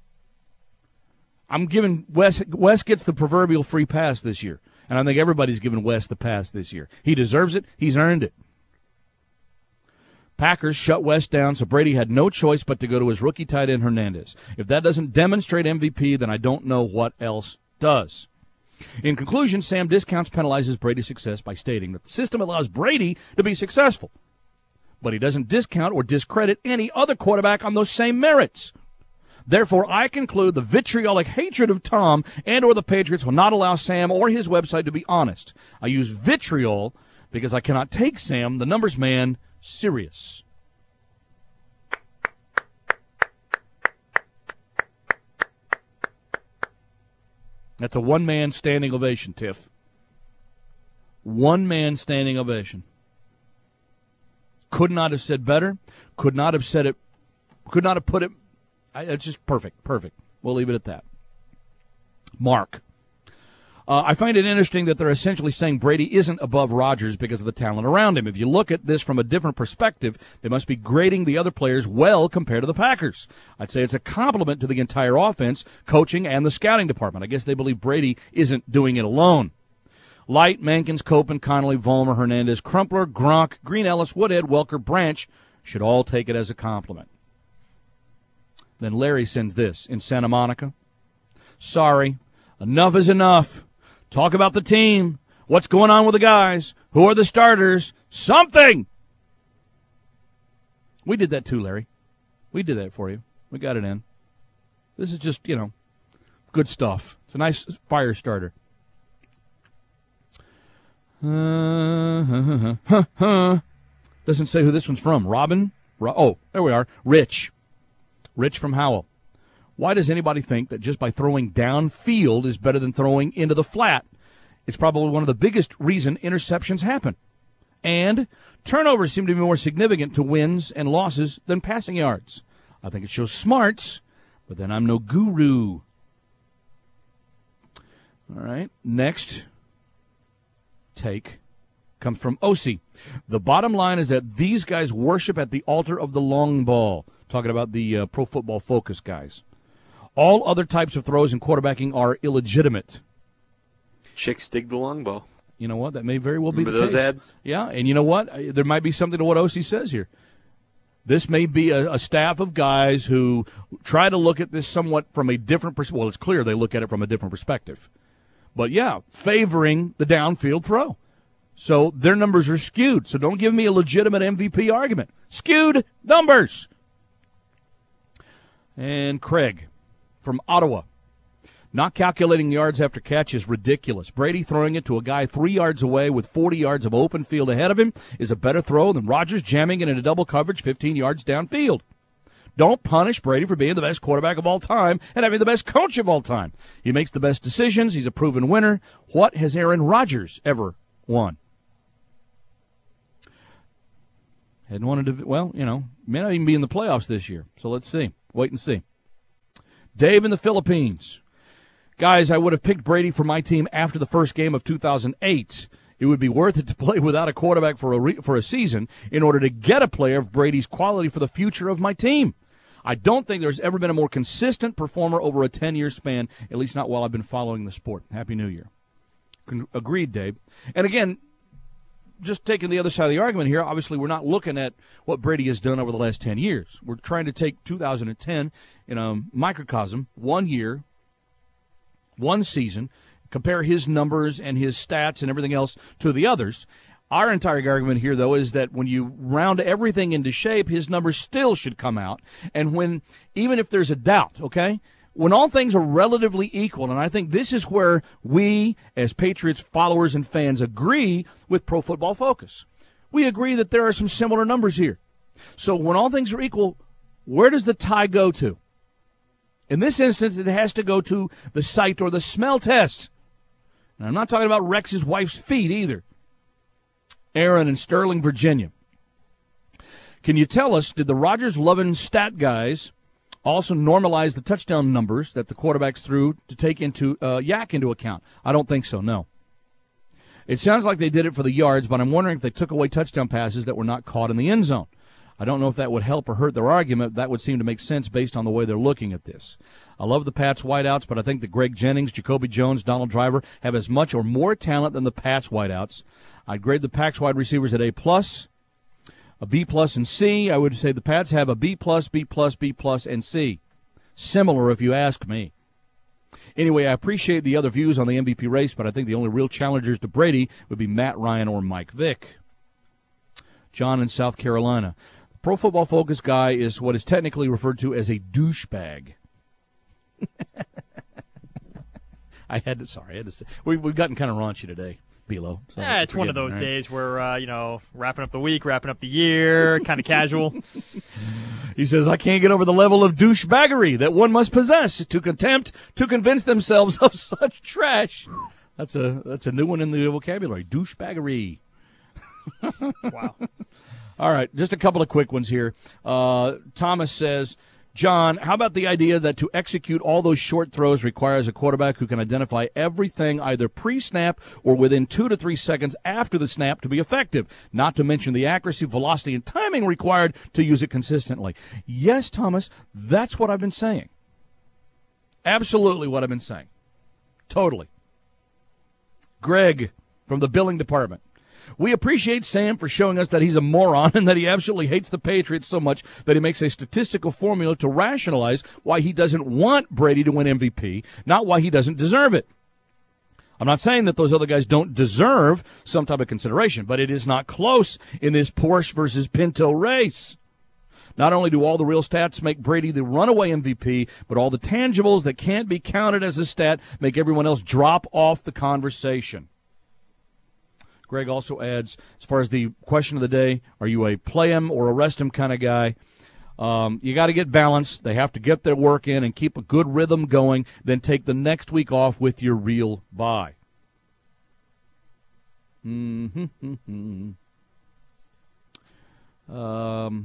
I'm giving Wes, Wes gets the proverbial free pass this year. And I think everybody's giving Wes the pass this year. He deserves it. He's earned it. Packers shut Wes down, so Brady had no choice but to go to his rookie tight end Hernandez. If that doesn't demonstrate M V P, then I don't know what else does. In conclusion, Sam discounts penalizes Brady's success by stating that the system allows Brady to be successful. But he doesn't discount or discredit any other quarterback on those same merits. Therefore, I conclude the vitriolic hatred of Tom and or the Patriots will not allow Sam or his website to be honest. I use vitriol because I cannot take Sam, the numbers man, serious. That's a one-man standing ovation, Tiff. One-man standing ovation. Could not have said better. Could not have said it. Could not have put it. It's just perfect. Perfect. We'll leave it at that. Mark. Uh, I find it interesting that they're essentially saying Brady isn't above Rodgers because of the talent around him. If you look at this from a different perspective, they must be grading the other players well compared to the Packers. I'd say it's a compliment to the entire offense, coaching, and the scouting department. I guess they believe Brady isn't doing it alone. Light, Mankins, Copen, Connolly, Vollmer, Hernandez, Crumpler, Gronk, Green Ellis, Woodhead, Welker, Branch should all take it as a compliment. Then Larry sends this in Santa Monica. Sorry, enough is enough. Talk about the team. What's going on with the guys? Who are the starters? Something! We did that too, Larry. We did that for you. We got it in. This is just, you know, good stuff. It's a nice fire starter. Uh, huh, huh. Doesn't say who this one's from. Robin? Ro- oh, there we are. Rich. Rich from Howell. Why does anybody think that just by throwing downfield is better than throwing into the flat? It's probably one of the biggest reason interceptions happen. And turnovers seem to be more significant to wins and losses than passing yards. I think it shows smarts, but then I'm no guru. All right, next take comes from O C. The bottom line is that these guys worship at the altar of the long ball. Talking about the uh, Pro Football Focus guys. All other types of throws in quarterbacking are illegitimate. Chicks dig the long ball. You know what? That may very well be Remember the those case. ads? Yeah, and you know what? There might be something to what O C says here. This may be a, a staff of guys who try to look at this somewhat from a different perspective. Well, it's clear they look at it from a different perspective. But, yeah, favoring the downfield throw. So their numbers are skewed. So don't give me a legitimate M V P argument. Skewed numbers. And Craig from Ottawa. Not calculating yards after catch is ridiculous. Brady throwing it to a guy three yards away with forty yards of open field ahead of him is a better throw than Rodgers jamming it into double coverage fifteen yards downfield. Don't punish Brady for being the best quarterback of all time and having the best coach of all time. He makes the best decisions. He's a proven winner. What has Aaron Rodgers ever won? Hadn't wanted to, well, you know, may not even be in the playoffs this year. So let's see. Wait and see. Dave in the Philippines. Guys, I would have picked Brady for my team after the first game of two thousand eight. It would be worth it to play without a quarterback for a re- for a season in order to get a player of Brady's quality for the future of my team. I don't think there's ever been a more consistent performer over a ten-year span, at least not while I've been following the sport. Happy New Year. Con- agreed, Dave. And again, just taking the other side of the argument here, obviously we're not looking at what Brady has done over the last ten years. We're trying to take two thousand ten in a microcosm, one year, one season, compare his numbers and his stats and everything else to the others. Our entire argument here, though, is that when you round everything into shape, his numbers still should come out. And when, even if there's a doubt, okay, when all things are relatively equal, and I think this is where we, as Patriots followers and fans, agree with Pro Football Focus. We agree that there are some similar numbers here. So when all things are equal, where does the tie go to? In this instance, it has to go to the sight or the smell test. And I'm not talking about Rex's wife's feet either. Aaron in Sterling, Virginia. Can you tell us, did the Rodgers-loving stat guys also normalize the touchdown numbers that the quarterbacks threw to take into uh, yak into account? I don't think so, no. It sounds like they did it for the yards, but I'm wondering if they took away touchdown passes that were not caught in the end zone. I don't know if that would help or hurt their argument. That would seem to make sense based on the way they're looking at this. I love the Pats wideouts, but I think that Greg Jennings, Jacoby Jones, Donald Driver have as much or more talent than the Pats wideouts. I'd grade the Pats wide receivers at A+, a B+, and C. I would say the Pats have a B+, B+, B+, and C. Similar, if you ask me. Anyway, I appreciate the other views on the M V P race, but I think the only real challengers to Brady would be Matt Ryan or Mike Vick. John in South Carolina. Pro Football Focus guy is what is technically referred to as a douchebag. I had to, sorry, I had to say, we, we've gotten kind of raunchy today, Bilo. So yeah, it's one of those me, right? days where, uh, you know, wrapping up the week, wrapping up the year, kind of casual. He says, I can't get over the level of douchebaggery that one must possess to contempt to convince themselves of such trash. That's a that's a new one in the vocabulary. Douchebaggery. Wow. All right, just a couple of quick ones here. Uh, Thomas says, John, how about the idea that to execute all those short throws requires a quarterback who can identify everything either pre-snap or within two to three seconds after the snap to be effective, not to mention the accuracy, velocity, and timing required to use it consistently. Yes, Thomas, that's what I've been saying. Absolutely what I've been saying. Totally. Greg from the billing department. We appreciate Sam for showing us that he's a moron and that he absolutely hates the Patriots so much that he makes a statistical formula to rationalize why he doesn't want Brady to win M V P, not why he doesn't deserve it. I'm not saying that those other guys don't deserve some type of consideration, but it is not close in this Porsche versus Pinto race. Not only do all the real stats make Brady the runaway M V P, but all the tangibles that can't be counted as a stat make everyone else drop off the conversation. Greg also adds, as far as the question of the day, are you a play him or arrest him kind of guy? Um, you got to get balance. They have to get their work in and keep a good rhythm going, then take the next week off with your real bye. Mm-hmm. um,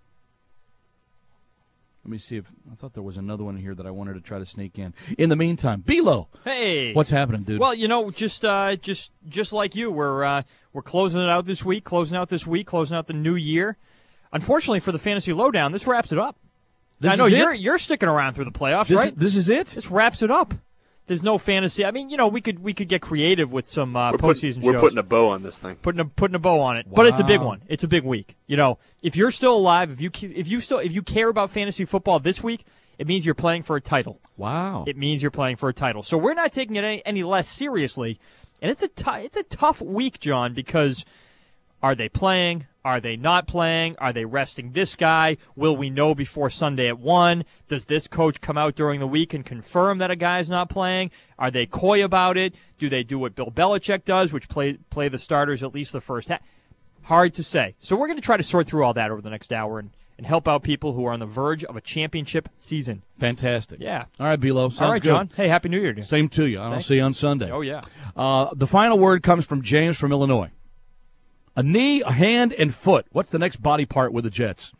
let me see if I thought there was another one here that I wanted to try to sneak in. In the meantime, Bilo, hey, what's happening, dude? Well, you know, just uh, just just like you, we're uh, we're closing it out this week, closing out this week, closing out the new year. Unfortunately for the Fantasy Lowdown, this wraps it up. This I know is you're it? you're sticking around through the playoffs, This, right? this is it? This wraps it up. There's no fantasy. I mean, you know, we could we could get creative with some uh, We're, postseason put, we're shows. putting a bow on this thing. Putting a putting a bow on it, but it's a big Wow. one. It's a big week. You know, if you're still alive, if you ke- if you still if you care about fantasy football this week, it means you're playing for a title. Wow. It means you're playing for a title. So we're not taking it any, any less seriously, and it's a t- it's a tough week, John, because are they playing? Are they not playing? Are they resting this guy? Will we know before Sunday at one? Does this coach come out during the week and confirm that a guy's not playing? Are they coy about it? Do they do what Bill Belichick does, which play play the starters at least the first half? Hard to say. So we're going to try to sort through all that over the next hour and, and help out people who are on the verge of a championship season. Fantastic. Yeah. All right, Bilo. Sounds all right, good. John. Hey, Happy New Year, dude. Same to you. I'll Thanks. see you on Sunday. Oh, yeah. Uh, the final word comes from James from Illinois. A knee, a hand, and foot. What's the next body part with the Jets?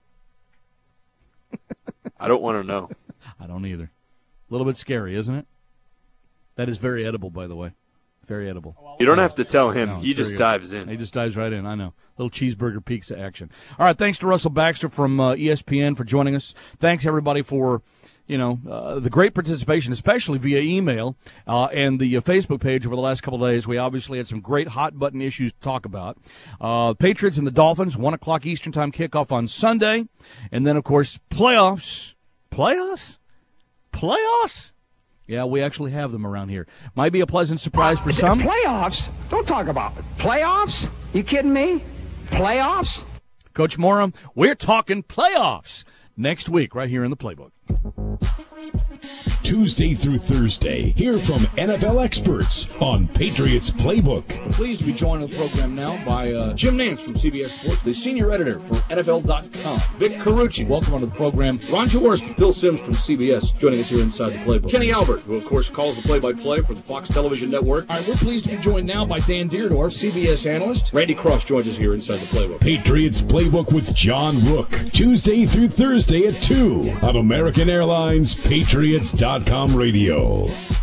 I don't want to know. I don't either. A little bit scary, isn't it? That is very edible, by the way. Very edible. You don't have to tell him. No, he it's just very dives good. in. He just dives right in. I know. Little cheeseburger pizza action. All right, thanks to Russell Baxter from uh, E S P N for joining us. Thanks, everybody, for, you know, uh, the great participation, especially via email uh, and the uh, Facebook page over the last couple of days. We obviously had some great hot-button issues to talk about. Uh, Patriots and the Dolphins, one o'clock Eastern Time kickoff on Sunday. And then, of course, playoffs. Playoffs? Playoffs? Yeah, we actually have them around here. Might be a pleasant surprise for some. Playoffs? Don't talk about it. Playoffs? You kidding me? Playoffs? Coach Morum, we're talking playoffs next week right here in the Playbook. Tuesday through Thursday, hear from N F L experts on Patriots Playbook. We're pleased to be joined on the program now by uh, Jim Nance from C B S Sports, the senior editor for N F L dot com. Vic Carucci, welcome onto the program. Ron Jaworski, Phil Simms from C B S, joining us here inside the Playbook. Kenny Albert, who of course calls the play-by-play for the Fox Television Network. All right, we're pleased to be joined now by Dan Dierdorf, C B S analyst. Randy Cross joins us here inside the Playbook. Patriots Playbook with John Rook, Tuesday through Thursday at two on American Airlines Patriots dot com radio.